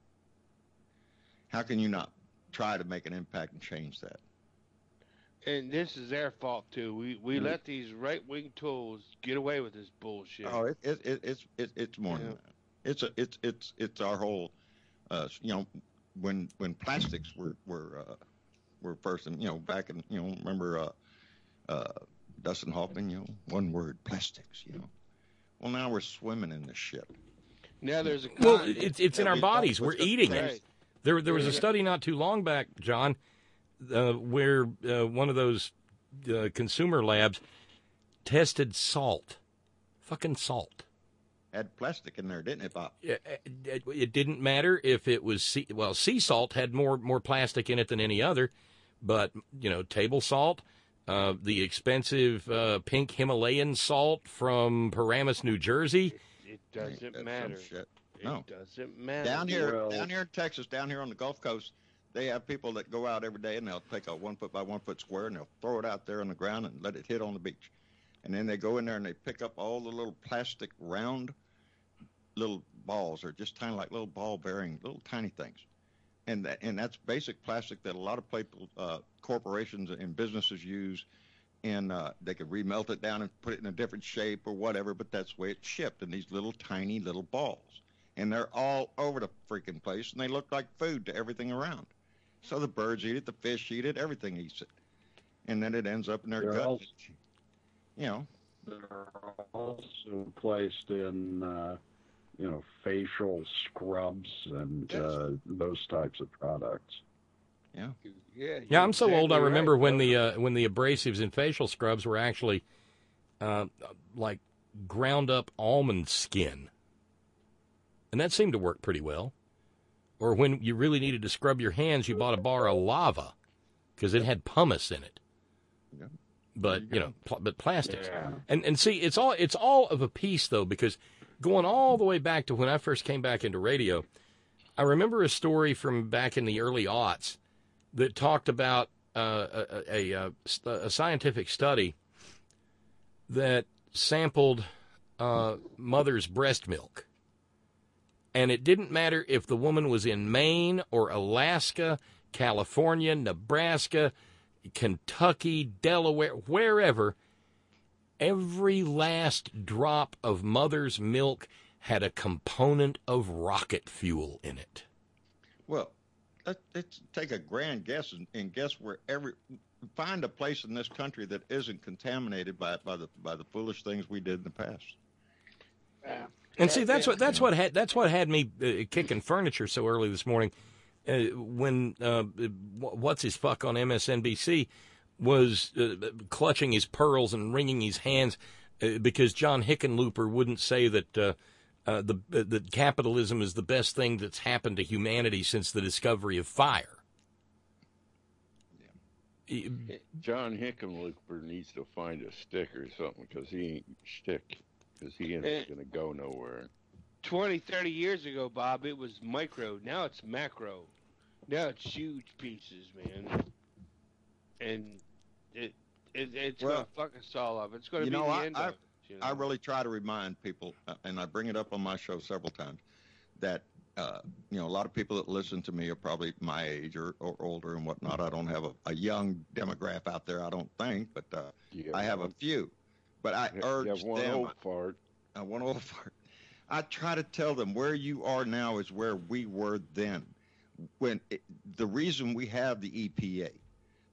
not try to make an impact and change that? And this is their fault too. We let these right wing tools get away with this bullshit. Oh, it's more than that. It's our whole, when plastics were first, back in, remember Dustin Hoffman, one word, plastics, Well, now we're swimming in this shit. Now there's a Well, it's in our bodies. We're eating it. Right. There was a study not too long back, John, where one of those consumer labs tested salt, fucking salt. Had plastic in there, didn't it, Bob? It didn't matter if it was sea salt had more plastic in it than any other, but table salt, the expensive pink Himalayan salt from Paramus, New Jersey. It doesn't matter. No. It doesn't matter. Down here in Texas, down here on the Gulf Coast, they have people that go out every day and they'll take a 1 foot by 1 foot square and they'll throw it out there on the ground and let it hit on the beach. And then they go in there and they pick up all the little plastic round little balls, or just tiny, like little ball bearing, little tiny things. And that's basic plastic that a lot of people, corporations and businesses use. And they could remelt it down and put it in a different shape or whatever, but that's the way it's shipped in these little tiny little balls. And they're all over the freaking place, and they look like food to everything around. So the birds eat it, the fish eat it, everything eats it. And then it ends up in their gut. Also, They're also placed in, facial scrubs and those types of products. Yeah. Yeah, I'm so old. I remember when the abrasives in facial scrubs were actually like ground up almond skin, and that seemed to work pretty well. Or when you really needed to scrub your hands, you bought a bar of lava because it had pumice in it. Yeah. But but plastics. Yeah. And see, it's all of a piece though, because going all the way back to when I first came back into radio, I remember a story from back in the early aughts that talked about a scientific study that sampled mother's breast milk. And it didn't matter if the woman was in Maine or Alaska, California, Nebraska, Kentucky, Delaware, wherever, every last drop of mother's milk had a component of rocket fuel in it. Well, let's take a grand guess and guess where find a place in this country that isn't contaminated by the foolish things we did in the past. And see, that's what had me kicking furniture so early this morning. When what's his fuck on MSNBC was clutching his pearls and wringing his hands because John Hickenlooper wouldn't say that that capitalism is the best thing that's happened to humanity since the discovery of fire. John Hickenlooper needs to find a stick or something because he ain't shtick. Because he ain't going to go nowhere. 20, 30 years ago, Bob, it was micro. Now it's macro. Now it's huge pieces, man. And it's going to fuck us all up. It's going to be the end of it. I really try to remind people, and I bring it up on my show several times, that a lot of people that listen to me are probably my age or older and whatnot. I don't have a young demographic out there, I don't think, but I have a few. But I urge one them. Old fart. One old fart. I try to tell them where you are now is where we were then. The reason we have the EPA,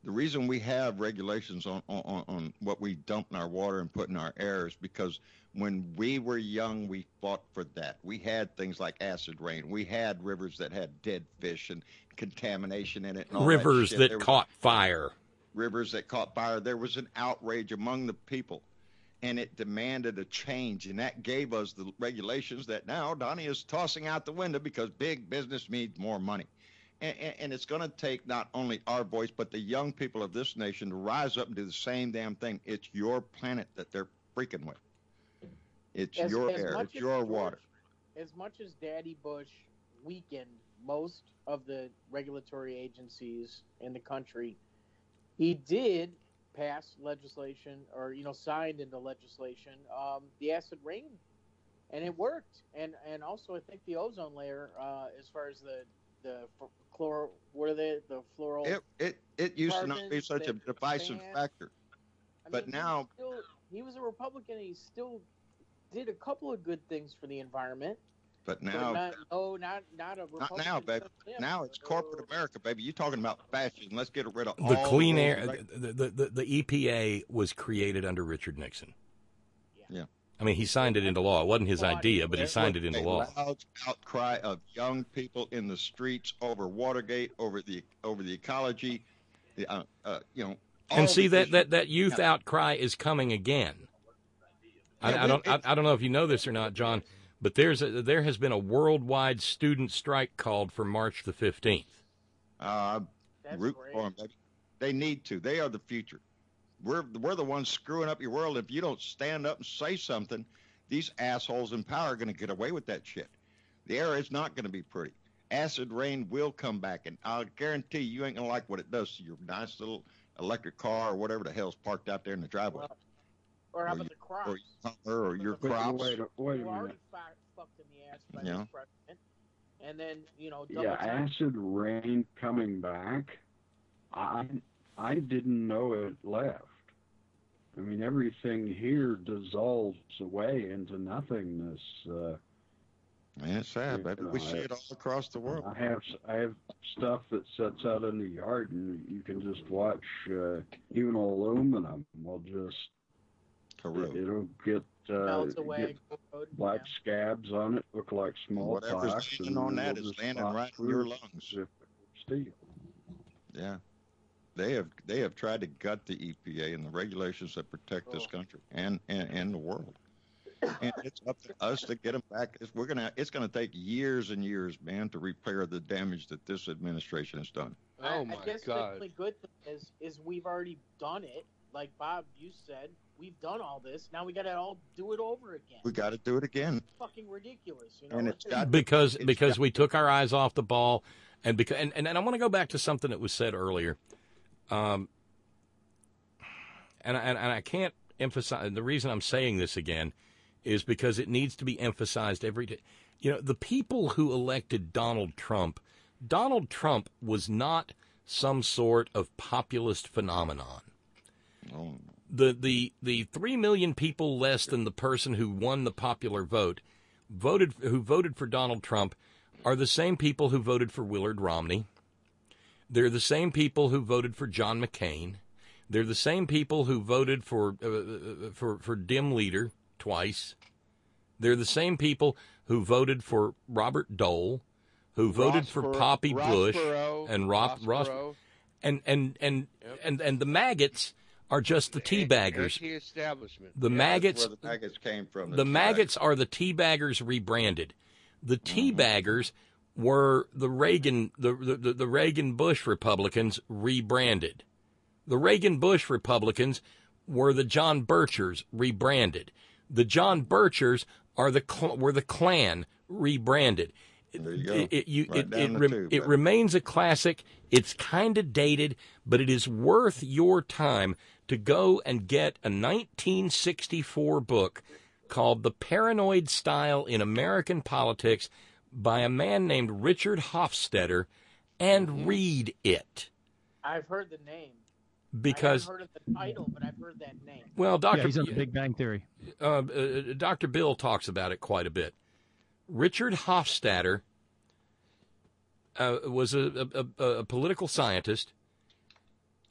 The reason we have regulations on what we dump in our water and put in our air is because when we were young, we fought for that. We had things like acid rain. We had rivers that had dead fish and contamination in it. And all Rivers that caught fire. Rivers that caught fire. There was an outrage among the people, and it demanded a change, and that gave us the regulations that now Donnie is tossing out the window because big business needs more money. And it's going to take not only our voice, but the young people of this nation to rise up and do the same damn thing. It's your planet that they're freaking with. It's your air. It's your water. As much as Daddy Bush weakened most of the regulatory agencies in the country, he did pass legislation, or signed into legislation, the acid rain, and it worked. And also, I think the ozone layer, as far as the chloro, what are they? The fluoral. It used to not be such a divisive factor, but now he was a Republican. And he still did a couple of good things for the environment. But now, not a Republican. Not now, baby. Now it's corporate America, baby. You're talking about fascism. Let's get rid of the all clean air. The EPA was created under Richard Nixon. Yeah. I mean, he signed it into law. It wasn't his idea, but he signed it into law. A loud outcry of young people in the streets over Watergate, over the ecology, And see that youth outcry is coming again. I don't know if you know this or not, John, but there has been a worldwide student strike called for March the 15th. Root for them, baby. They need to. They are the future. We're the ones screwing up your world. If you don't stand up and say something, these assholes in power are going to get away with that shit. The air is not going to be pretty. Acid rain will come back, and I'll guarantee you ain't going to like what it does to your nice little electric car or whatever the hell's parked out there in the driveway. Or how about the crops? Or your crops. Wait a minute. Already fucked in the ass by this president. And then, acid rain coming back. I didn't know it left. I mean, everything here dissolves away into nothingness. Man, it's sad, baby. We see it all across the world. I have stuff that sits out in the yard, and you can just watch. Even aluminum will just corrode. It'll get black scabs on it, look like smallpox. Whatever's landing on that is landing right in your lungs. Steel. Yeah. They have tried to gut the EPA and the regulations that protect this country and the world. And it's up to us to get them back. It's gonna take years and years, man, to repair the damage that this administration has done. Oh my I guess God! The only good thing is we've already done it. Like Bob, you said, we've done all this. Now we got to all do it over again. We got to do it again. It's fucking ridiculous, And it's because we took our eyes off the ball, and I want to go back to something that was said earlier. And I can't emphasize, the reason I'm saying this again is because it needs to be emphasized every day. The people who elected Donald Trump was not some sort of populist phenomenon. Oh. The 3 million people less than the person who won the popular vote who voted for Donald Trump are the same people who voted for Willard Romney. They're the same people who voted for John McCain. They're the same people who voted for Dim Leader twice. They're the same people who voted for Robert Dole, who voted for Poppy Bush and Ross. And the maggots are just the teabaggers. The maggots. Where the maggots came from. The maggots are the teabaggers rebranded. The teabaggers were the Reagan Bush Republicans rebranded. The Reagan Bush Republicans were the John Birchers rebranded. The John Birchers were the Klan rebranded. There you go. It remains a classic. It's kind of dated, but it is worth your time to go and get a 1964 book called The Paranoid Style in American Politics by a man named Richard Hofstadter and read it. I've heard the name. Because I haven't heard of the title, but I've heard that name. Well, he's on The Big Bang Theory. Dr. Bill talks about it quite a bit. Richard Hofstadter was a political scientist,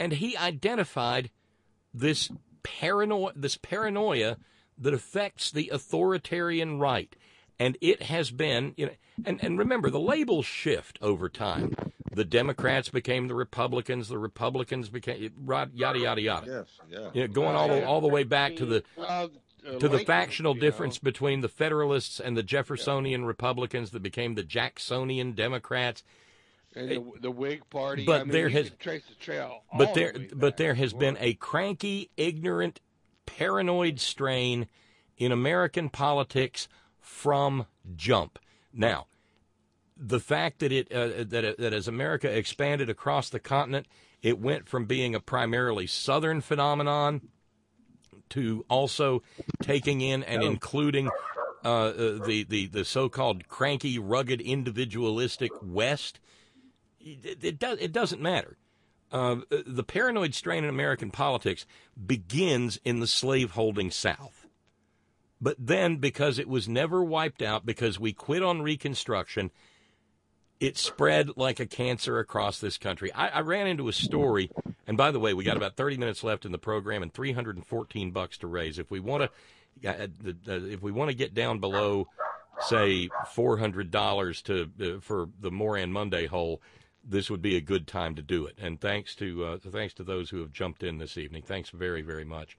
And he identified this paranoia that affects the authoritarian right. And it has been, and remember, the labels shift over time. The Democrats became the Republicans became, yada, yada, yada. Yes, yeah. Going all the way back to the factional difference between the Federalists and the Jeffersonian Republicans that became the Jacksonian Democrats. And the Whig Party. But there has trace the trail. But there has been a cranky, ignorant, paranoid strain in American politics from jump. Now, the fact that that as America expanded across the continent, it went from being a primarily Southern phenomenon to also taking in and including the so-called cranky, rugged, individualistic West. It doesn't matter. The paranoid strain in American politics begins in the slaveholding South. But then, because it was never wiped out, because we quit on Reconstruction, it spread like a cancer across this country. I ran into a story, and by the way, we got about 30 minutes left in the program and $314 to raise. If we want to get down below, say, $400 for the Moran Monday hole, this would be a good time to do it. And thanks to those who have jumped in this evening. Thanks very, very much.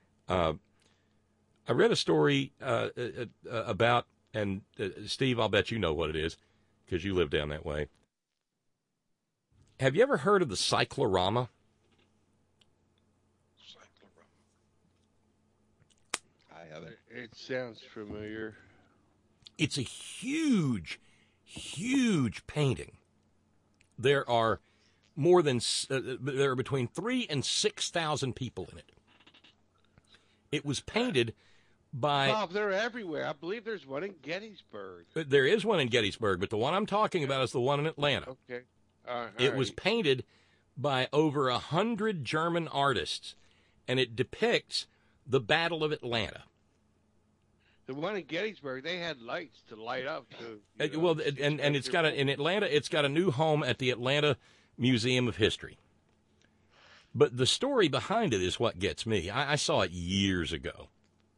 I read a story about, and Steve, I'll bet you know what it is, because you live down that way. Have you ever heard of the cyclorama? I haven't. It sounds familiar. It's a huge, huge painting. There are there are between 3,000 and 6,000 people in it. It was painted by... Bob, they're everywhere. I believe there's one in Gettysburg. There is one in Gettysburg, but the one I'm talking about is the one in Atlanta. Okay. It was painted by over 100 German artists, and it depicts the Battle of Atlanta. The one in Gettysburg, they had lights to light up. And it's got in Atlanta, it's got a new home at the Atlanta Museum of History. But the story behind it is what gets me. I saw it years ago.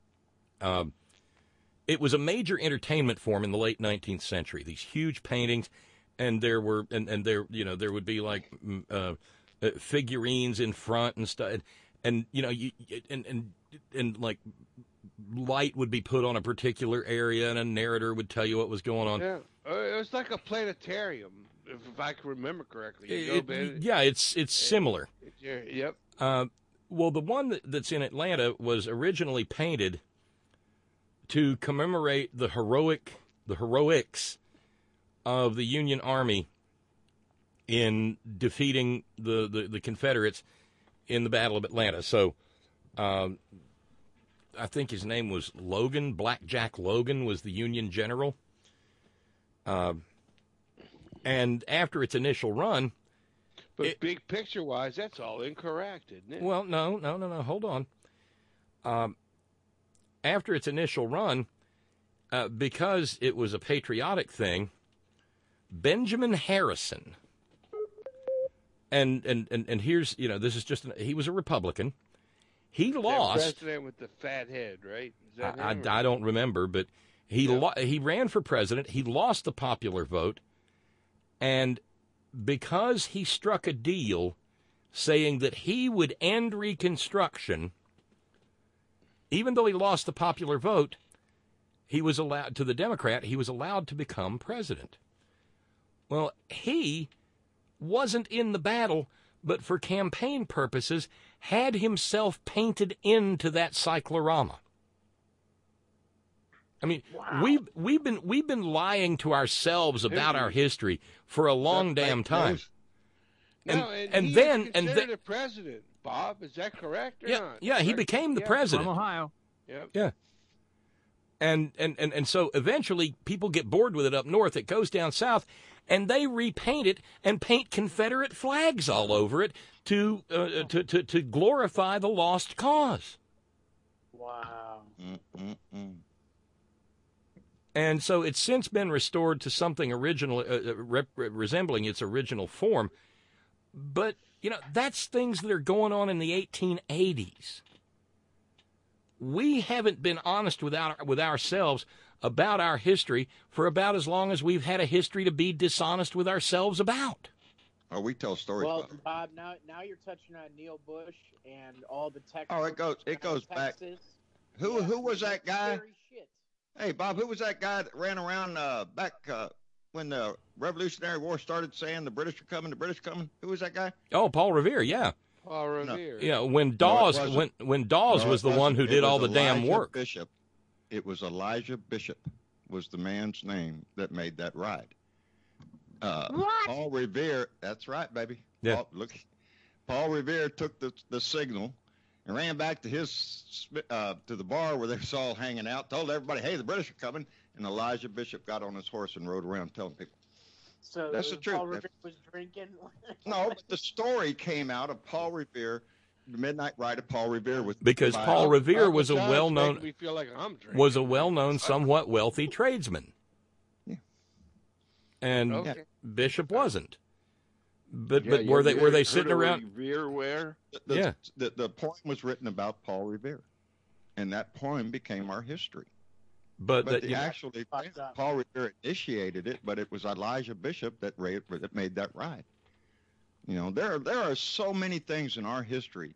It was a major entertainment form in the late 19th century. These huge paintings, and there were there would be like figurines in front and stuff, and like light would be put on a particular area, and a narrator would tell you what was going on. Yeah, it was like a planetarium, if I can remember correctly. It's similar. Yep. Well, the one that's in Atlanta was originally painted to commemorate the heroics of the Union Army in defeating the Confederates in the Battle of Atlanta. So, I think his name was Logan. Blackjack Logan was the Union general. And after its initial run... But big picture-wise, that's all incorrect, isn't it? Well, no. Hold on. After its initial run, because it was a patriotic thing, Benjamin Harrison, and here's, this is just, he was a Republican. He lost. That president with the fat head, right? Is that I don't remember, but he ran for president. He lost the popular vote, and because he struck a deal saying that he would end Reconstruction, even though he lost the popular vote, he was allowed, to the Democrat, he was allowed to become president. Well, he wasn't in the battle, but for campaign purposes, had himself painted into that cyclorama. I mean, wow. we've been lying to ourselves about our history for a long damn time. And then the president, Bob, is that correct or not? Yeah, he became the president. From Ohio. Yep. Yeah. And so eventually people get bored with it up north. It goes down south, and they repaint it and paint Confederate flags all over it to glorify the lost cause. Wow. And so it's since been restored to something original, resembling its original form. But You know, that's things that are going on in the 1880s. We haven't been honest with ourselves about our history for about as long as we've had a history to be dishonest with ourselves about. Oh, we tell stories. Well, about it. Bob, now you're touching on Neil Bush and all the Texas. Oh, it goes back. Who was that guy? Hey, Bob, who was that guy that ran around back when the Revolutionary War started, saying the British are coming, the British are coming? Who was that guy? Oh, Paul Revere, yeah. Paul Revere. Yeah, when Dawes when Dawes was the one who did all the damn work. Bishop. It was Elijah Bishop was the man's name that made that ride. What? Paul Revere, that's right, baby. Yeah. Paul Revere took the signal and ran back to to the bar where they was all hanging out, told everybody, hey, the British are coming, and Elijah Bishop got on his horse and rode around telling people. So that's the truth. Paul Revere was drinking? No, but the story came out of Paul Revere, the Midnight Ride of Paul Revere. Because Paul Revere was a well-known, like somewhat wealthy tradesman. Yeah. And Bishop wasn't. But were they sitting around? Revere where? The poem was written about Paul Revere, and that poem became our history. But Paul Revere initiated it, but it was Elijah Bishop that made that ride. You know, there are so many things in our history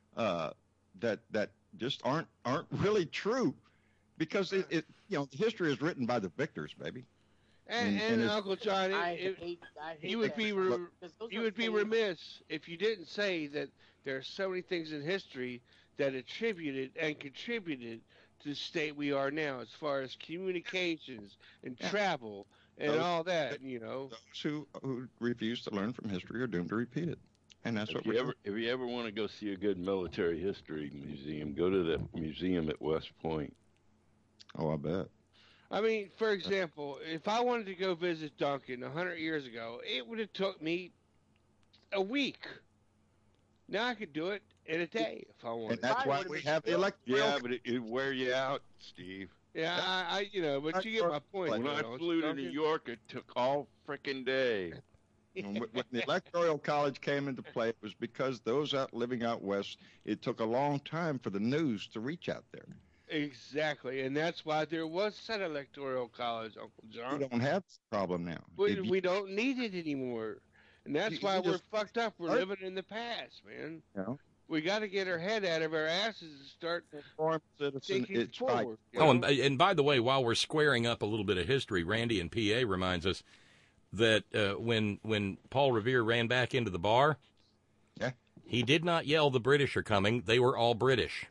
that just aren't really true, because history is written by the victors, baby. And Uncle John, you would be remiss if you didn't say that there are so many things in history that attributed and contributed to the state we are now, as far as communications and travel and all that. You know, those who refuse to learn from history are doomed to repeat it, and that's if you ever want to go see a good military history museum, go to the museum at West Point. Oh, I bet. I mean, for example, if I wanted to go visit Duncan 100 years ago, it would have took me a week. Now I could do it in a day if I wanted. And that's why we have the electric. Yeah, but it'd wear you out, Steve. Yeah, but you get my point. When I flew to New York, it took all frickin' day. When the Electoral College came into play, it was because those living out west, it took a long time for the news to reach out there. Exactly, and that's why there was an Electoral College, Uncle John. We don't have this problem now. We don't need it anymore, and that's why we're fucked up. We're living in the past, man. Yeah. We got to get our head out of our asses and start thinking forward. Oh, and by the way, while we're squaring up a little bit of history, Randy in PA reminds us that when Paul Revere ran back into the bar, he did not yell, "The British are coming." They were all British.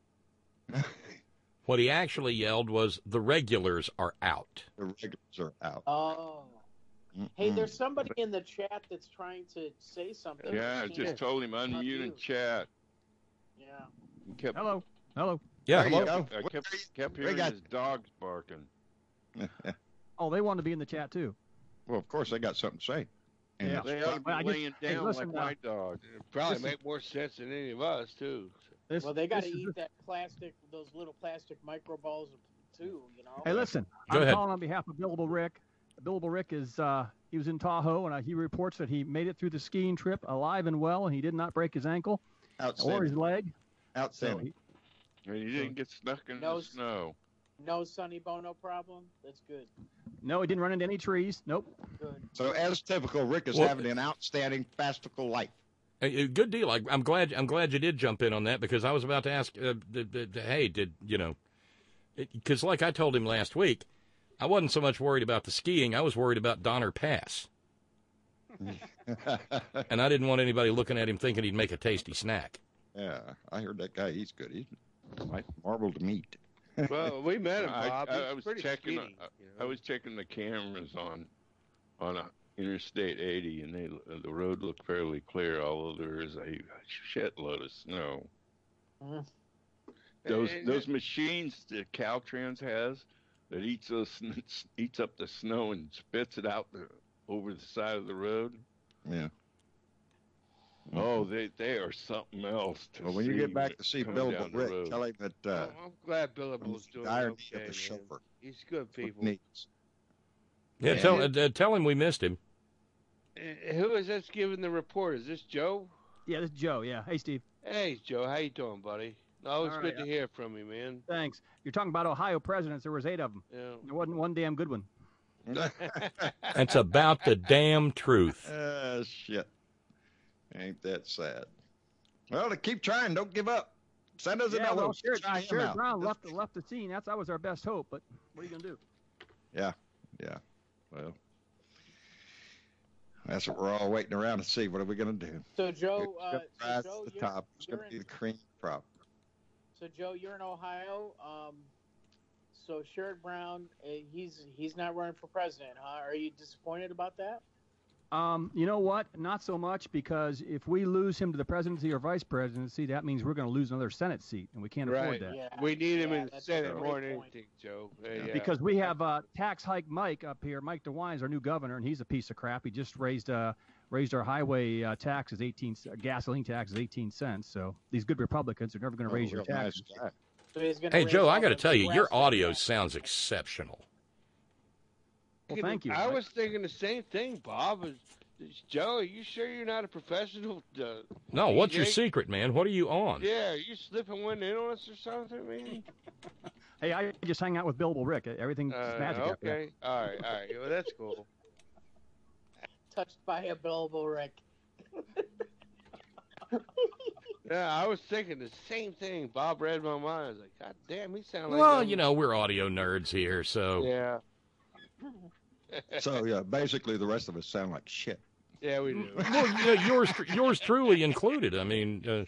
What he actually yelled was, "The regulars are out." The regulars are out. Oh. Hey, there's somebody in the chat that's trying to say something. Yeah, I just told him unmute and chat. Yeah. Hello. Yeah, hello. I kept hearing his dogs barking. Oh, they want to be in the chat, too. Well, of course, they got something to say. And yeah. They ought to be laying down like my dog. It probably make more sense than any of us, too. Well, they got to eat those little plastic micro balls, too, you know. Hey, listen, I'm calling on behalf of Billable Rick. Billable Rick he was in Tahoe, and he reports that he made it through the skiing trip alive and well, and he did not break his ankle or his leg. Outstanding. And he didn't get stuck in the snow. No Sonny Bono problem? That's good. No, he didn't run into any trees. Nope. Good. So, as typical, Rick is having an outstanding fastical life. A good deal. I'm glad you did jump in on that, because I was about to ask, hey, did you know? Because like I told him last week, I wasn't so much worried about the skiing. I was worried about Donner Pass. And I didn't want anybody looking at him thinking he'd make a tasty snack. Yeah, I heard that guy. He's good. He's like marbled meat. Well, we met him, Bob. I was checking. I was checking the cameras on Interstate 80, and the road looked fairly clear, although there is a shitload of snow. Those machines that Caltrans has that eats up the snow and spits it out over the side of the road. Yeah. Oh, they are something else. Well, when you get back to see Billable Rick, tell him that. I'm glad Billable's doing okay. He's good people. Yeah, tell him we missed him. Who is this giving the report? Is this Joe? Yeah, this is Joe. Yeah. Hey, Steve. Hey, Joe. How you doing, buddy? Always All good right. to hear from you, man. Thanks. You're talking about Ohio presidents. There was 8 of them. Yeah. There wasn't one damn good one. That's about the damn truth. Shit. Ain't that sad? Well, to keep trying. Don't give up. Send us another. Well, Try him Sherrod out. Brown left the scene. That was our best hope. But what are you gonna do? Yeah. Well, that's what we're all waiting around to see. What are we going to do? So Joe, rise to the top. It's going to be the cream crop. So Joe, you're in Ohio. So Sherrod Brown, he's not running for president, huh? Are you disappointed about that? You know what? Not so much, because if we lose him to the presidency or vice presidency, that means we're going to lose another Senate seat, and we can't afford that. Yeah. We need him in the Senate more than anything, Joe. Because we have tax hike Mike up here. Mike DeWine's our new governor, and he's a piece of crap. He just raised our highway taxes, gasoline taxes 18 cents. So these good Republicans are never going to raise your taxes. Nice. So hey, Joe, I got to tell you, your audio sounds exceptional. Well, thank you. I was thinking the same thing, Bob. Joe, are you sure you're not a professional? No, what's DJ? your secret, man? What are you on? Yeah, are you slipping one in on us or something, man? Hey, I just hang out with Billable Rick. Everything's magic up there. Okay, all right. Well, that's cool. Touched by a Billable Rick. Yeah, I was thinking the same thing. Bob read my mind. I was like, God damn, he sounds like... Well, you know, we're audio nerds here, so... Yeah. So, yeah, basically the rest of us sound like shit. Yeah, we do. Well, yours truly included. I mean...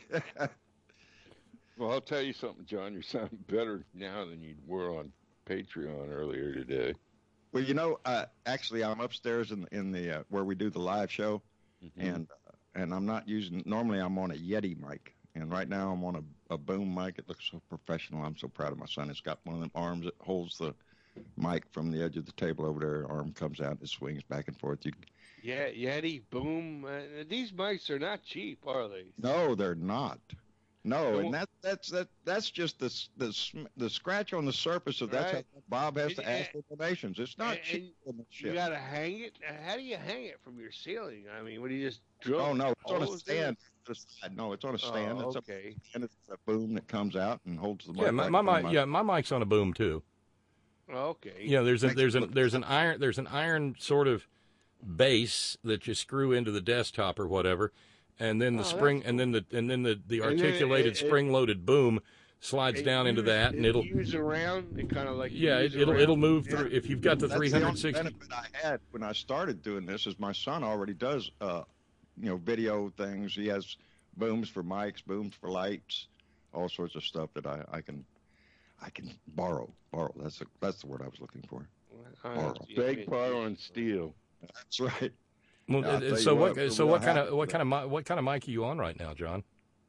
Well, I'll tell you something, John. You sound better now than you were on Patreon earlier today. Well, you know, actually, I'm upstairs in the where we do the live show, and I'm not using. Normally, I'm on a Yeti mic, and right now I'm on a boom mic. It looks so professional. I'm so proud of my son. It's got one of them arms that holds the mic from the edge of the table over there. Arm comes out, it swings back and forth. Yeah, Yeti, boom. These mics are not cheap, are they? No, they're not. No, and that's just the scratch on the surface of that's how Bob has to ask for donations. It's not cheap. You got to hang it. How do you hang it from your ceiling? I mean, what do you just drill? Oh no, it's on a stand. No, it's on a stand. Oh, it's okay. And it's a boom that comes out and holds the mic. Yeah, my mic's on a boom too. Okay. Yeah, there's an iron sort of base that you screw into the desktop or whatever, and then the spring, cool. and then the articulated spring-loaded boom slides down into that, and it'll use around. It kind of like it'll move through. If you've got the 360. The benefit I had when I started doing this is my son already does video things. He has booms for mics, booms for lights, all sorts of stuff that I can borrow. That's the word I was looking for. Beg, borrow, and steal. That's right. Well, what kind of mic are you on right now, John?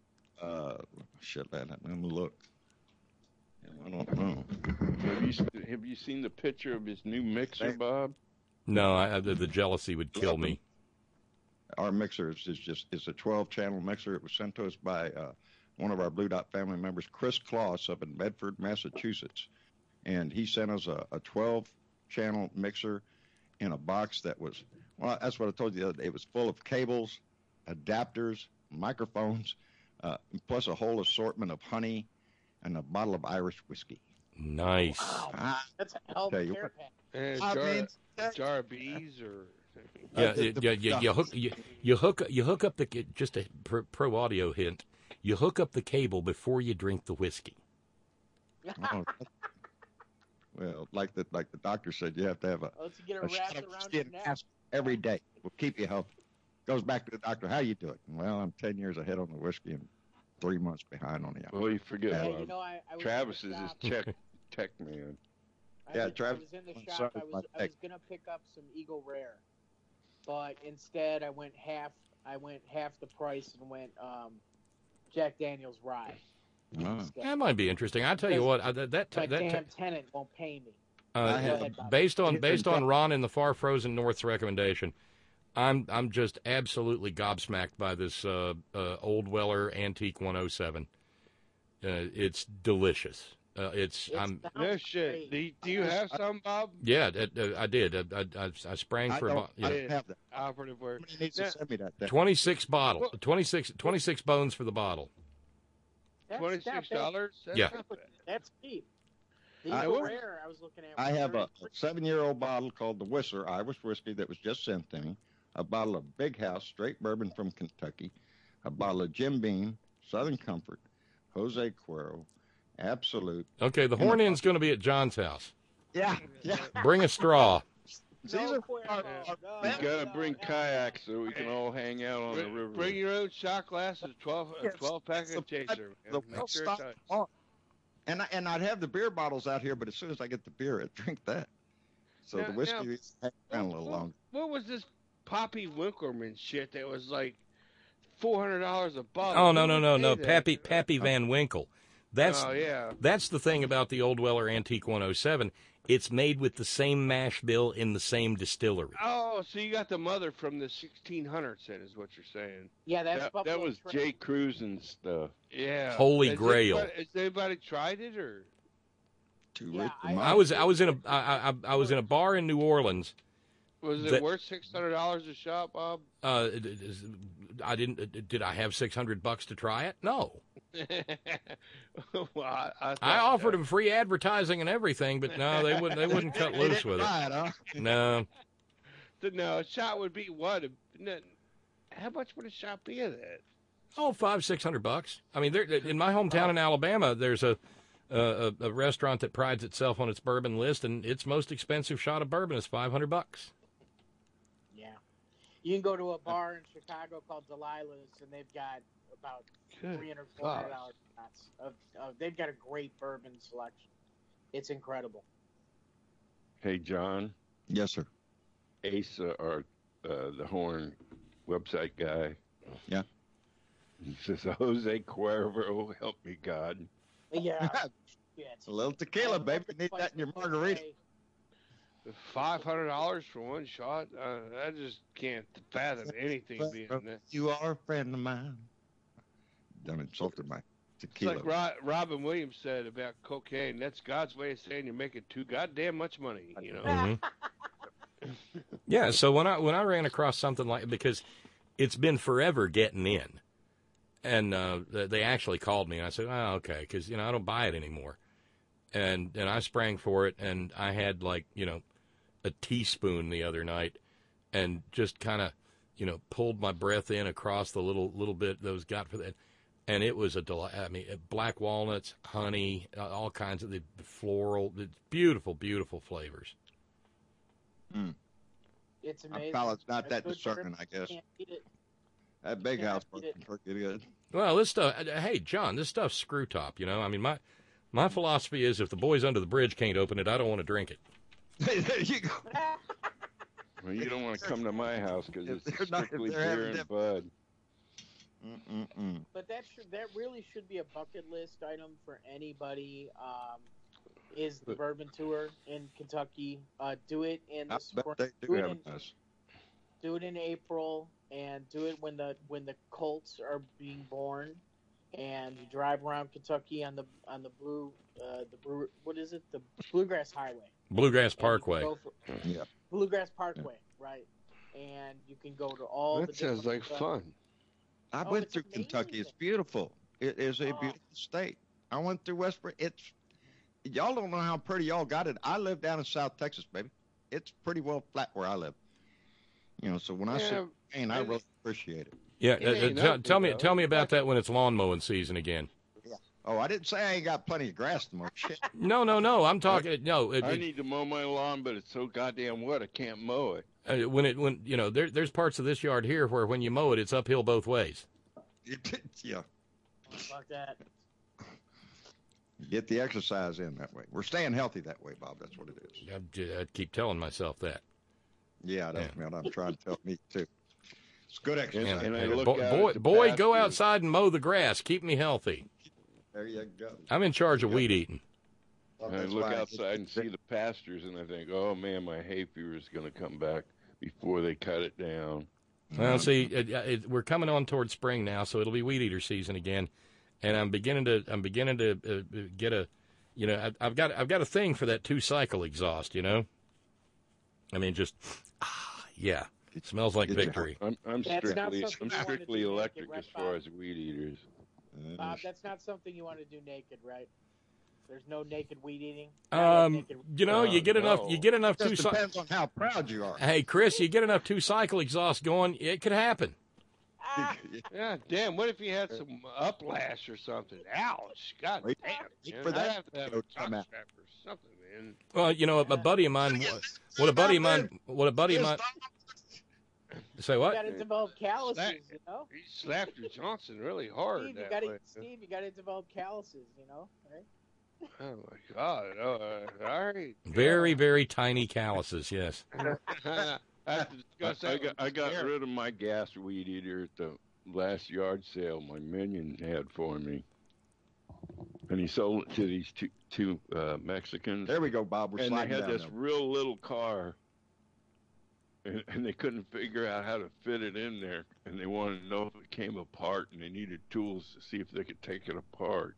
Shit, man, let me look. I don't know. Have you seen the picture of his new mixer, Bob? No, the jealousy would kill me. Our mixer is a 12-channel mixer. It was sent to us by one of our Blue Dot family members, Chris Kloss, up in Medford, Massachusetts, and he sent us a 12-channel mixer in a box that was, well, that's what I told you the other day. It was full of cables, adapters, microphones, plus a whole assortment of honey and a bottle of Irish whiskey. Nice. Wow. That's a hell of a care pack. Jar of bees or... You hook up the, just a pro audio hint, you hook up the cable before you drink the whiskey. Oh, well, like the doctor said, you have to have a wrapped around your neck every day. Will keep you healthy. Goes back to the doctor. How you do it? Well, I'm 10 years ahead on the whiskey and 3 months behind on the alcohol. Well, you forget. Travis is his tech man. Travis. I was in the shop. I was gonna pick up some Eagle Rare, but instead I went half the price and went Jack Daniel's Rye. That might be interesting. I tell you what, that damn tenant won't pay me. Based on Ron in the Far Frozen North's recommendation, I'm just absolutely gobsmacked by this Old Weller Antique 107. It's delicious. No shit. Do you have some, Bob? Yeah, I did. I sprang for about. I don't have that. Operative work. Somebody needs to send me that. 26 bones for the bottle. $26? Yeah. That's cheap. These are rare. I was looking at. I have a 7-year-old bottle called the Whistler Irish whiskey that was just sent to me. A bottle of Big House straight bourbon from Kentucky. A bottle of Jim Beam, Southern Comfort, Jose Cuervo, Absolute. Okay, the horn in's going to be at John's house. Yeah. Bring a straw. We gotta bring kayaks so we can all hang out on the river. Bring your own shot glasses, 12 pack of chaser. Make sure it's out. And I'd have the beer bottles out here, but as soon as I get the beer, I'd drink that. So the whiskey is hanging around a little longer. What was this Poppy Winklerman shit that was like $400 a bottle? Oh, no. Pappy Van Winkle. That's the thing about the Old Weller Antique 107. It's made with the same mash bill in the same distillery. Oh, so you got the mother from the 1600s, then, is what you're saying. Yeah, that was Jay Cruisen's stuff. Yeah. Holy Grail. Has anybody tried it or? I was in a bar in New Orleans. Was it worth $600 a shot, Bob? I didn't. Did I have $600 to try it? No. Well, I offered them free advertising and everything, but no, they wouldn't cut loose with it. No. No, a shot would be what? How much would a shot be of that? Oh, $500-600. I mean, in my hometown in Alabama, there's a restaurant that prides itself on its bourbon list, and its most expensive shot of bourbon is $500. Yeah, you can go to a bar in Chicago called Delilah's, and they've got about $300-400 shots. They've got a great bourbon selection. It's incredible. Hey, John. Yes, sir. Asa, or the Horn website guy. Yeah. He says, Jose Cuervo, help me God. Yeah. A little tequila, baby. You need that in your margarita. $500 for one shot? I just can't fathom anything being that. You are a friend of mine. Done insulted my tequila. It's like Robin Williams said about cocaine. That's God's way of saying you're making too goddamn much money, you know. Mm-hmm. Yeah, so when I ran across something like, because it's been forever getting in, and they actually called me and I said, oh, okay, because I don't buy it anymore, and I sprang for it, and I had like a teaspoon the other night, and just kind of pulled my breath in across the little bit that was got for that. And it was a delight. I mean, black walnuts, honey, all kinds of the floral, beautiful, beautiful flavors. Mm. It's amazing. My palate's not that discerning, I guess. Can't eat it. That Big House pretty good. Well, this stuff. Hey, John, this stuff's screw top. I mean, my philosophy is if the boys under the bridge can't open it, I don't want to drink it. There you go. Well, you don't want to come to my house because it's strictly beer and bud. But that really should be a bucket list item for anybody. Is the bourbon tour in Kentucky? Do it in the spring. Do it in April, and do it when the colts are being born, and you drive around Kentucky on the what is it? The Bluegrass Highway. Bluegrass Parkway. Yeah. Bluegrass Parkway, right? And you can go to all. That sounds like fun. I went through Kentucky. It's beautiful. It is a beautiful state. I went through West Virginia. Y'all don't know how pretty y'all got it. I live down in South Texas, baby. It's pretty well flat where I live. So when I see rain, I really appreciate it. Yeah, tell me about that when it's lawn mowing season again. Yeah. Oh, I didn't say I ain't got plenty of grass to mow. Shit. No. I'm talking. I need to mow my lawn, but it's so goddamn wet I can't mow it. When there's parts of this yard here where when you mow it, it's uphill both ways. Yeah. Fuck that. Get the exercise in that way. We're staying healthy that way, Bob. That's what it is. I keep telling myself that. Yeah, man. I'm trying to tell me too. It's good exercise. And boy, go outside and mow the grass. Keep me healthy. There you go. I'm in charge of weed eating. And I look outside and see the pastures, and I think, oh, man, my hay fever is going to come back before they cut it down. Well, see, we're coming on towards spring now, so it'll be weed eater season again, and I'm beginning to get a You know, I've got a thing for that 2-cycle exhaust. You know, I mean, just yeah, it smells like victory. I'm strictly electric as far as weed eaters. Bob, that's not something you want to do naked, right? There's no naked weed eating. You know, you get enough. You get enough. It depends on how proud you are. Hey, Chris, you get enough 2-cycle exhaust going, it could happen. Yeah, damn. What if you had some uplash or something? Ouch! God damn. For that I have to have a cock strap or something, man. Well, you know, a buddy of mine. What a buddy of mine. Say what? You got to develop calluses, you know. You slapped your Johnson really hard. Steve, you got to develop calluses, you know, right? Oh my God! All right. Very, very tiny calluses. Yes. I got rid of my gas weed eater at the last yard sale my minion had for me, and he sold it to these two Mexicans. There we go, Bob. We're and they had down this there. real little car, and they couldn't figure out how to fit it in there, and they wanted to know if it came apart, and they needed tools to see if they could take it apart.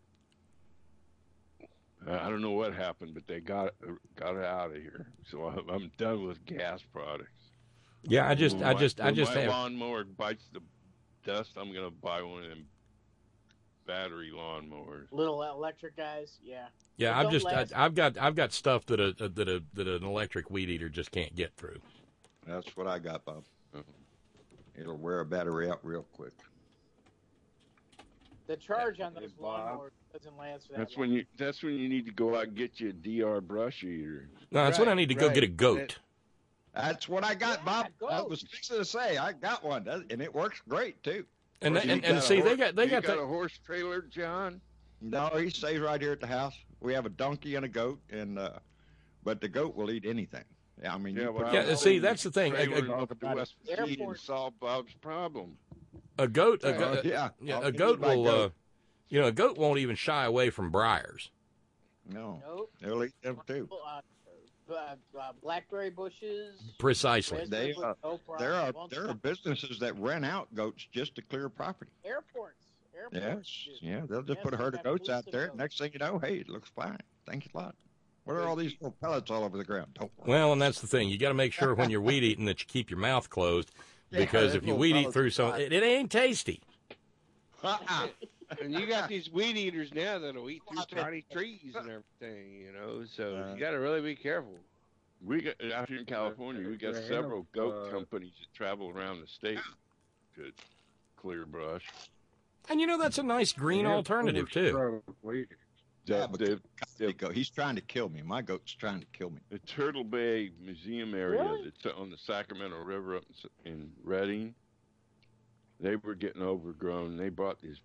I don't know what happened, but they got it out of here. So I'm done with gas products. Yeah, I just my have. lawnmower bites the dust. I'm gonna buy one of them battery lawnmowers. Little electric guys, yeah. Yeah, I've got stuff that an electric weed eater just can't get through. That's what I got, Bob. It'll wear a battery out real quick. The charge on those lawnmowers doesn't last for that That's long. when you need to go out and get you a DR brush eater. No, that's when I need to go get a goat. That's what I got, Bob. I was fixing to say I got one, and it works great too. And see, they got a horse trailer, John. No, he stays right here at the house. We have a donkey and a goat, and but the goat will eat anything. Yeah, I mean, see, that's the thing. West Virginia solve Bob's problem. A goat will. A goat won't even shy away from briars. No, nope. They'll eat them too. Blackberry bushes. Precisely. There are businesses that rent out goats just to clear property. Airports. Yeah, they'll just put a herd of goats out there. Goats. Next thing you know, hey, it looks fine. Thank you a lot. What are all these little pellets all over the ground? Don't worry. Well, and that's the thing. You got to make sure when you're weed eating that you keep your mouth closed, because if you weed eat through some, it ain't tasty. And you got these weed eaters now that'll eat through tiny trees and everything, you know. So you got to really be careful. We got out here in California. We got several goat companies that travel around the state to clear brush. And you know that's a nice green alternative too. He's trying to kill me. My goat's trying to kill me. The Turtle Bay Museum area that's on the Sacramento River up in Redding, they were getting overgrown. They brought these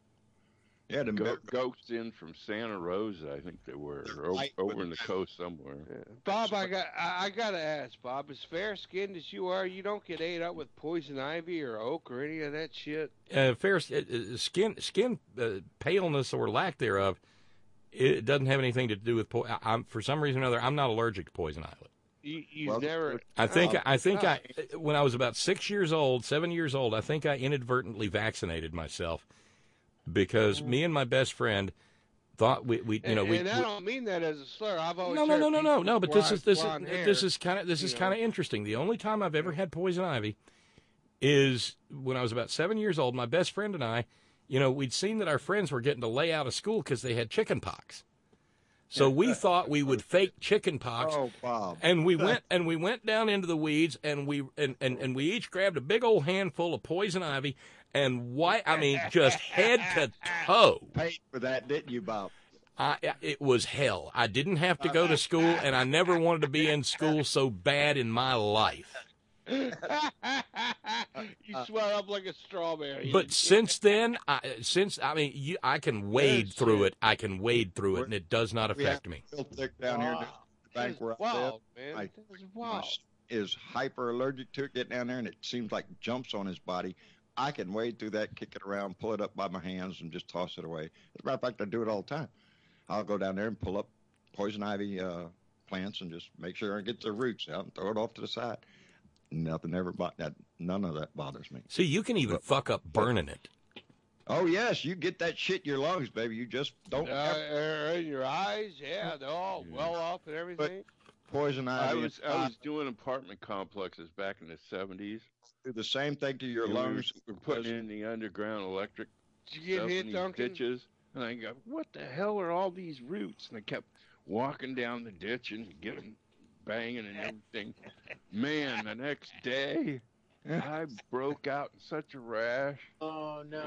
goats in from Santa Rosa, I think they were, or over in the coast somewhere. Yeah. Bob, I got to ask, Bob, as fair-skinned as you are, you don't get ate up with poison ivy or oak or any of that shit? Fair skin paleness or lack thereof, it doesn't have anything to do with for some reason or another, I'm not allergic to poison ivy. You've never. I think when I was about 7 years old, I think I inadvertently vaccinated myself because me and my best friend thought we and I don't mean that as a slur. I've always no. But this is kind of interesting. The only time I've ever had poison ivy is when I was about 7 years old. My best friend and I, we'd seen that our friends were getting to lay out of school because they had chicken pox. So we thought we would fake chicken pox. Oh, Bob. And we went down into the weeds and we each grabbed a big old handful of poison ivy and just head to toe. Paid for that, didn't you, Bob? It was hell. I didn't have to go to school and I never wanted to be in school so bad in my life. You swell up like a strawberry. But since then, I can wade through it. I can wade through it, and it does not affect me. Real thick down here in the bank where I live. Man. My is hyper allergic to it. Get down there, and it seems like jumps on his body. I can wade through that, kick it around, pull it up by my hands, and just toss it away. As a matter of fact, I do it all the time. I'll go down there and pull up poison ivy plants and just make sure I get the roots out and throw it off to the side. None of that bothers me. See, you can even fuck up burning it. Oh yes, you get that shit in your lungs, baby. You just don't. In your eyes, yeah, they're all well off and everything. Poison ivy. I was doing apartment complexes back in the 70s. Do the same thing to your lungs. We're putting in the underground electric Did you stuff get in hit, these Duncan? ditches, and I go, "What the hell are all these roots?" And I kept walking down the ditch and getting banging and everything. Man, the next day, I broke out in such a rash. Oh no.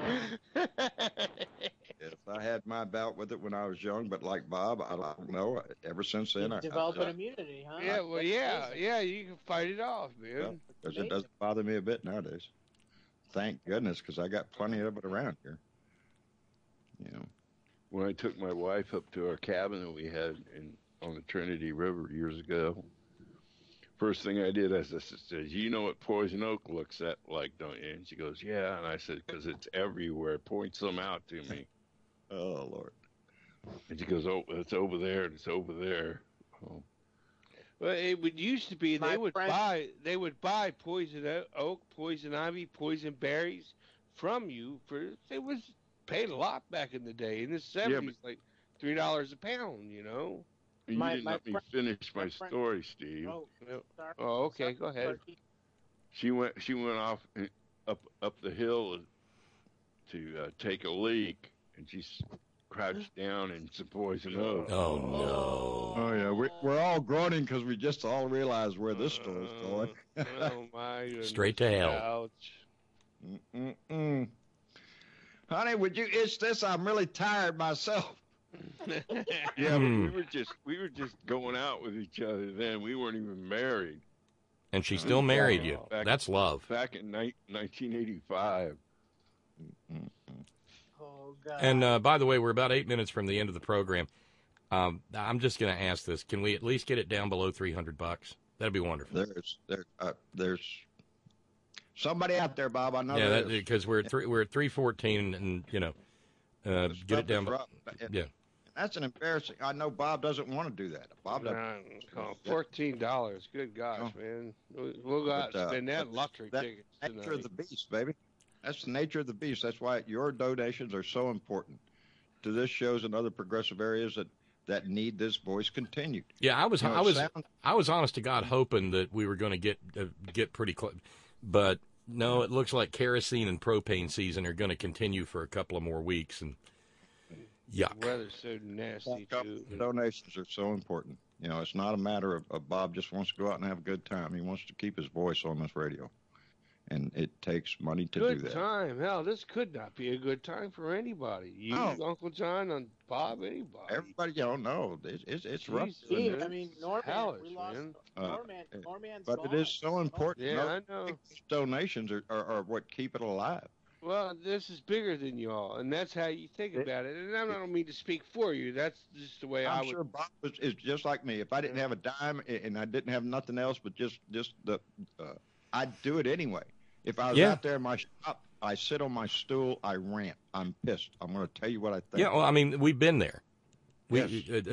Yes, I had my bout with it when I was young, but like Bob, I don't know. Ever since then, You develop an immunity, huh? Yeah, well, yeah, you can fight it off, man. Because it doesn't bother me a bit nowadays. Thank goodness, because I got plenty of it around here. You know, when I took my wife up to our cabin that we had on the Trinity River years ago, first thing I did, I said, "You know what poison oak looks like, don't you?" And she goes, "Yeah." And I said, "Because it's everywhere." Points them out to me. Oh Lord. And she goes, "Oh, it's over there, and it's over there." Oh. Well, it would used to be they would buy poison oak, poison ivy, poison berries from you it was paid a lot back in the day. In the 70s, like $3 a pound, you know. You didn't let me finish my story, Steve. Oh, okay, go ahead. She went off up the hill to take a leak, and she crouched down in some poison oak. Oh no! Oh yeah, we're all groaning because we just all realized where this story's going. Oh my goodness. Straight to hell. Ouch. Honey, would you itch this? I'm really tired myself. Yeah, but we were just going out with each other then. We weren't even married. And she still married you. That's love. Back in 1985. Oh, God. And by the way, we're about 8 minutes from the end of the program. I'm just going to ask this: can we at least get it down below $300? That'd be wonderful. There's somebody out there, Bob. I know. Yeah, because we're at 314, and get it down. Yeah. That's an embarrassing. I know Bob doesn't want to do that. Bob doesn't. $14. Good gosh, man. We'll go out and spend that lottery tickets That's the nature of the beast, baby. That's the nature of the beast. That's why your donations are so important to this shows and other progressive areas that need this voice continued. Yeah, I was honest to God hoping that we were going to get pretty close, but no, it looks like kerosene and propane season are going to continue for a couple of more weeks, and yuck. The weather's so nasty too. Donations are so important. You know, it's not a matter of Bob just wants to go out and have a good time. He wants to keep his voice on this radio. And it takes money to do that. Good time. Hell, this could not be a good time for anybody. You, Uncle John, and Bob, anybody. Everybody, no. It's rough. Steve, I mean, Norman, we lost Norman's but gone. it is so important. Yeah, I know. Donations are what keep it alive. Well, this is bigger than you all, and that's how you think about it. And I don't mean to speak for you. That's just the way I would. I'm sure Bob is just like me. If I didn't have a dime and I didn't have nothing else but just I'd do it anyway. If I was out there in my shop, I sit on my stool, I rant. I'm pissed. I'm going to tell you what I think. Yeah, well, I mean, we've been there. We're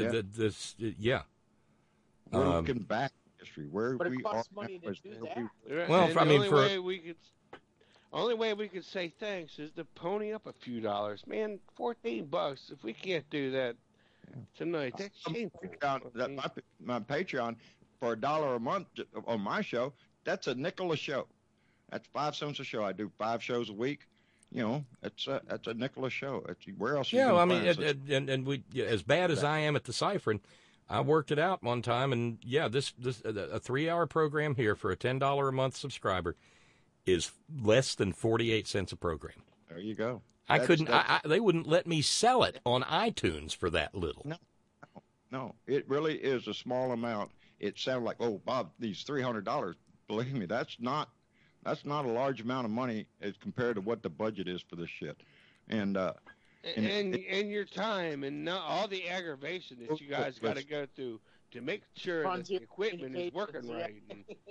looking back in history. But it costs money to do that. Well, I mean, only way we could say thanks is to pony up a few dollars. Man, $14. If we can't do that tonight, that's shameful. My Patreon for $1 a month on my show. That's a nickel a show. That's 5 cents a show. I do 5 shows a week. That's a nickel a show. Where else? Yeah, I mean, and we, as bad as I am at deciphering, I worked it out one time, and this a 3-hour program here for a $10 a month subscriber is less than 48 cents a program. There you go. They wouldn't let me sell it on iTunes for that little. No, it really is a small amount. It sounded like, oh, Bob, these $300. Believe me, that's not a large amount of money as compared to what the budget is for this shit. And your time and all the aggravation that you guys got to go through to make sure that the equipment is working right.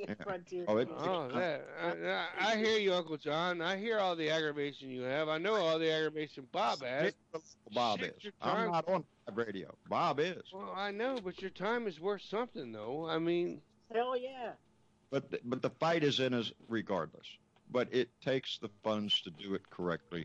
I hear you, Uncle John. I hear all the aggravation you have. I know all the aggravation Bob has. Bob is. I'm not on radio. Bob is. Well, I know, but your time is worth something, though. I mean, hell yeah. But the fight is in us regardless. But it takes the funds to do it correctly.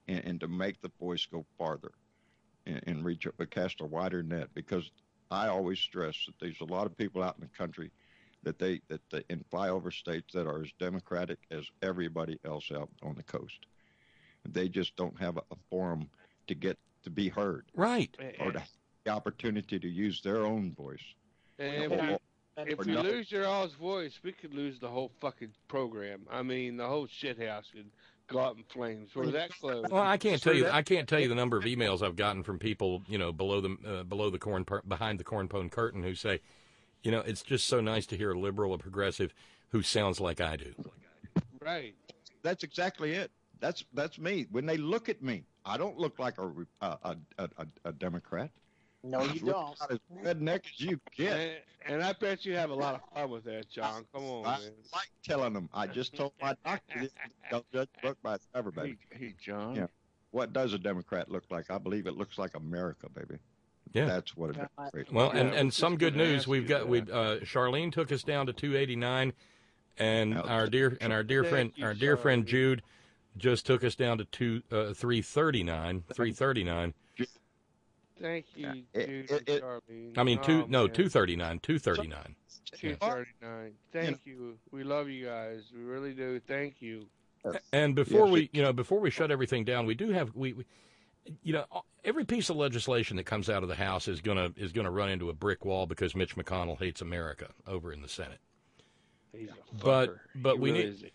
and to make the voice go farther and reach up, but cast a wider net. Because I always stress that there's a lot of people out in the country that in flyover states that are as democratic as everybody else out on the coast. They just don't have a forum to get to be heard, right, or to have the opportunity to use their own voice. And if we lose your all's voice, we could lose the whole fucking program. I mean, the whole shit house could go up in flames. We're that close. Well, I can't tell you. I can't tell you the number of emails I've gotten from people, below the behind the corn curtain, who say, it's just so nice to hear a liberal or progressive who sounds like I do. Right. That's exactly it. That's me. When they look at me, I don't look like a Democrat. No, you don't. As redneck as you get. And I bet you have a lot of fun with that, John. Come on, man. I like telling them. I just told my doctor, don't judge a book by its cover, baby. Hey, John. Yeah. What does a Democrat look like? I believe it looks like America, baby. Yeah. That's what a Democrat. Well, and some good news. We've got Charlene took us down to 289, and our dear friend Jude just took us down to 339. 339. Thank you, dude. I mean, 239. 239. 239. Thank you. We love you guys. We really do. Thank you. And before we shut everything down, we do have every piece of legislation that comes out of the House is gonna run into a brick wall because Mitch McConnell hates America over in the Senate. But we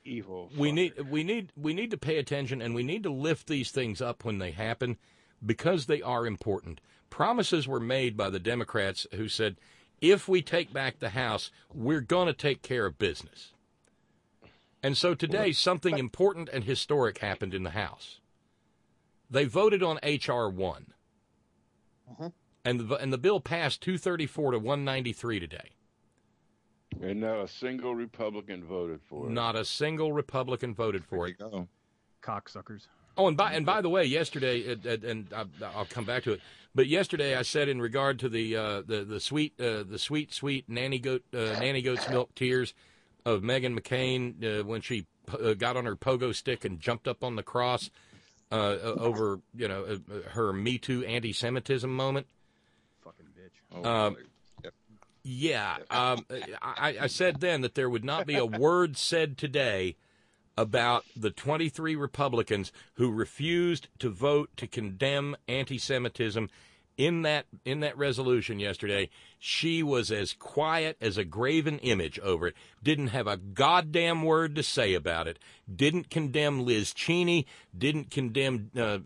need to pay attention, and we need to lift these things up when they happen, because they are important. Promises were made by the Democrats who said, if we take back the House, we're going to take care of business. And so today, something important and historic happened in the House. They voted on H.R. 1. And the bill passed 234 to 193 today. And not a single Republican voted for it. Not a single Republican voted for it. Go. Cocksuckers. Oh, and by the way, yesterday, and I'll come back to it, but yesterday I said in regard to the sweet nanny goat's milk tears of Meghan McCain when she got on her pogo stick and jumped up on the cross over her Me Too anti-Semitism moment. Fucking bitch. Yeah, I said then that there would not be a word said today about the 23 Republicans who refused to vote to condemn anti-Semitism in that resolution yesterday. She was as quiet as a graven image over it. Didn't have a goddamn word to say about it. Didn't condemn Liz Cheney. Didn't condemn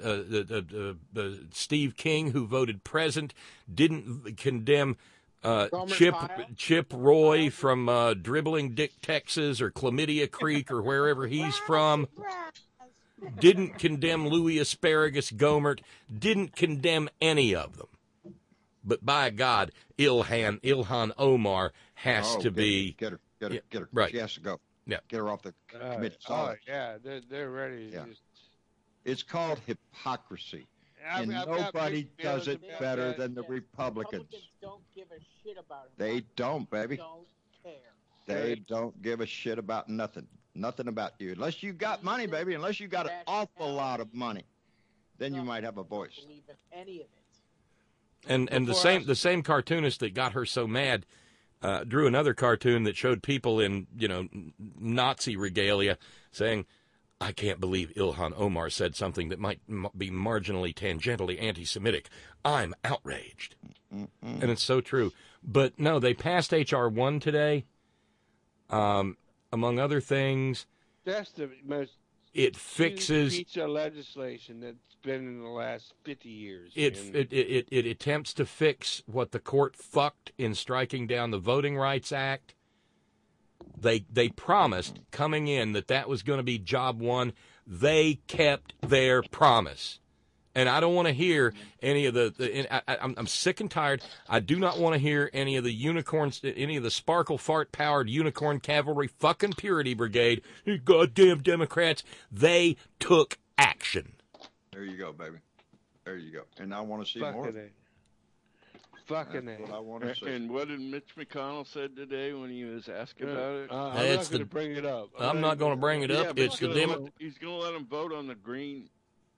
Steve King, who voted present. Didn't condemn Chip Roy from Dribbling Dick, Texas, or Chlamydia Creek, or wherever he's from. Didn't condemn Louis Asparagus Gohmert. Didn't condemn any of them. But by God, Ilhan Omar has to be. Get her. Right. She has to go. Yeah. Get her off the committee. Yeah, they're ready. Yeah. It's called hypocrisy. And nobody does it better than the Republicans. Don't give a shit about him. They don't, baby. Don't care. They don't give a shit about nothing. Nothing about you. Unless you got money, baby. Unless you got an awful lot of money, then you might have a voice. Believe in any of it. And the same cartoonist that got her so mad drew another cartoon that showed people in Nazi regalia saying, I can't believe Ilhan Omar said something that might be marginally, tangentially anti-Semitic. I'm outraged. And it's so true. But no, they passed H.R. 1 today, among other things. That's the most it fixes piece of legislation that's been in the last 50 years. It attempts to fix what the court fucked in striking down the Voting Rights Act. They promised coming in that was going to be job one. They kept their promise. And I don't want to hear any of I'm sick and tired. I do not want to hear any of the unicorns, any of the sparkle fart powered unicorn cavalry fucking purity brigade. You goddamn Democrats. They took action. There you go, baby. There you go. And I want to see more. Fucking That's what I want to see. And what did Mitch McConnell said today when he was asked about it? I'm not going to bring it up. I'm not going to bring it up. Yeah, it's the he's going to let them vote on the green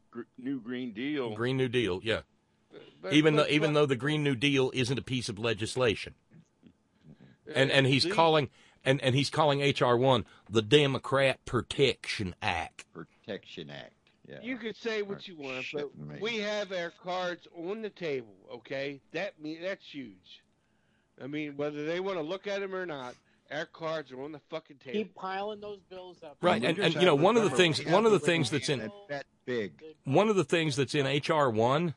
New Green Deal. Green New Deal, yeah. But, Even though the Green New Deal isn't a piece of legislation, and he's calling HR1 the Democrat Protection Act. Protection Act. Yeah. You could say what you want, but we have our cards on the table. Okay, that's huge. I mean, whether they want to look at them or not, our cards are on the fucking table. Keep piling those bills up. Right, and you know one of the things that's in one of the things that's in HR1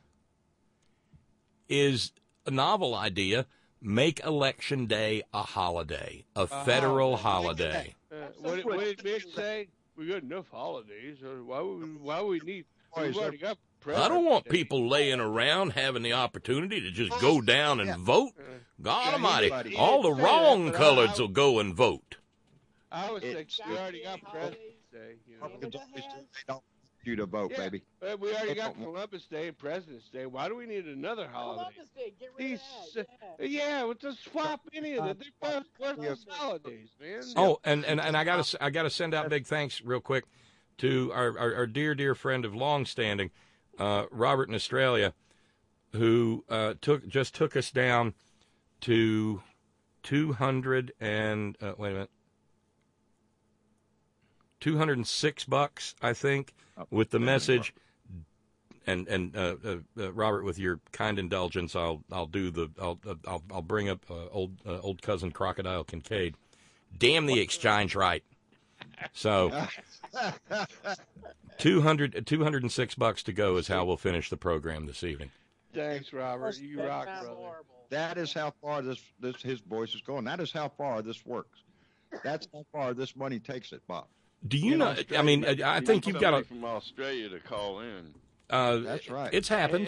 is a novel idea. Make Election Day a holiday, a federal holiday. What did Mitch say? We got enough holidays. Why we need? We've already got I don't want people laying around having the opportunity to just go down and vote. God Almighty, all the wrong coloreds will go and vote. I would say we already got President's Day. They don't you to vote, baby. We already got Columbus Day and President's Day. Why do we need another holiday? Columbus Day, get rid of that. Yeah, we'll just swap any of them. They're both worthless holidays, man. Oh, and I gotta send out big thanks real quick to our dear friend of long standing, Robert in Australia, who took us down to 200 and $206, I think, with the message. And Robert, with your kind indulgence, I'll bring up old cousin Crocodile Kincaid. Damn the exchange rate. So $206 to go is how we'll finish the program this evening. Thanks, Robert. You rock, brother. That is how far this his voice is going. That is how far this works. That's how far this money takes it, Bob. Do you know? I mean, I think you've got from Australia to call in. That's right. It's happened.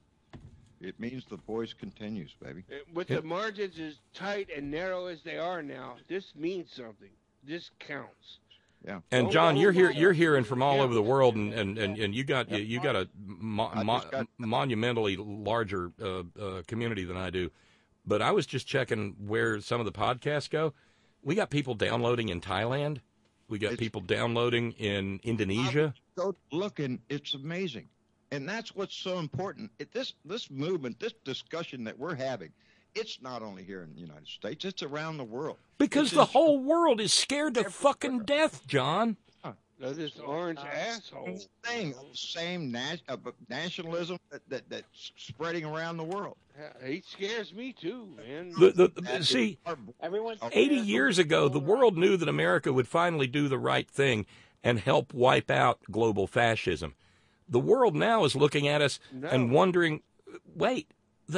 It means the voice continues, baby. With the margins as tight and narrow as they are now, this means something. This counts. Yeah. And John, you're hearing from all over the world, and you got a monumentally larger community than I do. But I was just checking where some of the podcasts go. We got people downloading in Thailand. We got people downloading in Indonesia. Go looking, it's amazing, and that's what's so important. This movement, this discussion that we're having, it's not only here in the United States; it's around the world. Because the whole world is scared to fucking death, John. This orange asshole thing, same nationalism that's spreading around the world. He scares me too, man. See, 80 years ago, the world knew that America would finally do the right thing and help wipe out global fascism. The world now is looking at us and wondering, wait,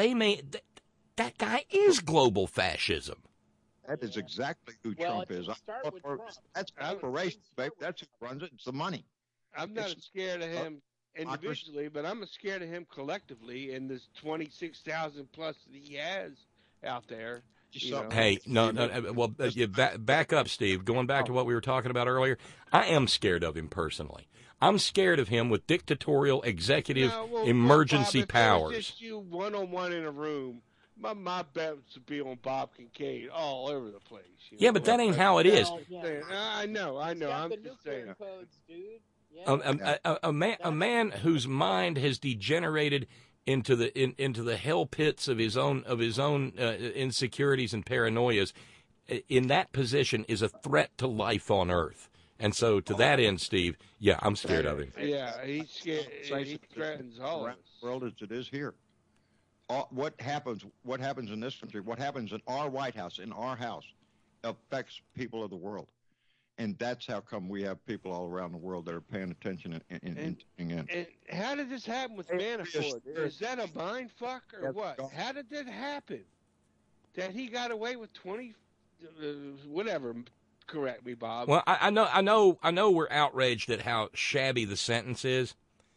that guy is global fascism. That is exactly who Trump is. That's corporations, baby. That's who runs it. It's the money. I'm not scared of him individually, but I'm scared of him collectively in this 26,000 plus that he has out there. Hey, no. Well, back up, Steve. Going back to what we were talking about earlier, I am scared of him personally. I'm scared of him with dictatorial executive emergency powers. Just you one-on-one in a room. My bet would be on Bob Kincaid all over the place. Yeah, but that ain't how it is. I know. I'm just saying. Codes, dude. A man whose mind has degenerated into the hell pits of his own insecurities and paranoias, in that position is a threat to life on Earth. And so, to that end, Steve, yeah, I'm scared of him. Yeah, he's scared. He threatens all of us. The world as it is here. What happens in this country, what happens in our White House, in our house, affects people of the world. And that's how come we have people all around the world that are paying attention and tuning in. And how did this happen with Manafort? Is that a mind fuck or what? How did that happen? That he got away with 20, whatever. Correct me, Bob. Well, I know we're outraged at how shabby the sentence is.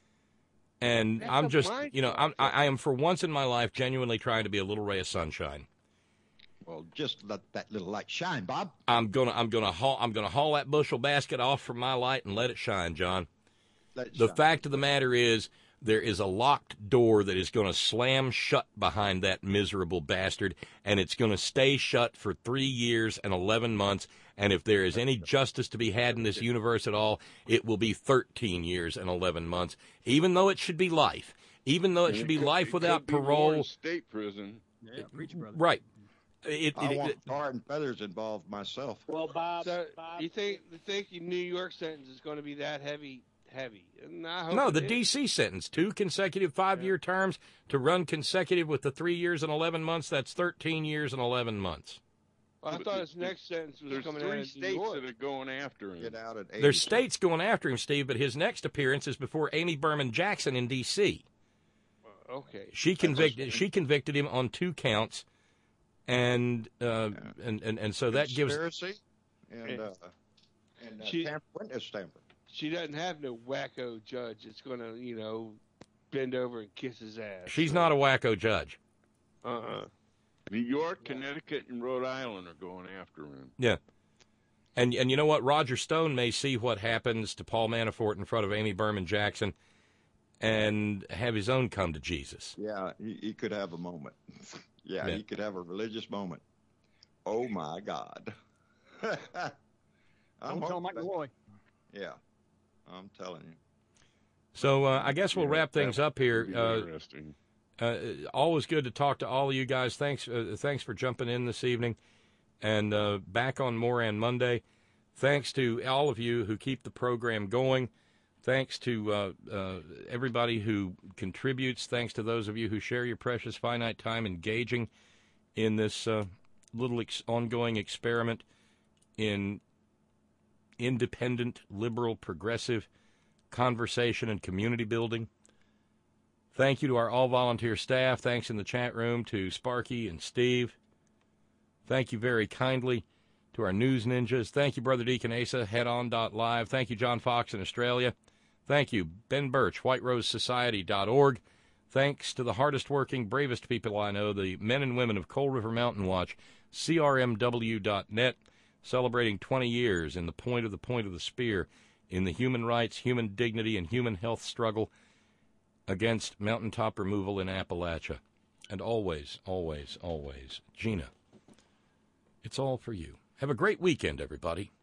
And that's I'm just, I am for once in my life genuinely trying to be a little ray of sunshine. Well, just let that little light shine, Bob. I'm gonna haul that bushel basket off from my light and let it shine, John. The fact of the matter is, there is a locked door that is going to slam shut behind that miserable bastard, and it's going to stay shut for 3 years and 11 months, And if there is any justice to be had in this universe at all, it will be 13 years and 11 months, even though it should be life. Even though it should be life without parole. State prison. Yeah, preach, brother. Right. I want tar and feathers involved myself. Well, Bob, So Bob, you think New York sentence is going to be that heavy? And I hope No, it the is. D.C. sentence, 2 consecutive 5-year terms to run consecutive with the 3 years and 11 months. That's 13 years and 11 months. Well, I thought his next sentence was There's coming out 3 of New states York. that are going after him. Get out at 80. There's states going after him, Steve, but his next appearance is before Amy Berman Jackson in D.C. Okay. She convicted him on 2 counts, and so that gives. Conspiracy and tamper, witness tamper. She doesn't have no wacko judge that's going to, bend over and kiss his ass. She's not a wacko judge. New York, Connecticut, and Rhode Island are going after him. Yeah. And you know what? Roger Stone may see what happens to Paul Manafort in front of Amy Berman Jackson and have his own come to Jesus. Yeah, he could have a moment. Yeah, he could have a religious moment. Oh, my God. Don't tell Mike Malloy. Yeah, I'm telling you. So I guess we'll wrap things up here. Interesting. Always good to talk to all of you guys. Thanks for jumping in this evening. And back on Moran Monday. Thanks to all of you who keep the program going. Thanks to everybody who contributes. Thanks to those of you who share your precious finite time engaging in this little ongoing experiment in independent, liberal, progressive conversation and community building. Thank you to our all-volunteer staff. Thanks in the chat room to Sparky and Steve. Thank you very kindly to our news ninjas. Thank you, Brother Deacon Asa, headon.live. Thank you, John Fox in Australia. Thank you, Ben Birch, whiterosesociety.org. Thanks to the hardest working, bravest people I know, the men and women of Coal River Mountain Watch, crmw.net, celebrating 20 years in the point of the spear in the human rights, human dignity, and human health struggle against mountaintop removal in Appalachia. And always, always, always, Gina, it's all for you. Have a great weekend, everybody.